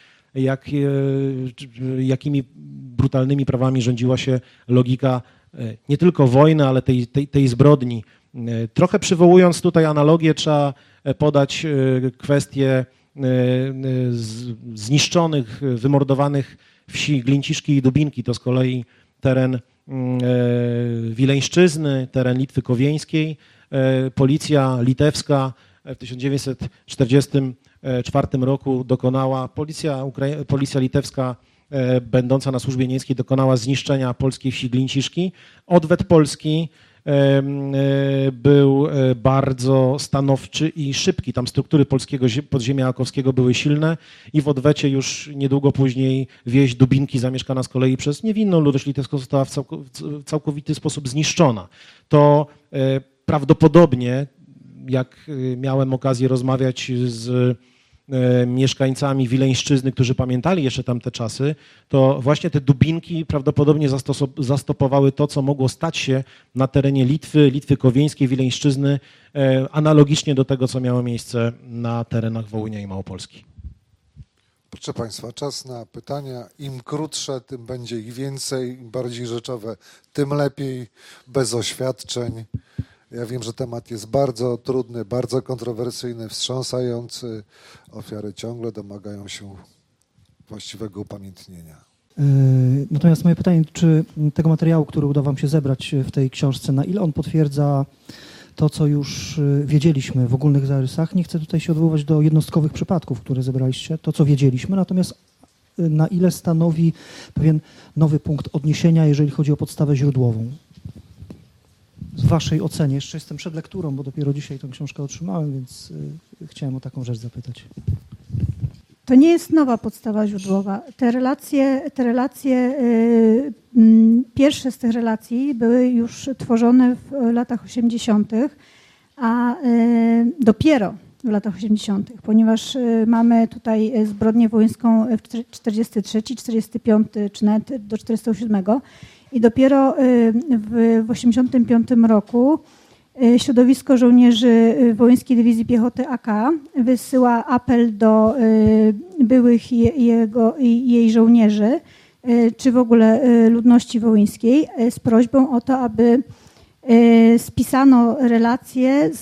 Speaker 3: jakimi brutalnymi prawami rządziła się logika nie tylko wojny, ale tej zbrodni. Trochę przywołując tutaj analogię, trzeba podać kwestię zniszczonych, wymordowanych wsi Glińciszki i Dubinki. To z kolei teren Wileńszczyzny, teren Litwy Kowieńskiej. Policja litewska w 1944 roku dokonała, policja litewska będąca na służbie niemieckiej dokonała zniszczenia polskiej wsi Glińciszki. Odwet polski był bardzo stanowczy i szybki. Tam struktury polskiego podziemia akowskiego były silne i w odwecie już niedługo później wieś Dubinki, zamieszkana z kolei przez niewinną ludność litewską, została w całkowity sposób zniszczona. To prawdopodobnie, jak miałem okazję rozmawiać z mieszkańcami Wileńszczyzny, którzy pamiętali jeszcze tamte czasy, to właśnie te Dubinki prawdopodobnie zastopowały to, co mogło stać się na terenie Litwy Kowieńskiej, Wileńszczyzny, analogicznie do tego, co miało miejsce na terenach Wołynia i Małopolski.
Speaker 2: Proszę Państwa, czas na pytania. Im krótsze, tym będzie ich więcej, im bardziej rzeczowe, tym lepiej, bez oświadczeń. Ja wiem, że temat jest bardzo trudny, bardzo kontrowersyjny, wstrząsający. Ofiary ciągle domagają się właściwego upamiętnienia.
Speaker 5: Natomiast moje pytanie, czy tego materiału, który uda Wam się zebrać w tej książce, na ile on potwierdza to, co już wiedzieliśmy w ogólnych zarysach? Nie chcę tutaj się odwoływać do jednostkowych przypadków, które zebraliście, to, co wiedzieliśmy, natomiast na ile stanowi pewien nowy punkt odniesienia, jeżeli chodzi o podstawę źródłową? W Waszej ocenie, jeszcze jestem przed lekturą, bo dopiero dzisiaj tę książkę otrzymałem, więc chciałem o taką rzecz zapytać.
Speaker 4: To nie jest nowa podstawa źródłowa. Te relacje, pierwsze z tych relacji były już tworzone w latach 80., a dopiero w latach 80., ponieważ mamy tutaj zbrodnię wołyńską w 43, 45 czy nawet do 47 i dopiero w 85 roku środowisko żołnierzy Wołyńskiej Dywizji Piechoty AK wysyła apel do byłych jej żołnierzy, czy w ogóle ludności wołyńskiej z prośbą o to, aby spisano relacje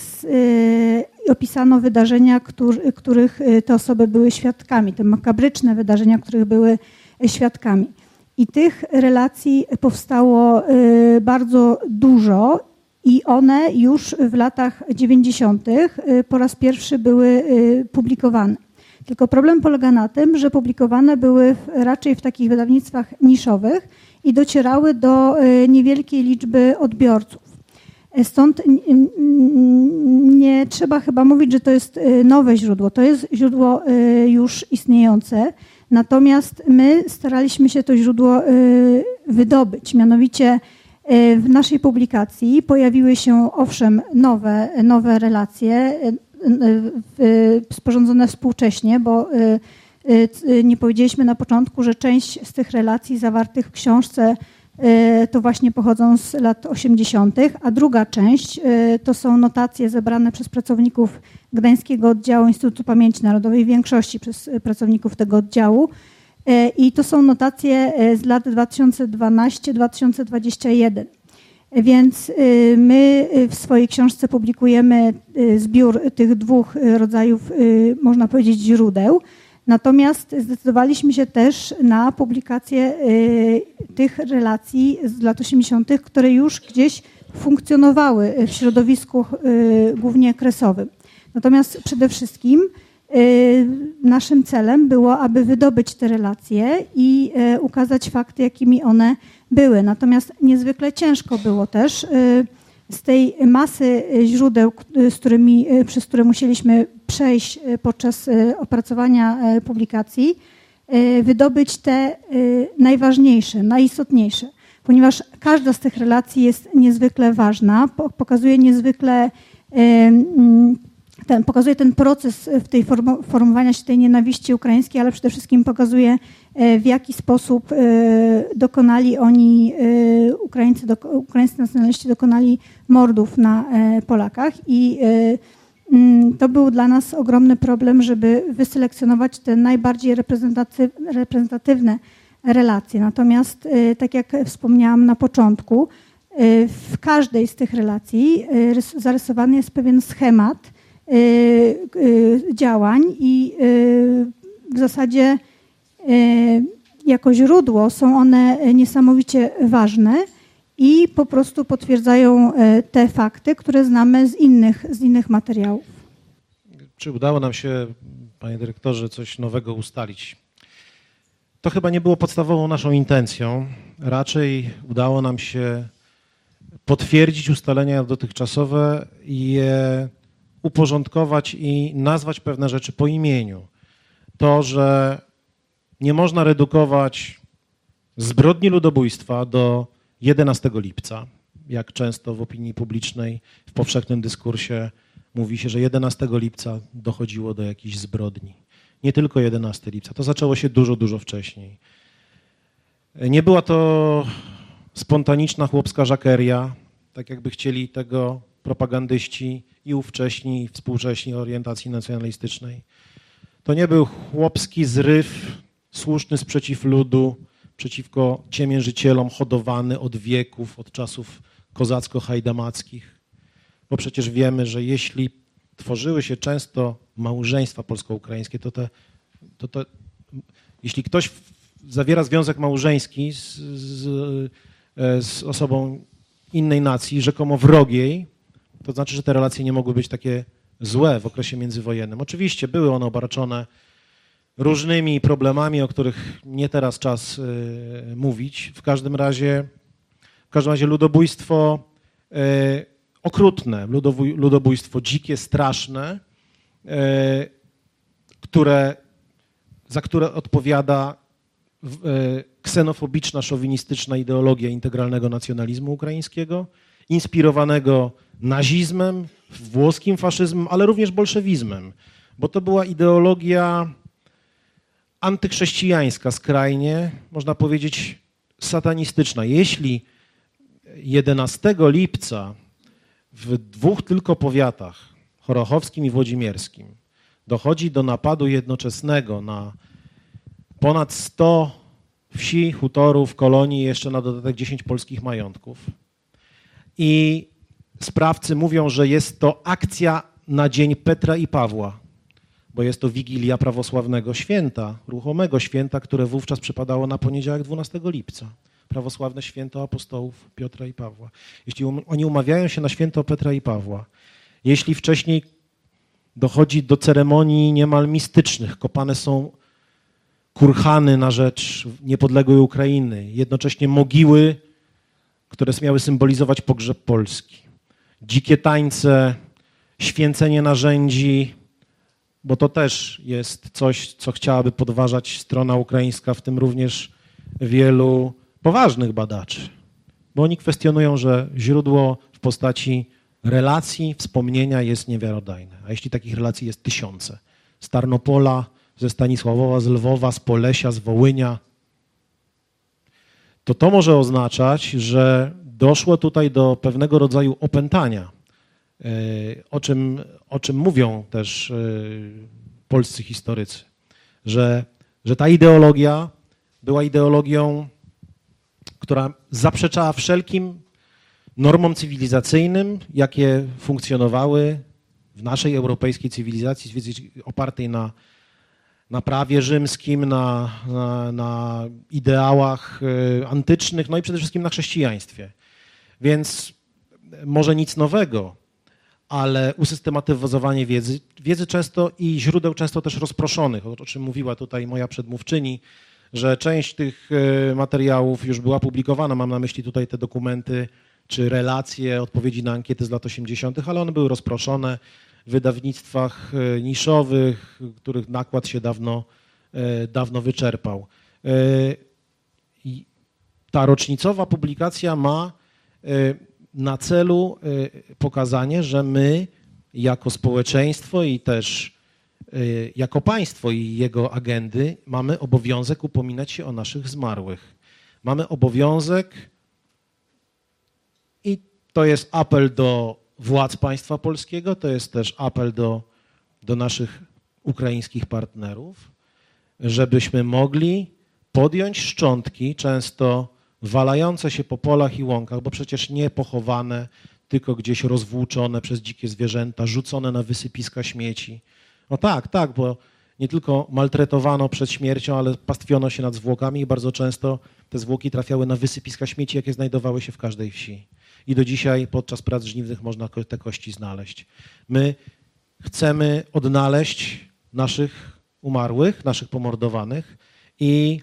Speaker 4: i opisano wydarzenia, których te osoby były świadkami, te makabryczne wydarzenia, których były świadkami. I tych relacji powstało bardzo dużo i one już w latach 90. po raz pierwszy były publikowane. Tylko problem polega na tym, że publikowane były raczej w takich wydawnictwach niszowych i docierały do niewielkiej liczby odbiorców. Stąd nie trzeba chyba mówić, że to jest nowe źródło. To jest źródło już istniejące. Natomiast my staraliśmy się to źródło wydobyć. Mianowicie w naszej publikacji pojawiły się owszem nowe relacje sporządzone współcześnie, bo nie powiedzieliśmy na początku, że część z tych relacji zawartych w książce to właśnie pochodzą z lat 80., a druga część to są notacje zebrane przez pracowników Gdańskiego Oddziału Instytutu Pamięci Narodowej, w większości przez pracowników tego oddziału, I to są notacje z lat 2012-2021. Więc my w swojej książce publikujemy zbiór tych dwóch rodzajów, można powiedzieć, źródeł. Natomiast zdecydowaliśmy się też na publikację tych relacji z lat 80., które już gdzieś funkcjonowały w środowisku głównie kresowym. Natomiast przede wszystkim naszym celem było, aby wydobyć te relacje i ukazać fakty, jakimi one były. Natomiast niezwykle ciężko było też z tej masy źródeł, przez które musieliśmy przejść podczas opracowania publikacji, wydobyć te najważniejsze, najistotniejsze, ponieważ każda z tych relacji jest niezwykle ważna, pokazuje niezwykle pokazuje ten proces w tej formowania się tej nienawiści ukraińskiej, ale przede wszystkim pokazuje, w jaki sposób dokonali oni, ukraińscy nacjonaliści dokonali mordów na Polakach i to był dla nas ogromny problem, żeby wyselekcjonować te najbardziej reprezentatywne relacje. Natomiast, tak jak wspomniałam na początku, w każdej z tych relacji zarysowany jest pewien schemat działań i w zasadzie jako źródło są one niesamowicie ważne i po prostu potwierdzają te fakty, które znamy z innych materiałów.
Speaker 3: Czy udało nam się, panie dyrektorze, coś nowego ustalić? To chyba nie było podstawową naszą intencją. Raczej udało nam się potwierdzić ustalenia dotychczasowe i je uporządkować i nazwać pewne rzeczy po imieniu. To, że nie można redukować zbrodni ludobójstwa do 11 lipca, jak często w opinii publicznej, w powszechnym dyskursie mówi się, że 11 lipca dochodziło do jakichś zbrodni. Nie tylko 11 lipca, to zaczęło się dużo, dużo wcześniej. Nie była to spontaniczna chłopska żakeria, tak jakby chcieli tego propagandyści i ówcześni, i współcześni orientacji nacjonalistycznej. To nie był chłopski zryw, słuszny sprzeciw ludu przeciwko ciemiężycielom, hodowany od wieków, od czasów kozacko-hajdamackich. Bo przecież wiemy, że jeśli tworzyły się często małżeństwa polsko-ukraińskie, to jeśli ktoś zawiera związek małżeński z osobą innej nacji, rzekomo wrogiej, to znaczy, że te relacje nie mogły być takie złe w okresie międzywojennym. Oczywiście były one obarczone różnymi problemami, o których nie teraz czas mówić. W każdym razie ludobójstwo okrutne, ludobójstwo dzikie, straszne, za które odpowiada ksenofobiczna, szowinistyczna ideologia integralnego nacjonalizmu ukraińskiego, inspirowanego nazizmem, włoskim faszyzmem, ale również bolszewizmem, bo to była ideologia antychrześcijańska skrajnie, można powiedzieć satanistyczna. Jeśli 11 lipca w dwóch tylko powiatach, chorochowskim i włodzimierskim, dochodzi do napadu jednoczesnego na ponad 100 wsi, hutorów, kolonii, jeszcze na dodatek 10 polskich majątków. I sprawcy mówią, że jest to akcja na dzień Petra i Pawła, bo jest to Wigilia prawosławnego święta, ruchomego święta, które wówczas przypadało na poniedziałek 12 lipca. Prawosławne święto apostołów Piotra i Pawła. Jeśli oni umawiają się na święto Petra i Pawła, jeśli wcześniej dochodzi do ceremonii niemal mistycznych, kopane są kurhany na rzecz niepodległej Ukrainy, jednocześnie mogiły, które miały symbolizować pogrzeb Polski. Dzikie tańce, święcenie narzędzi, bo to też jest coś, co chciałaby podważać strona ukraińska, w tym również wielu poważnych badaczy. Bo oni kwestionują, że źródło w postaci relacji, wspomnienia jest niewiarodajne. A jeśli takich relacji jest tysiące. Z Tarnopola, ze Stanisławowa, z Lwowa, z Polesia, z Wołynia, to może oznaczać, że doszło tutaj do pewnego rodzaju opętania, o czym mówią też polscy historycy, że ta ideologia była ideologią, która zaprzeczała wszelkim normom cywilizacyjnym, jakie funkcjonowały w naszej europejskiej cywilizacji opartej na prawie rzymskim, na ideałach antycznych, no i przede wszystkim na chrześcijaństwie. Więc może nic nowego, ale usystematyzowanie wiedzy często i źródeł często też rozproszonych, o czym mówiła tutaj moja przedmówczyni, że część tych materiałów już była publikowana, mam na myśli tutaj te dokumenty czy relacje, odpowiedzi na ankiety z lat 80., ale one były rozproszone w wydawnictwach niszowych, których nakład się dawno wyczerpał. I ta rocznicowa publikacja ma na celu pokazanie, że my jako społeczeństwo i też jako państwo i jego agendy mamy obowiązek upominać się o naszych zmarłych. Mamy obowiązek i to jest apel do władz państwa polskiego, to jest też apel do naszych ukraińskich partnerów, żebyśmy mogli podjąć szczątki, często walające się po polach i łąkach, bo przecież nie pochowane, tylko gdzieś rozwłóczone przez dzikie zwierzęta, rzucone na wysypiska śmieci. No tak, bo nie tylko maltretowano przed śmiercią, ale pastwiono się nad zwłokami i bardzo często te zwłoki trafiały na wysypiska śmieci, jakie znajdowały się w każdej wsi. I do dzisiaj podczas prac żniwnych można te kości znaleźć. My chcemy odnaleźć naszych umarłych, naszych pomordowanych i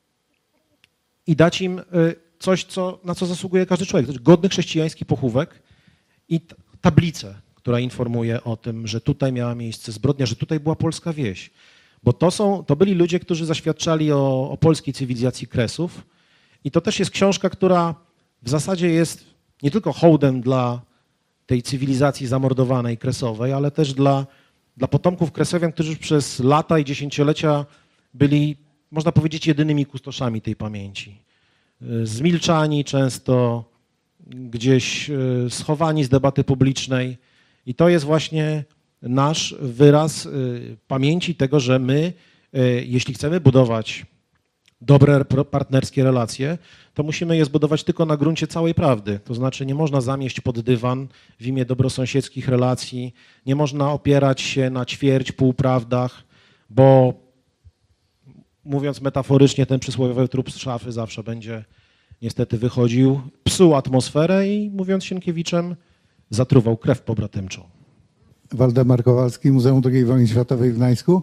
Speaker 3: dać im coś, na co zasługuje każdy człowiek. Godny chrześcijański pochówek i tablicę, która informuje o tym, że tutaj miała miejsce zbrodnia, że tutaj była polska wieś. Bo to byli ludzie, którzy zaświadczali o polskiej cywilizacji Kresów i to też jest książka, która w zasadzie jest nie tylko hołdem dla tej cywilizacji zamordowanej kresowej, ale też dla potomków Kresowian, którzy przez lata i dziesięciolecia byli, można powiedzieć, jedynymi kustoszami tej pamięci. Zmilczani często, gdzieś schowani z debaty publicznej. I to jest właśnie nasz wyraz pamięci tego, że my, jeśli chcemy budować dobre partnerskie relacje, to musimy je zbudować tylko na gruncie całej prawdy. To znaczy nie można zamieść pod dywan w imię dobrosąsiedzkich relacji, nie można opierać się na ćwierć półprawdach, bo mówiąc metaforycznie, ten przysłowiowy trup z szafy zawsze będzie niestety wychodził, psuł atmosferę i mówiąc Sienkiewiczem, zatruwał krew pobratymczą.
Speaker 6: Waldemar Kowalski, Muzeum II Wojny Światowej w Gdańsku.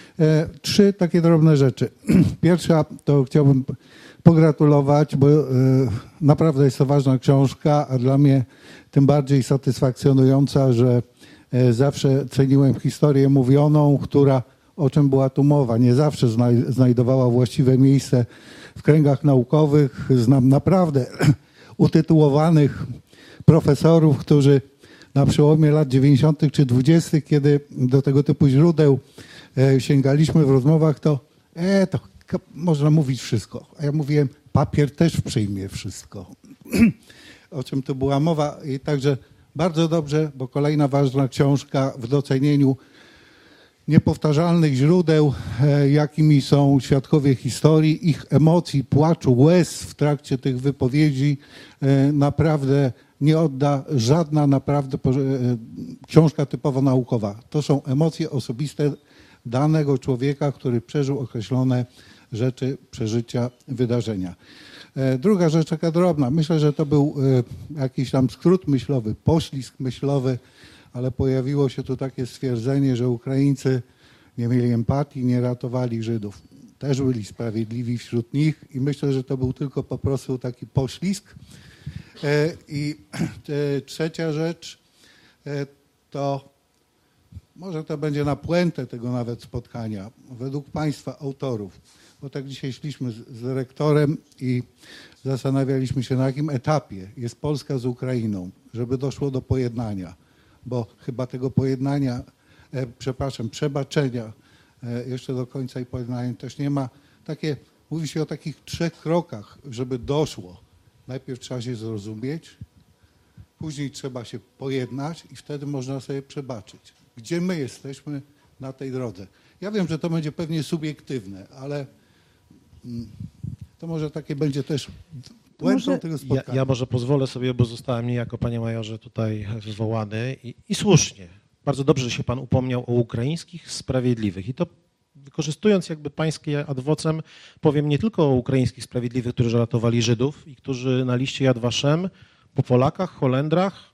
Speaker 6: 3 takie drobne rzeczy. Pierwsza to chciałbym pogratulować, bo naprawdę jest to ważna książka, a dla mnie tym bardziej satysfakcjonująca, że zawsze ceniłem historię mówioną, która, o czym była tu mowa, nie zawsze znajdowała właściwe miejsce w kręgach naukowych. Znam naprawdę utytułowanych profesorów, którzy na przełomie lat 90. czy 20., kiedy do tego typu źródeł sięgaliśmy w rozmowach, to można mówić wszystko. A ja mówiłem, papier też przyjmie wszystko. O czym tu była mowa. I także bardzo dobrze, bo kolejna ważna książka w docenieniu niepowtarzalnych źródeł, jakimi są świadkowie historii, ich emocji, płaczu, łez w trakcie tych wypowiedzi, naprawdę nie odda żadna naprawdę książka typowo naukowa. To są emocje osobiste danego człowieka, który przeżył określone rzeczy, przeżycia, wydarzenia. Druga rzecz taka drobna. Myślę, że to był jakiś tam skrót myślowy, poślizg myślowy, ale pojawiło się tu takie stwierdzenie, że Ukraińcy nie mieli empatii, nie ratowali Żydów. Też byli sprawiedliwi wśród nich i myślę, że to był tylko po prostu taki poślizg. I trzecia rzecz to może to będzie na puentę tego nawet spotkania. Według Państwa autorów, bo tak dzisiaj szliśmy z rektorem i zastanawialiśmy się, na jakim etapie jest Polska z Ukrainą, żeby doszło do pojednania, bo chyba tego pojednania, przebaczenia jeszcze do końca i pojednania też nie ma. Mówi się o takich 3 krokach, żeby doszło. Najpierw trzeba się zrozumieć, później trzeba się pojednać i wtedy można sobie przebaczyć. Gdzie my jesteśmy na tej drodze? Ja wiem, że to będzie pewnie subiektywne, ale To może takie będzie też puentą tego spotkania.
Speaker 3: Ja może pozwolę sobie, bo zostałem niejako, panie majorze, tutaj wywołany i słusznie. Bardzo dobrze, że się pan upomniał o ukraińskich sprawiedliwych i to wykorzystując jakby pańskie ad vocem, powiem nie tylko o ukraińskich sprawiedliwych, którzy ratowali Żydów i którzy na liście Yad Vashem po Polakach, Holendrach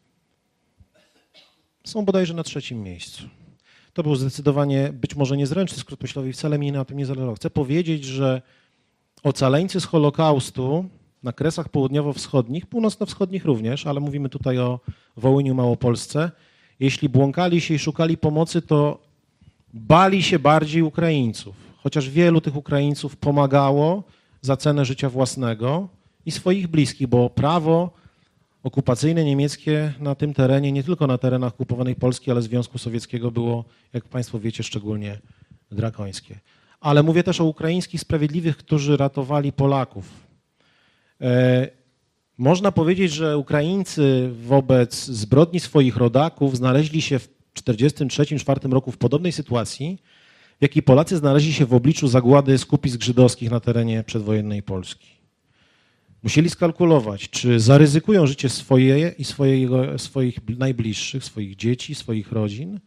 Speaker 3: są bodajże na 3. miejscu. To był zdecydowanie być może niezręczny skrót myślowy i wcale mi na tym nie zależało. Chcę powiedzieć, że ocaleńcy z Holokaustu na Kresach Południowo-Wschodnich, północno-wschodnich również, ale mówimy tutaj o Wołyniu, Małopolsce, jeśli błąkali się i szukali pomocy, to bali się bardziej Ukraińców, chociaż wielu tych Ukraińców pomagało za cenę życia własnego i swoich bliskich, bo prawo okupacyjne niemieckie na tym terenie, nie tylko na terenach okupowanej Polski, ale Związku Sowieckiego było, jak państwo wiecie, szczególnie drakońskie. Ale mówię też o ukraińskich sprawiedliwych, którzy ratowali Polaków. Można powiedzieć, że Ukraińcy wobec zbrodni swoich rodaków znaleźli się w 1943-1944 roku w podobnej sytuacji, w jakiej Polacy znaleźli się w obliczu zagłady skupisk żydowskich na terenie przedwojennej Polski. Musieli skalkulować, czy zaryzykują życie swoje i swoich najbliższych, swoich dzieci, swoich rodzin,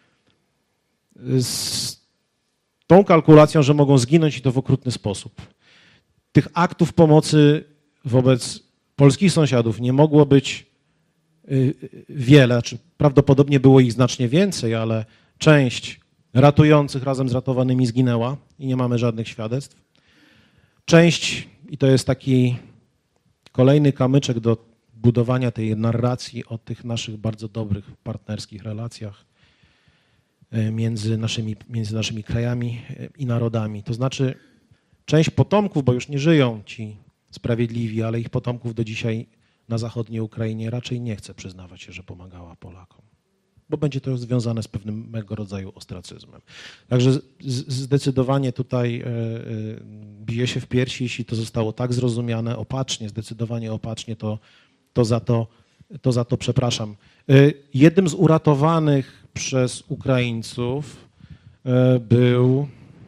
Speaker 3: z tą kalkulacją, że mogą zginąć i to w okrutny sposób. Tych aktów pomocy wobec polskich sąsiadów nie mogło być wiele, czy prawdopodobnie było ich znacznie więcej, ale część ratujących razem z ratowanymi zginęła i nie mamy żadnych świadectw. Część, i to jest taki kolejny kamyczek do budowania tej narracji o tych naszych bardzo dobrych partnerskich relacjach między naszymi krajami i narodami. To znaczy część potomków, bo już nie żyją ci sprawiedliwi, ale ich potomków do dzisiaj na zachodniej Ukrainie raczej nie chce przyznawać się, że pomagała Polakom, bo będzie to związane z pewnego rodzaju ostracyzmem. Także zdecydowanie tutaj bije się w piersi, jeśli to zostało tak zrozumiane opacznie, zdecydowanie opacznie, to za to przepraszam. Jednym z uratowanych przez Ukraińców był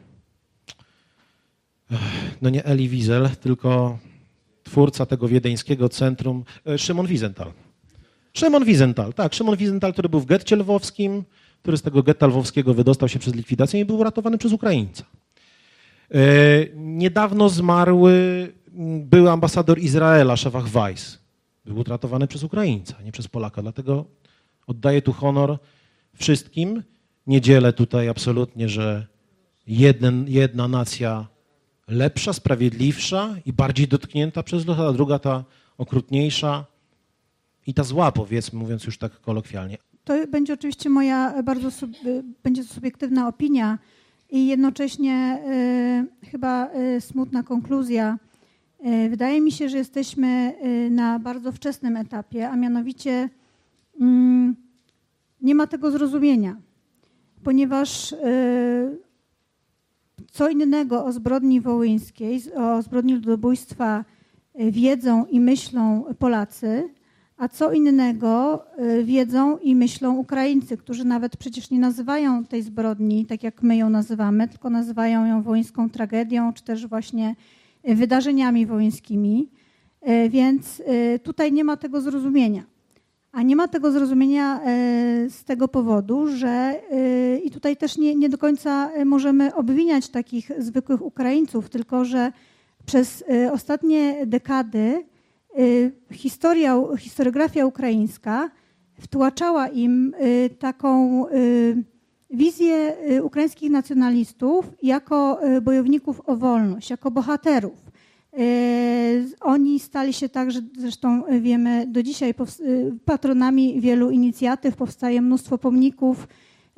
Speaker 3: no nie Elie Wiesel, tylko twórca tego wiedeńskiego centrum, Szymon Wiesenthal. Szymon Wiesenthal, który był w getcie lwowskim, który z tego getta lwowskiego wydostał się przez likwidację i był uratowany przez Ukraińca. Niedawno zmarły były ambasador Izraela, Szewach Weiss. Był uratowany przez Ukraińca, nie przez Polaka. Dlatego oddaję tu honor wszystkim. Nie dzielę tutaj absolutnie, że jedna nacja lepsza, sprawiedliwsza i bardziej dotknięta przez los, a druga ta okrutniejsza i ta zła, powiedzmy, mówiąc już tak kolokwialnie.
Speaker 4: To będzie oczywiście moja będzie to subiektywna opinia i jednocześnie chyba smutna konkluzja. Wydaje mi się, że jesteśmy na bardzo wczesnym etapie, a mianowicie nie ma tego zrozumienia, ponieważ co innego o zbrodni wołyńskiej, o zbrodni ludobójstwa wiedzą i myślą Polacy, a co innego wiedzą i myślą Ukraińcy, którzy nawet przecież nie nazywają tej zbrodni tak, jak my ją nazywamy, tylko nazywają ją wołyńską tragedią, czy też właśnie wydarzeniami wołyńskimi. Więc tutaj nie ma tego zrozumienia. A nie ma tego zrozumienia z tego powodu, że i tutaj też nie do końca możemy obwiniać takich zwykłych Ukraińców, tylko że przez ostatnie dekady historiografia ukraińska wtłaczała im taką wizję ukraińskich nacjonalistów jako bojowników o wolność, jako bohaterów. Oni stali się także, zresztą wiemy do dzisiaj, patronami wielu inicjatyw, powstaje mnóstwo pomników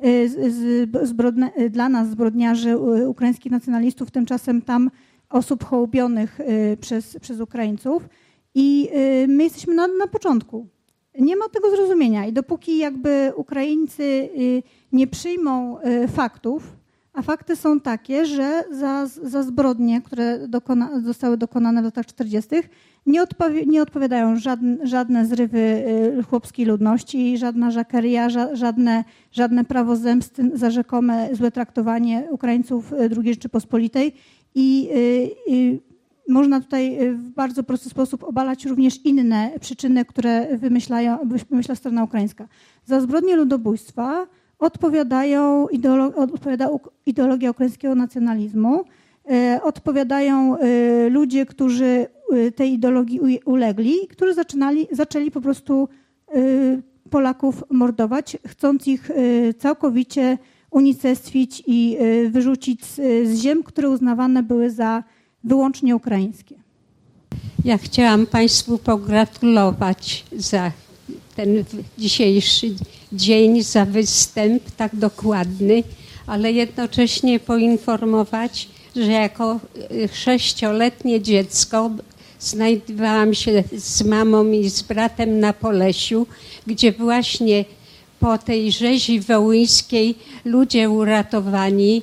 Speaker 4: dla nas, zbrodniarzy ukraińskich nacjonalistów, tymczasem tam osób hołbionych przez Ukraińców. I my jesteśmy na początku. Nie ma tego zrozumienia i dopóki jakby Ukraińcy nie przyjmą faktów, a fakty są takie, że za zbrodnie, które zostały dokonane w latach 40., nie odpowiadają żadne zrywy chłopskiej ludności, żadna żakeria, żadne prawo zemsty za rzekome złe traktowanie Ukraińców II Rzeczypospolitej. I można tutaj w bardzo prosty sposób obalać również inne przyczyny, które wymyśla strona ukraińska. Za zbrodnie ludobójstwa odpowiada ideologia ukraińskiego nacjonalizmu, odpowiadają ludzie, którzy tej ideologii ulegli, którzy zaczęli po prostu Polaków mordować, chcąc ich całkowicie unicestwić i wyrzucić z ziem, które uznawane były za wyłącznie ukraińskie.
Speaker 7: Ja chciałam Państwu pogratulować za ten dzisiejszy dzień, za występ tak dokładny, ale jednocześnie poinformować, że jako 6-letnie dziecko znajdowałam się z mamą i z bratem na Polesiu, gdzie właśnie po tej rzezi wołyńskiej ludzie uratowani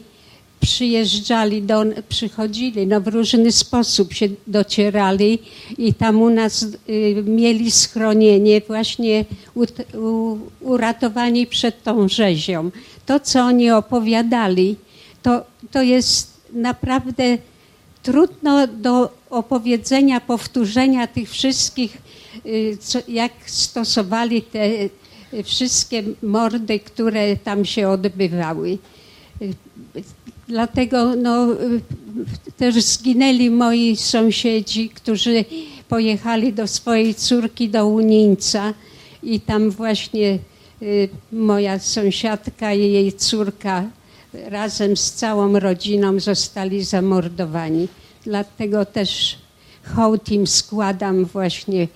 Speaker 7: przychodzili, w różny sposób się docierali i tam u nas mieli schronienie właśnie uratowani przed tą rzezią. To, co oni opowiadali, to jest naprawdę trudno do opowiedzenia, powtórzenia tych wszystkich, jak stosowali te wszystkie mordy, które tam się odbywały. Dlatego też zginęli moi sąsiedzi, którzy pojechali do swojej córki do Unińca i tam właśnie moja sąsiadka i jej córka razem z całą rodziną zostali zamordowani. Dlatego też hołd im składam właśnie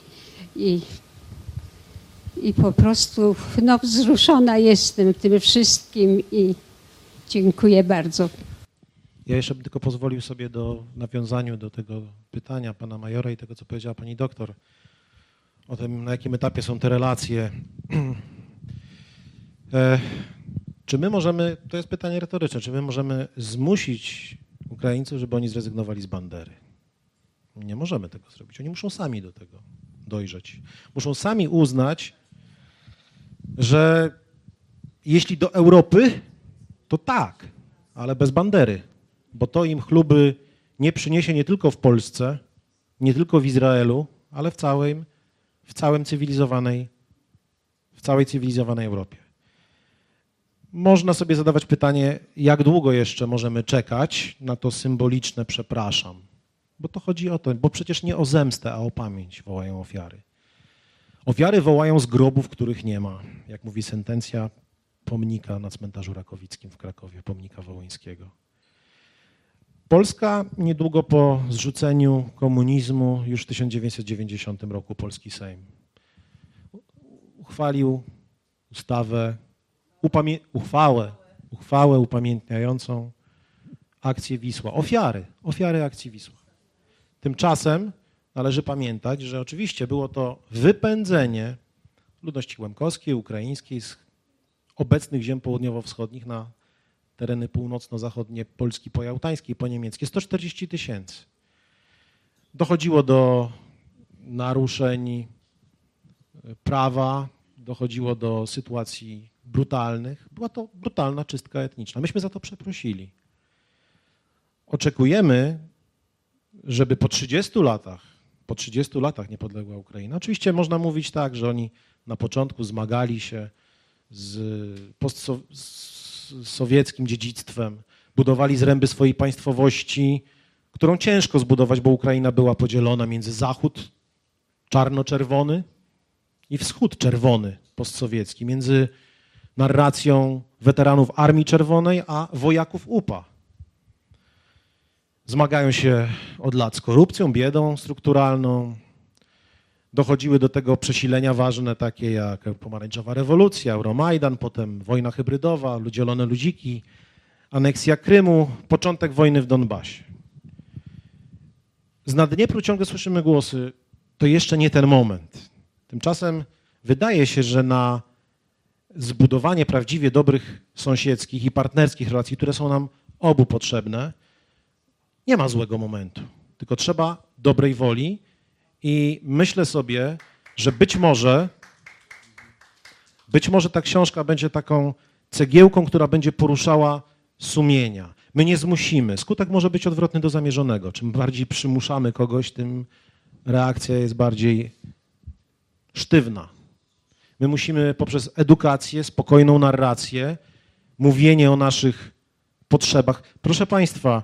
Speaker 7: i po prostu wzruszona jestem tym wszystkim i dziękuję bardzo.
Speaker 3: Ja jeszcze bym tylko pozwolił sobie w nawiązaniu do tego pytania pana majora i tego, co powiedziała pani doktor, o tym, na jakim etapie są te relacje. Czy my możemy, to jest pytanie retoryczne, czy my możemy zmusić Ukraińców, żeby oni zrezygnowali z Bandery? Nie możemy tego zrobić. Oni muszą sami do tego dojrzeć. Muszą sami uznać, że jeśli do Europy, to tak, ale bez Bandery, bo to im chluby nie przyniesie nie tylko w Polsce, nie tylko w Izraelu, ale w całej cywilizowanej Europie. Można sobie zadawać pytanie, jak długo jeszcze możemy czekać na to symboliczne przepraszam, bo to chodzi o to, bo przecież nie o zemstę, a o pamięć wołają ofiary. Ofiary wołają z grobów, których nie ma, jak mówi sentencja pomnika na cmentarzu Rakowickim w Krakowie, pomnika Wołyńskiego. Polska niedługo po zrzuceniu komunizmu, już w 1990 roku polski Sejm uchwalił uchwałę upamiętniającą akcję Wisła. Ofiary akcji Wisła. Tymczasem należy pamiętać, że oczywiście było to wypędzenie ludności łemkowskiej, ukraińskiej z obecnych ziem południowo-wschodnich na tereny północno-zachodnie Polski pojałtańskiej, poniemieckie. 140 000. Dochodziło do naruszeń prawa, dochodziło do sytuacji brutalnych. Była to brutalna czystka etniczna. Myśmy za to przeprosili. Oczekujemy, żeby po 30 latach niepodległa Ukraina, oczywiście można mówić tak, że oni na początku zmagali się z postsowieckim dziedzictwem, budowali zręby swojej państwowości, którą ciężko zbudować, bo Ukraina była podzielona między Zachód czarno-czerwony i Wschód czerwony postsowiecki, między narracją weteranów Armii Czerwonej a wojaków UPA. Zmagają się od lat z korupcją, biedą strukturalną. Dochodziły do tego przesilenia ważne, takie jak pomarańczowa rewolucja, Euromajdan, potem wojna hybrydowa, zielone ludziki, aneksja Krymu, początek wojny w Donbasie. Z Naddniepru ciągle słyszymy głosy, to jeszcze nie ten moment. Tymczasem wydaje się, że na zbudowanie prawdziwie dobrych sąsiedzkich i partnerskich relacji, które są nam obu potrzebne, nie ma złego momentu, tylko trzeba dobrej woli i myślę sobie, że być może ta książka będzie taką cegiełką, która będzie poruszała sumienia. My nie zmusimy. Skutek może być odwrotny do zamierzonego. Czym bardziej przymuszamy kogoś, tym reakcja jest bardziej sztywna. My musimy poprzez edukację, spokojną narrację, mówienie o naszych potrzebach. Proszę Państwa,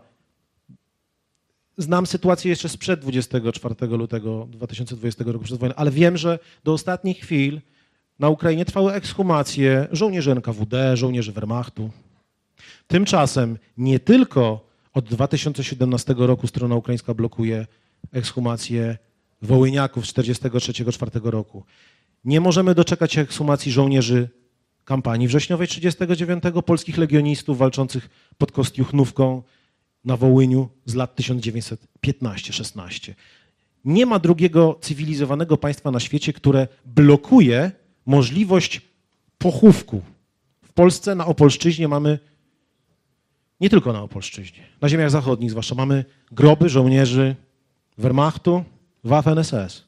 Speaker 3: znam sytuację jeszcze sprzed 24 lutego 2020 roku, przed wojną, ale wiem, że do ostatnich chwil na Ukrainie trwały ekshumacje żołnierzy NKWD, żołnierzy Wehrmachtu. Tymczasem nie tylko od 2017 roku strona ukraińska blokuje ekshumację wołyniaków z 1943-1944 roku. Nie możemy doczekać się ekshumacji żołnierzy kampanii wrześniowej 1939, polskich legionistów walczących pod Kostiuchnówką na Wołyniu z lat 1915-16. Nie ma drugiego cywilizowanego państwa na świecie, które blokuje możliwość pochówku. W Polsce na Opolszczyźnie mamy, nie tylko na Opolszczyźnie, na ziemiach zachodnich zwłaszcza, mamy groby żołnierzy Wehrmachtu, Waffen-SS.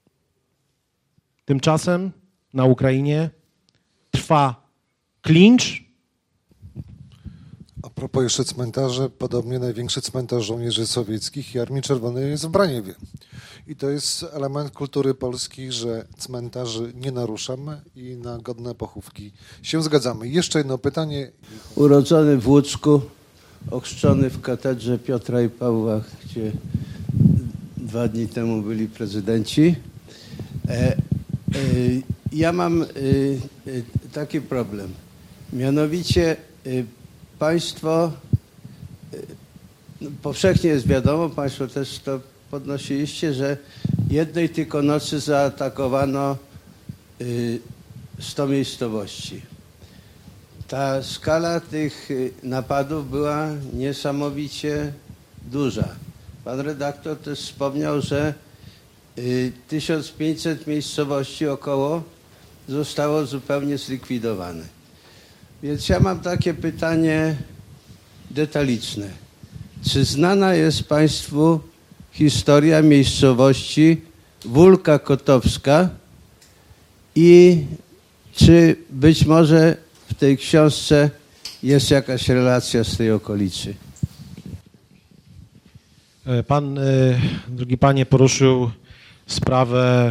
Speaker 3: Tymczasem na Ukrainie trwa klincz.
Speaker 2: A propos jeszcze cmentarzy, podobnie największy cmentarz żołnierzy sowieckich i Armii Czerwonej jest w Braniewie. I to jest element kultury polskiej, że cmentarzy nie naruszamy i na godne pochówki się zgadzamy. Jeszcze jedno pytanie.
Speaker 8: Urodzony w Łucku, ochrzczony w katedrze Piotra i Pawła, gdzie 2 dni temu byli prezydenci. Ja mam taki problem. Mianowicie państwo, powszechnie jest wiadomo, państwo też to podnosiliście, że jednej tylko nocy zaatakowano 100 miejscowości. Ta skala tych napadów była niesamowicie duża. Pan redaktor też wspomniał, że 1500 miejscowości około zostało zupełnie zlikwidowane. Więc ja mam takie pytanie detaliczne. Czy znana jest Państwu historia miejscowości Wólka Kotowska i czy być może w tej książce jest jakaś relacja z tej okolicy?
Speaker 3: Pan, drogi panie, poruszył sprawę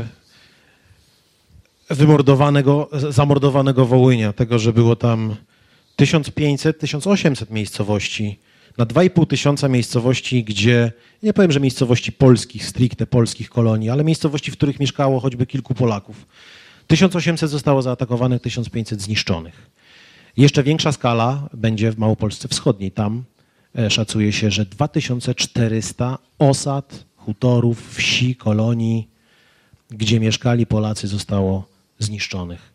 Speaker 3: zamordowanego Wołynia, tego, że było tam 1500-1800 miejscowości, na 2500 miejscowości, gdzie, nie powiem, że miejscowości polskich, stricte polskich kolonii, ale miejscowości, w których mieszkało choćby kilku Polaków. 1800 zostało zaatakowanych, 1500 zniszczonych. Jeszcze większa skala będzie w Małopolsce Wschodniej. Tam szacuje się, że 2400 osad, hutorów, wsi, kolonii, gdzie mieszkali Polacy, zostało zniszczonych.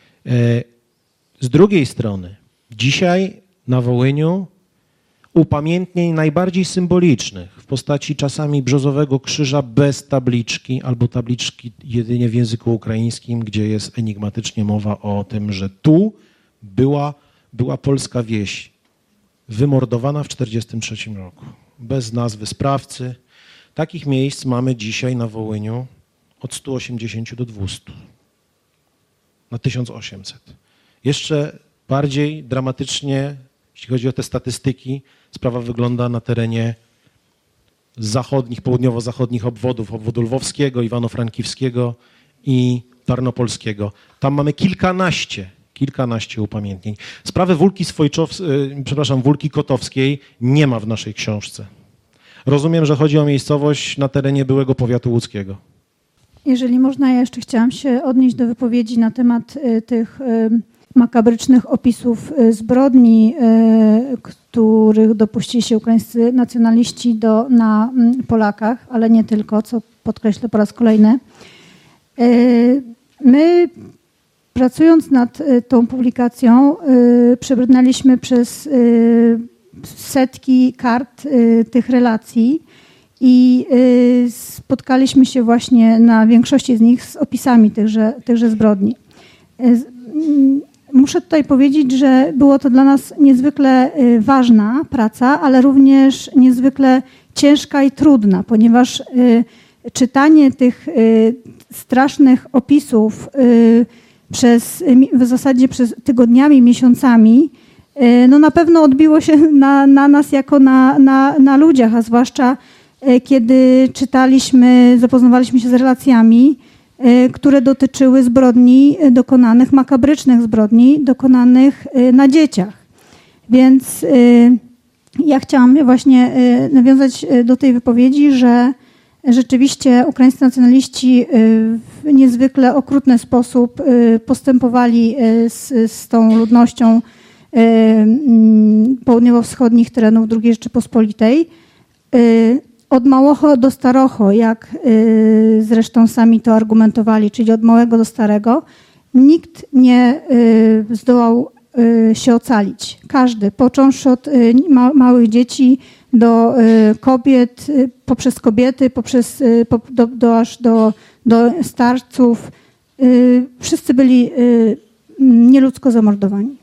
Speaker 3: Z drugiej strony, dzisiaj na Wołyniu upamiętnień najbardziej symbolicznych w postaci czasami brzozowego krzyża bez tabliczki albo tabliczki jedynie w języku ukraińskim, gdzie jest enigmatycznie mowa o tym, że tu była polska wieś wymordowana w 1943 roku. Bez nazwy sprawcy. Takich miejsc mamy dzisiaj na Wołyniu od 180 do 200. Na 1800. Jeszcze bardziej dramatycznie, jeśli chodzi o te statystyki, sprawa wygląda na terenie zachodnich, południowo-zachodnich obwodów, obwodu lwowskiego, Iwano-Frankiwskiego i Tarnopolskiego. Tam mamy kilkanaście upamiętnień. Sprawy Wólki Kotowskiej nie ma w naszej książce. Rozumiem, że chodzi o miejscowość na terenie byłego powiatu łódzkiego.
Speaker 4: Jeżeli można, ja jeszcze chciałam się odnieść do wypowiedzi na temat tych makabrycznych opisów zbrodni, których dopuścili się ukraińscy nacjonaliści na Polakach, ale nie tylko, co podkreślę po raz kolejny. My, pracując nad tą publikacją, przebrnęliśmy przez setki kart tych relacji i spotkaliśmy się właśnie na większości z nich z opisami tychże zbrodni. Muszę tutaj powiedzieć, że było to dla nas niezwykle ważna praca, ale również niezwykle ciężka i trudna, ponieważ czytanie tych strasznych opisów w zasadzie przez tygodniami, miesiącami no na pewno odbiło się na nas jako na ludziach, a zwłaszcza kiedy czytaliśmy, zapoznawaliśmy się z relacjami, które dotyczyły zbrodni dokonanych, makabrycznych zbrodni dokonanych na dzieciach. Więc ja chciałam właśnie nawiązać do tej wypowiedzi, że rzeczywiście ukraińscy nacjonaliści w niezwykle okrutny sposób postępowali z tą ludnością południowo-wschodnich terenów II Rzeczypospolitej. Od Małocho do Starocho, jak zresztą sami to argumentowali, czyli od małego do starego, nikt nie zdołał się ocalić. Każdy, począwszy od małych dzieci do kobiet, poprzez kobiety, aż do starców. Wszyscy byli nieludzko zamordowani.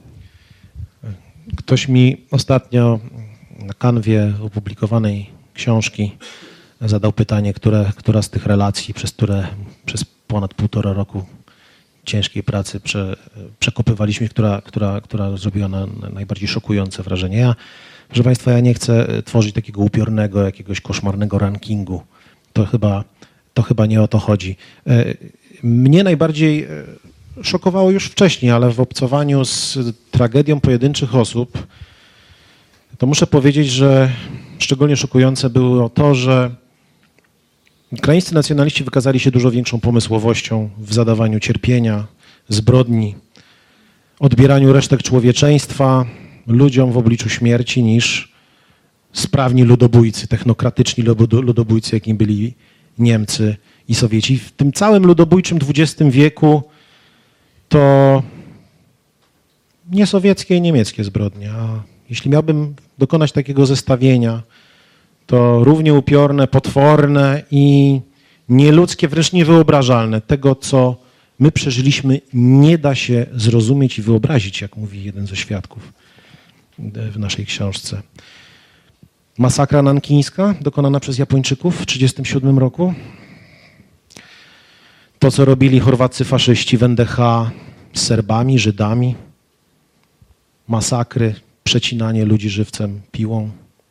Speaker 3: Ktoś mi ostatnio na kanwie opublikowanej książki zadał pytanie, która z tych relacji, przez ponad 1,5 roku ciężkiej pracy przekopywaliśmy, która zrobiła najbardziej szokujące wrażenie. Proszę Państwa, ja nie chcę tworzyć takiego upiornego, jakiegoś koszmarnego rankingu. To chyba nie o to chodzi. Mnie najbardziej szokowało już wcześniej, ale w obcowaniu z tragedią pojedynczych osób, to muszę powiedzieć, że szczególnie szokujące było to, że ukraińscy nacjonaliści wykazali się dużo większą pomysłowością w zadawaniu cierpienia, zbrodni, odbieraniu resztek człowieczeństwa ludziom w obliczu śmierci niż sprawni ludobójcy, technokratyczni ludobójcy, jakim byli Niemcy i Sowieci. W tym całym ludobójczym XX wieku to nie sowieckie i niemieckie zbrodnie. A jeśli miałbym dokonać takiego zestawienia, to równie upiorne, potworne i nieludzkie, wręcz niewyobrażalne. Tego, co my przeżyliśmy, nie da się zrozumieć i wyobrazić, jak mówi jeden ze świadków w naszej książce. Masakra nankińska dokonana przez Japończyków w 1937 roku. To, co robili chorwaccy faszyści w NDH z Serbami, Żydami. Masakry, przecinanie ludzi żywcem, piłą.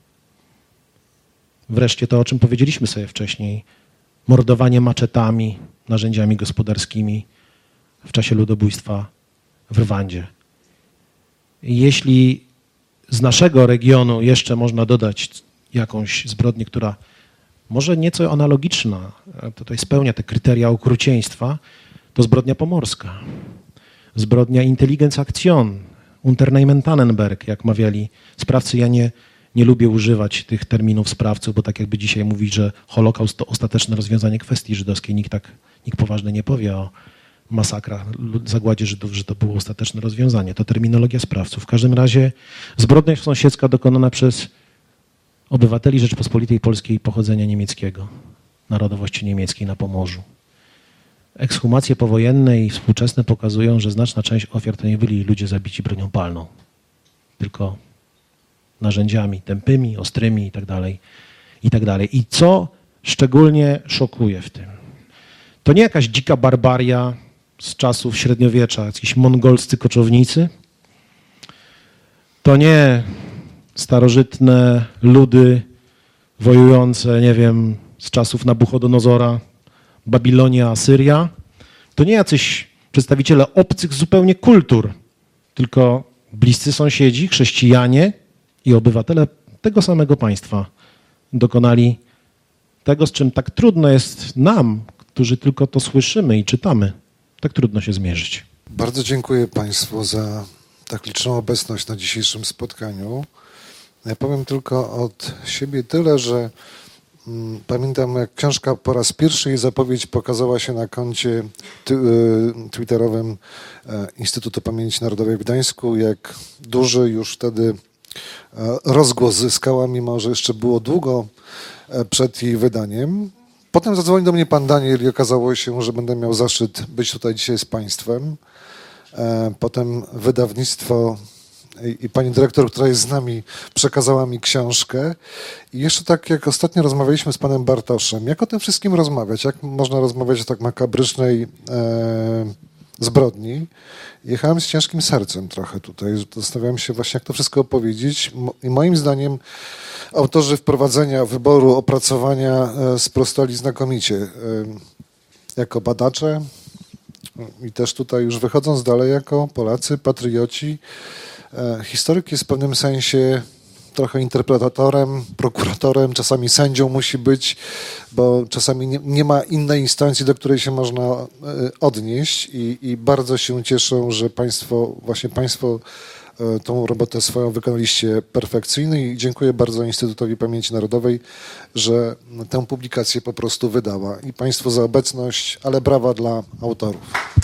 Speaker 3: Wreszcie to, o czym powiedzieliśmy sobie wcześniej. Mordowanie maczetami, narzędziami gospodarskimi w czasie ludobójstwa w Rwandzie. Jeśli z naszego regionu jeszcze można dodać jakąś zbrodnię, która może nieco analogiczna, tutaj spełnia te kryteria okrucieństwa, to zbrodnia pomorska. Zbrodnia Intelligenzaktion, Unternehmen Tannenberg, jak mawiali sprawcy. Ja nie lubię używać tych terminów sprawców, bo tak jakby dzisiaj mówić, że Holokaust to ostateczne rozwiązanie kwestii żydowskiej. Nikt poważnie nie powie o masakrach, zagładzie Żydów, że to było ostateczne rozwiązanie. To terminologia sprawców. W każdym razie zbrodnia sąsiedzka dokonana przez obywateli Rzeczypospolitej Polskiej pochodzenia niemieckiego, narodowości niemieckiej na Pomorzu. Ekshumacje powojenne i współczesne pokazują, że znaczna część ofiar to nie byli ludzie zabici bronią palną, tylko narzędziami tępymi, ostrymi itd. I co szczególnie szokuje w tym? To nie jakaś dzika barbaria z czasów średniowiecza, jakiś mongolscy koczownicy. To nie starożytne ludy wojujące, nie wiem, z czasów Nabuchodonozora, Babilonia, Asyria. To nie jacyś przedstawiciele obcych zupełnie kultur, tylko bliscy sąsiedzi, chrześcijanie i obywatele tego samego państwa dokonali tego, z czym tak trudno jest nam, którzy tylko to słyszymy i czytamy, tak trudno się zmierzyć.
Speaker 2: Bardzo dziękuję Państwu za tak liczną obecność na dzisiejszym spotkaniu. Ja powiem tylko od siebie tyle, że pamiętam, jak książka po raz pierwszy, jej zapowiedź pokazała się na koncie twitterowym Instytutu Pamięci Narodowej w Gdańsku, jak duży już wtedy rozgłos zyskała, mimo że jeszcze było długo przed jej wydaniem. Potem zadzwonił do mnie pan Daniel i okazało się, że będę miał zaszczyt być tutaj dzisiaj z Państwem. Potem wydawnictwo i pani dyrektor, która jest z nami, przekazała mi książkę. I jeszcze tak jak ostatnio rozmawialiśmy z panem Bartoszem, jak o tym wszystkim rozmawiać? Jak można rozmawiać o tak makabrycznej zbrodni. Jechałem z ciężkim sercem trochę tutaj. Zastanawiałem się właśnie, jak to wszystko opowiedzieć. I moim zdaniem autorzy wprowadzenia, wyboru, opracowania sprostali znakomicie. Jako badacze i też tutaj już wychodząc dalej jako Polacy, patrioci. Historyk jest w pewnym sensie trochę interpretatorem, prokuratorem, czasami sędzią musi być, bo czasami nie ma innej instancji, do której się można odnieść i bardzo się cieszę, że Państwo tą robotę swoją wykonaliście perfekcyjnie i dziękuję bardzo Instytutowi Pamięci Narodowej, że tę publikację po prostu wydała. I Państwu za obecność, ale brawa dla autorów.